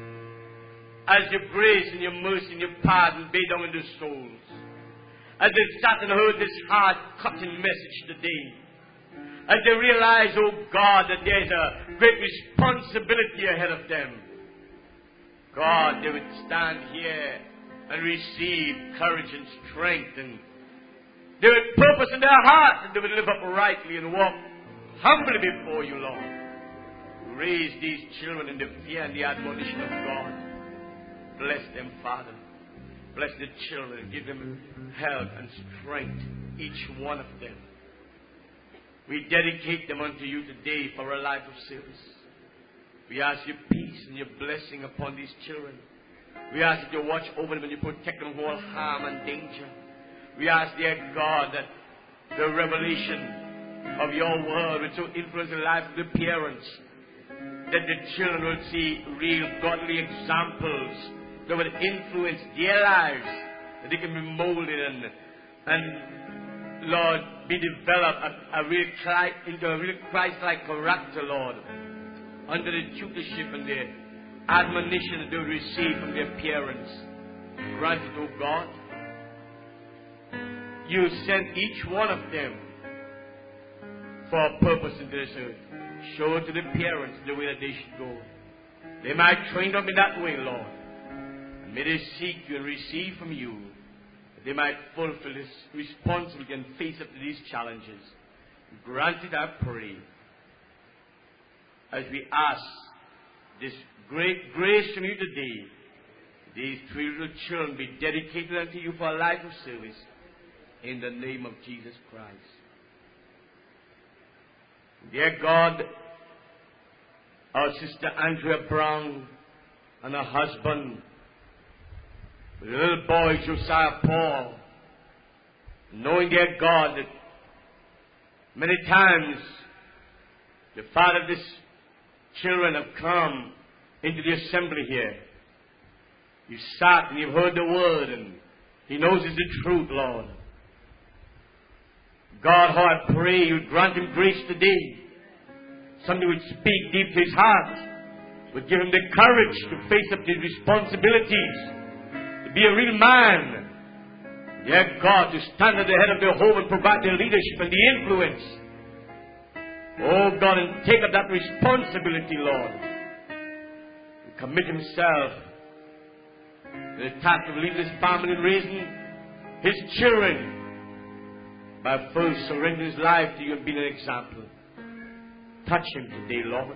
S2: As your grace and your mercy and your pardon be down in their souls. As they sat and heard this heart-cutting message today. As they realize, oh God, that there is a great responsibility ahead of them. God, they would stand here and receive courage and strength, and they would purpose in their hearts, and they would live uprightly and walk humbly before you, Lord. Raise these children in the fear and the admonition of God. Bless them, Father. Bless the children. Give them health and strength, each one of them. We dedicate them unto you today for a life of service. We ask your peace and your blessing upon these children. We ask that you watch over them and you protect them from all harm and danger. We ask, dear God, that the revelation of your word will so influence the life of the parents that the children will see real godly examples that will influence their lives, that they can be molded and, and Lord, be developed a, a real Christ, into a real Christ-like character, Lord, under the tutorship and the admonition that they will receive from their parents. Grant it, O God. You sent each one of them for a purpose in this earth. Show to the parents the way that they should go. They might train them in that way, Lord. And may they seek you and receive from you, that they might fulfill this responsibility and face up to these challenges. Grant it, I pray, as we ask this great grace from you today. These three little children be dedicated unto you for a life of service. In the name of Jesus Christ. Dear God, our sister Andrea Brown and her husband, the little boy Josiah Paul, knowing, dear God, that many times the father of these children have come into the assembly here. You sat and you've heard the word, and he knows it's the truth, Lord. God, how I pray you would grant him grace today. Somebody would speak deep to his heart, would give him the courage to face up to his responsibilities, to be a real man. Dear God, to stand at the head of the home and provide the leadership and the influence. Oh God, and take up that responsibility, Lord. And commit himself to the task of leading his family and raising
S1: his children by first surrendering his life to you and being an example. Touch him today, Lord.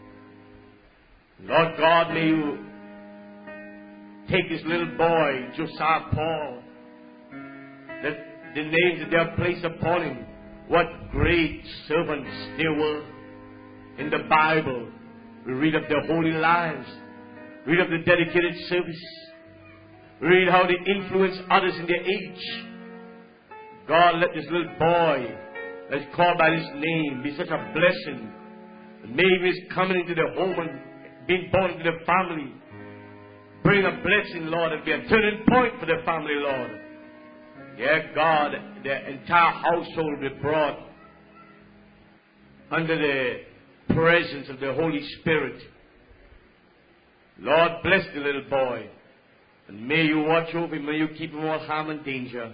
S1: Lord God, may you take this little boy, Josiah Paul, that the names that they have placed upon him, what great servants they were. In the Bible, we read of their holy lives, read of the dedicated service, read how they influenced others in their age. God, let this little boy that's called by this name be such a blessing. And maybe he's coming into the home and being born into the family. Bring a blessing, Lord, and be a turning point for the family, Lord. Yeah, God, the entire household be brought under the presence of the Holy Spirit. Lord, bless the little boy. And may you watch over him. May you keep him from all harm and danger.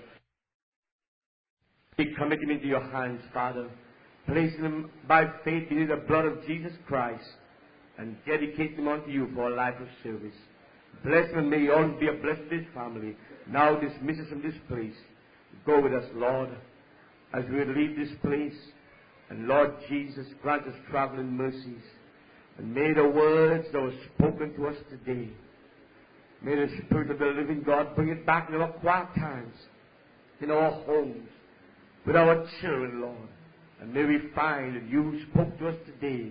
S1: We commit him into your hands, Father. Placing him by faith in the blood of Jesus Christ. And dedicate him unto you for a life of service. Bless him and may he always be a blessed to his family. Now dismiss us from this place. Go with us, Lord, as we leave this place. And Lord Jesus, grant us traveling mercies. And may the words that were spoken to us today, may the Spirit of the living God bring it back in our quiet times, in our homes, with our children, Lord. And may we find that you spoke to us today.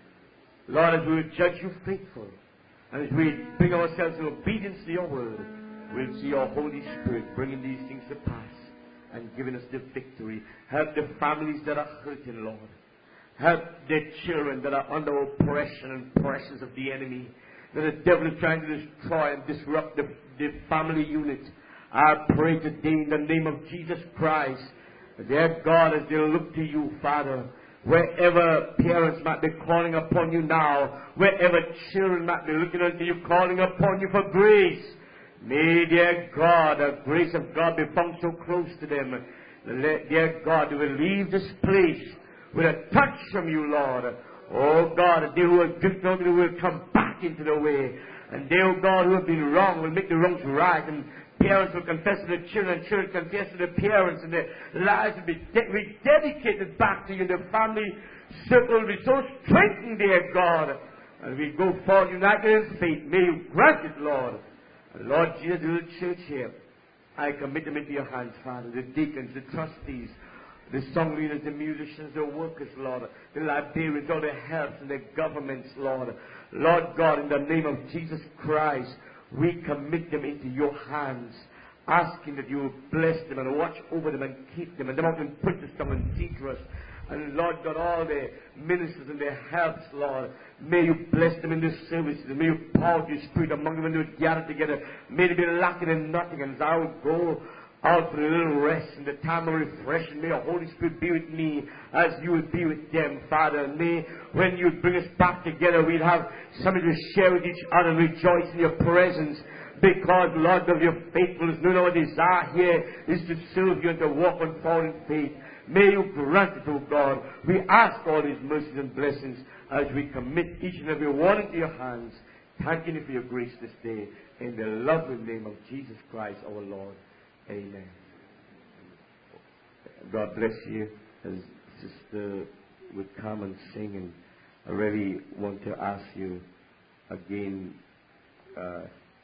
S1: Lord, as we judge you faithful, and as we bring ourselves in obedience to your word, we'll see your Holy Spirit bringing these things to pass and giving us the victory. Help the families that are hurting, Lord. Help the children that are under oppression and pressures of the enemy, that the devil is trying to destroy and disrupt the, the family unit. I pray today in the name of Jesus Christ, dear God, as they look to you, Father, wherever parents might be calling upon you now, wherever children might be looking unto you, calling upon you for grace, may, dear God, the grace of God be found so close to them. Let, dear God, they will leave this place with a touch from you, Lord. Oh God, they who have drifted out will come back into the way. And they, oh God, who have been wrong will make the wrongs right. And parents will confess to the children, and children confess to the parents, and their lives will be de- rededicated back to you. The family circle will be so strengthened, dear God. And we go forward united in faith. May you grant it, Lord. And Lord Jesus, the little church here, I commit them into your hands, Father. The deacons, the trustees, the song leaders, the musicians, the workers, Lord, the librarians, all the helps and the governments, Lord. Lord God, in the name of Jesus Christ, we commit them into your hands, asking that you will bless them and watch over them and keep them, and the mountain princes come and teach us. And Lord God, all the ministers and their helps, Lord, may you bless them in this service. May you pour out your Spirit among them and they will gather together. May they be lacking in nothing. And as I will go out for a little rest and the time of refreshing, may your Holy Spirit be with me as you will be with them, Father. And may, when you bring us back together, we'll have something to share with each other and rejoice in your presence. Because, Lord, of your faithfulness, no our desire here is to serve you and to walk on forward in faith. May you grant it, O God. We ask all these mercies and blessings as we commit each and every one into your hands, thanking you for your grace this day. In the lovely name of Jesus Christ, our Lord. Amen. God bless you. As Sister would come and sing, and I really want to ask you again, uh,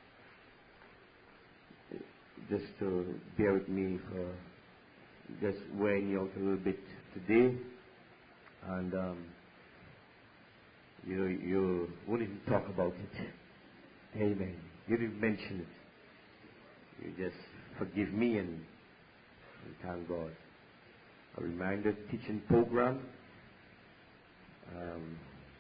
S1: just to bear with me for just wearing you out a little bit today. And, um, you know, you won't even talk about it. Amen. You didn't mention it. You just forgive me and, and thank God. A reminder teaching program. Um,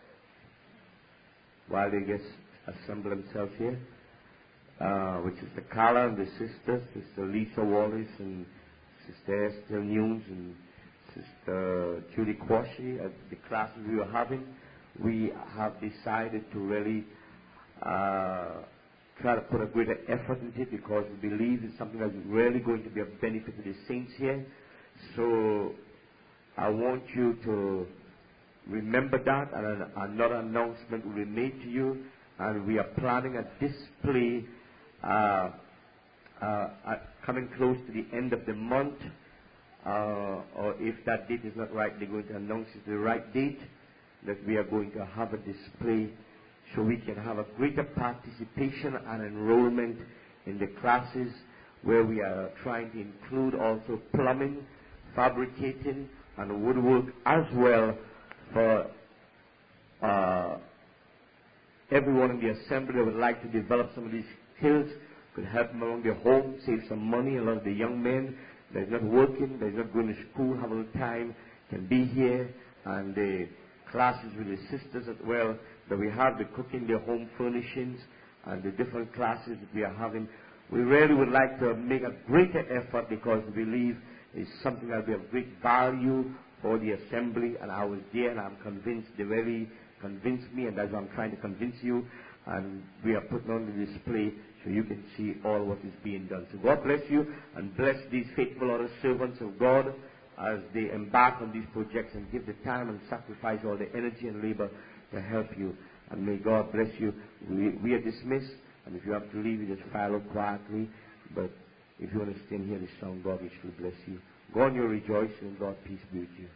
S1: while they just assemble themselves here, uh, which is the Carla and the sisters, Sister Lisa Wallace and Sister Esther Nunes and Sister Judy Quashie, at the classes we were having, we have decided to really uh, try to put a greater effort into it, because we believe it's something that's really going to be a benefit to the saints here. So I want you to remember that, and an, another announcement will be made to you. And we are planning a display, uh, uh, at coming close to the end of the month, uh, or if that date is not right, they're going to announce it the right date, that we are going to have a display so we can have a greater participation and enrollment in the classes, where we are trying to include also plumbing, fabricating, and woodwork as well for uh, everyone in the assembly that would like to develop some of these skills. Could help them along their home, save some money. A lot of the young men that is not working, that is not going to school, have a little time, can be here. And the classes with the sisters as well, that we have the cooking, their home furnishings, and the different classes that we are having. We really would like to make a greater effort, because we believe it's something that will be of great value for the assembly. And I was there, and I'm convinced, they really convinced me, and that's what I'm trying to convince you. And we are putting on the display so you can see all what is being done. So God bless you, and bless these faithful other servants of God as they embark on these projects and give the time and sacrifice all the energy and labor to help you. And may God bless you. We, we are dismissed, and if you have to leave, you just file up quietly. But if you want to stay and hear this song, God richly bless you. Go on your rejoicing, and God peace be with you.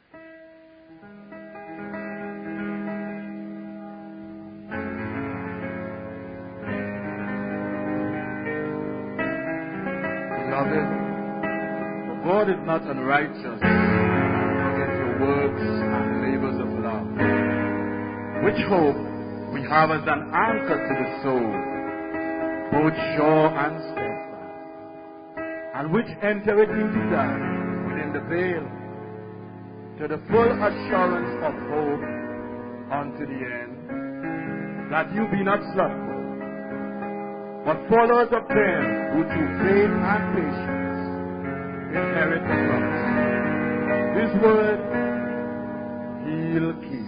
S3: God is not unrighteous against your works and labors of love, which hope we have as an anchor to the soul, both sure and steadfast, and which entereth into that within the veil, to the full assurance of hope unto the end, that you be not slothful, but followers of them who through faith and patience inherit the promise. His word he'll keep.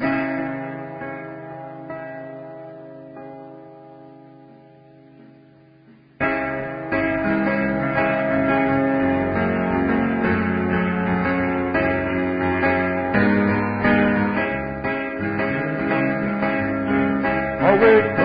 S3: Always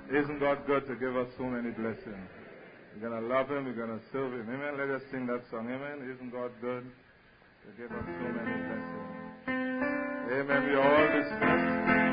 S3: Isn't God good to give us so many blessings? We're going to love Him. We're going to serve Him. Amen. Let us sing that song. Amen. Isn't God good to give us so many blessings? Amen. We are all dismissed.